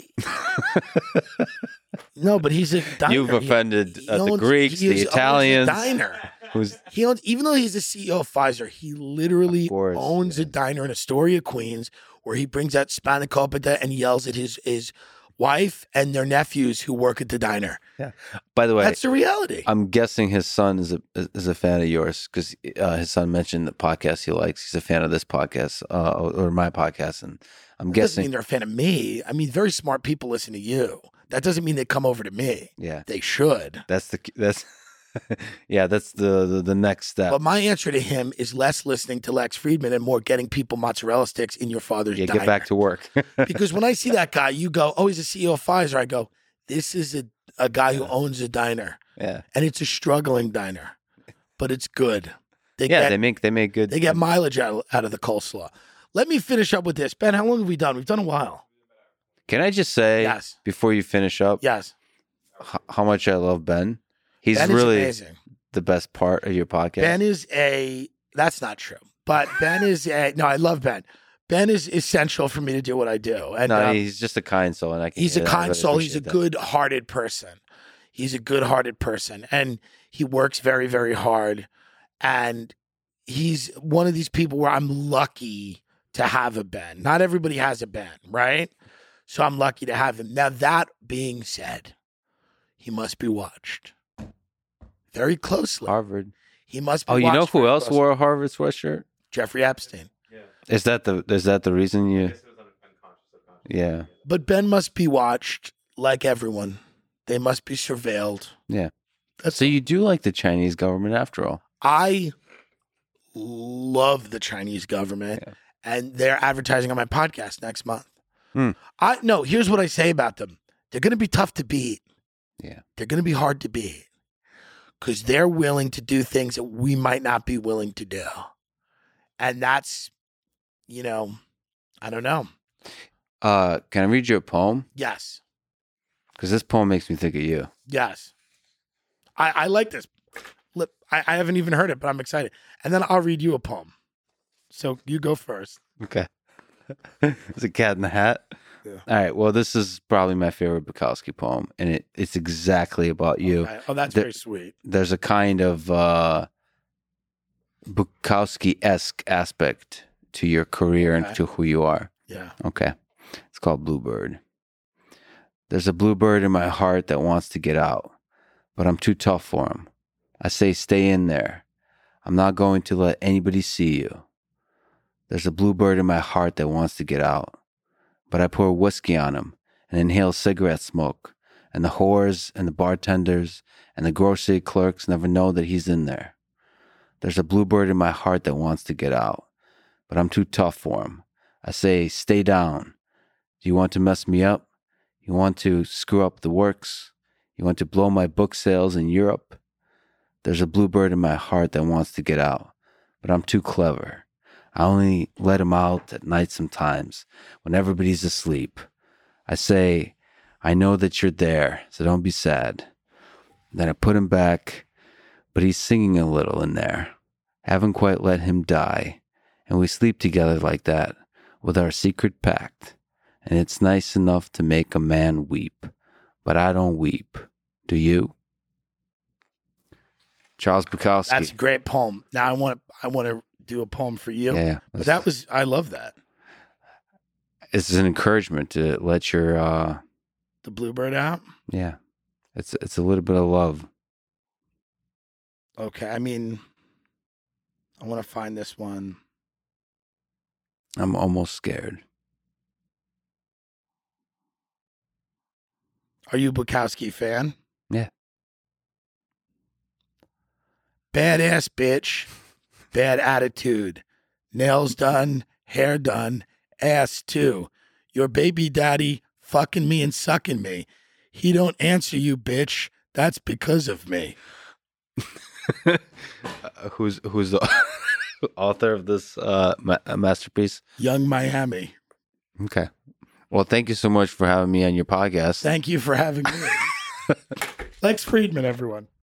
[SPEAKER 1] no, but he's a diner.
[SPEAKER 2] You've offended
[SPEAKER 1] he, he
[SPEAKER 2] uh,
[SPEAKER 1] owns,
[SPEAKER 2] the Greeks, the Italians.
[SPEAKER 1] Owns a diner.
[SPEAKER 2] Who's,
[SPEAKER 1] he owns, even though he's the C E O of Pfizer, he literally course, owns yes. a diner in Astoria, Queens, where he brings out spanakopita and yells at his his wife and their nephews who work at the diner.
[SPEAKER 2] Yeah. By the way,
[SPEAKER 1] that's the reality.
[SPEAKER 2] I'm guessing his son is a is a fan of yours because uh, his son mentioned the podcast he likes. He's a fan of this podcast uh, or my podcast, and I'm
[SPEAKER 1] that
[SPEAKER 2] guessing
[SPEAKER 1] doesn't mean they're a fan of me. I mean, very smart people listen to you. That doesn't mean they come over to me.
[SPEAKER 2] Yeah,
[SPEAKER 1] they should.
[SPEAKER 2] That's the that's. yeah, that's the, the the next step.
[SPEAKER 1] But my answer to him is less listening to Lex Friedman and more getting people mozzarella sticks in your father's
[SPEAKER 2] yeah,
[SPEAKER 1] diner.
[SPEAKER 2] Get back to work.
[SPEAKER 1] Because when I see that guy, you go, oh, he's a C E O of Pfizer. I go, this is a, a guy who owns a diner.
[SPEAKER 2] Yeah.
[SPEAKER 1] And it's a struggling diner, but it's good. They
[SPEAKER 2] yeah,
[SPEAKER 1] get,
[SPEAKER 2] they make they make good.
[SPEAKER 1] They get mileage out, out of the coleslaw. Let me finish up with this. Ben, how long have we done? We've done a while.
[SPEAKER 2] Can I just say,
[SPEAKER 1] yes.
[SPEAKER 2] before you finish up,
[SPEAKER 1] yes,
[SPEAKER 2] h- how much I love Ben. He's
[SPEAKER 1] Ben
[SPEAKER 2] really
[SPEAKER 1] is amazing.
[SPEAKER 2] The best part of your podcast.
[SPEAKER 1] Ben is a, that's not true, but Ben is a, no, I love Ben. Ben is essential for me to do what I do. And
[SPEAKER 2] no,
[SPEAKER 1] um,
[SPEAKER 2] he's just a kind soul. And I can
[SPEAKER 1] he's a kind
[SPEAKER 2] really
[SPEAKER 1] soul. He's a
[SPEAKER 2] that.
[SPEAKER 1] good-hearted person. He's a good-hearted person. And he works very, very hard. And he's one of these people where I'm lucky to have a Ben. Not everybody has a Ben, right? So I'm lucky to have him. Now, that being said, he must be watched very closely.
[SPEAKER 2] Harvard.
[SPEAKER 1] He must be
[SPEAKER 2] Oh, you know who else
[SPEAKER 1] closely.
[SPEAKER 2] wore a Harvard sweatshirt?
[SPEAKER 1] Jeffrey Epstein.
[SPEAKER 3] Yeah.
[SPEAKER 2] Is that the is that the reason you? Yeah.
[SPEAKER 1] But Ben must be watched like everyone. They must be surveilled.
[SPEAKER 2] Yeah.
[SPEAKER 1] That's
[SPEAKER 2] so you do like the Chinese government after all.
[SPEAKER 1] I love the Chinese government,
[SPEAKER 2] yeah.
[SPEAKER 1] and they're advertising on my podcast next month.
[SPEAKER 2] Hmm.
[SPEAKER 1] I no, here's what I say about them. They're going to be tough to beat.
[SPEAKER 2] Yeah.
[SPEAKER 1] They're going to be hard to beat because they're willing to do things that we might not be willing to do. And that's, you know, I don't know.
[SPEAKER 2] Uh, can I read you a poem?
[SPEAKER 1] Yes.
[SPEAKER 2] Because this poem makes me think of you.
[SPEAKER 1] Yes. I, I like this. Look, I, I haven't even heard it, but I'm excited. And then I'll read you a poem. So you go first.
[SPEAKER 2] Okay. It's a cat in the hat.
[SPEAKER 1] Yeah.
[SPEAKER 2] All right. Well, this is probably my favorite Bukowski poem, and it, it's exactly about you.
[SPEAKER 1] Okay. Oh, that's
[SPEAKER 2] there,
[SPEAKER 1] very sweet.
[SPEAKER 2] There's a kind of uh, Bukowski-esque aspect to your career
[SPEAKER 1] okay.
[SPEAKER 2] and to who you are.
[SPEAKER 1] Yeah.
[SPEAKER 2] Okay. It's called Bluebird. There's a bluebird in my heart that wants to get out, but I'm too tough for him. I say, stay in there. I'm not going to let anybody see you. There's a bluebird in my heart that wants to get out, but I pour whiskey on him and inhale cigarette smoke, and the whores and the bartenders and the grocery clerks never know that he's in there. There's a bluebird in my heart that wants to get out, but I'm too tough for him. I say, stay down. Do you want to mess me up? You want to screw up the works? You want to blow my book sales in Europe? There's a bluebird in my heart that wants to get out, but I'm too clever. I only let him out at night sometimes, when everybody's asleep. I say, I know that you're there, so don't be sad. Then I put him back, but he's singing a little in there. Haven't quite let him die, and we sleep together like that, with our secret pact. And it's nice enough to make a man weep, but I don't weep. Do you? Charles Bukowski.
[SPEAKER 1] That's a great poem. Now I want I want to do a poem for you.
[SPEAKER 2] Yeah,
[SPEAKER 1] but that was I love that.
[SPEAKER 2] It's an encouragement to let your uh,
[SPEAKER 1] the bluebird out.
[SPEAKER 2] Yeah, it's it's a little bit of love.
[SPEAKER 1] Okay, I mean, I want to find this one.
[SPEAKER 2] I'm almost scared.
[SPEAKER 1] Are you a Bukowski fan?
[SPEAKER 2] Yeah.
[SPEAKER 1] Badass bitch, bad attitude, nails done, hair done, ass too. Your baby daddy fucking me and sucking me. He don't answer you, bitch. That's because of me.
[SPEAKER 2] uh, who's who's the author of this uh, ma- masterpiece?
[SPEAKER 1] Young Miami.
[SPEAKER 2] Okay. Well, thank you so much for having me on your podcast.
[SPEAKER 1] Thank you for having me. Lex Friedman, everyone.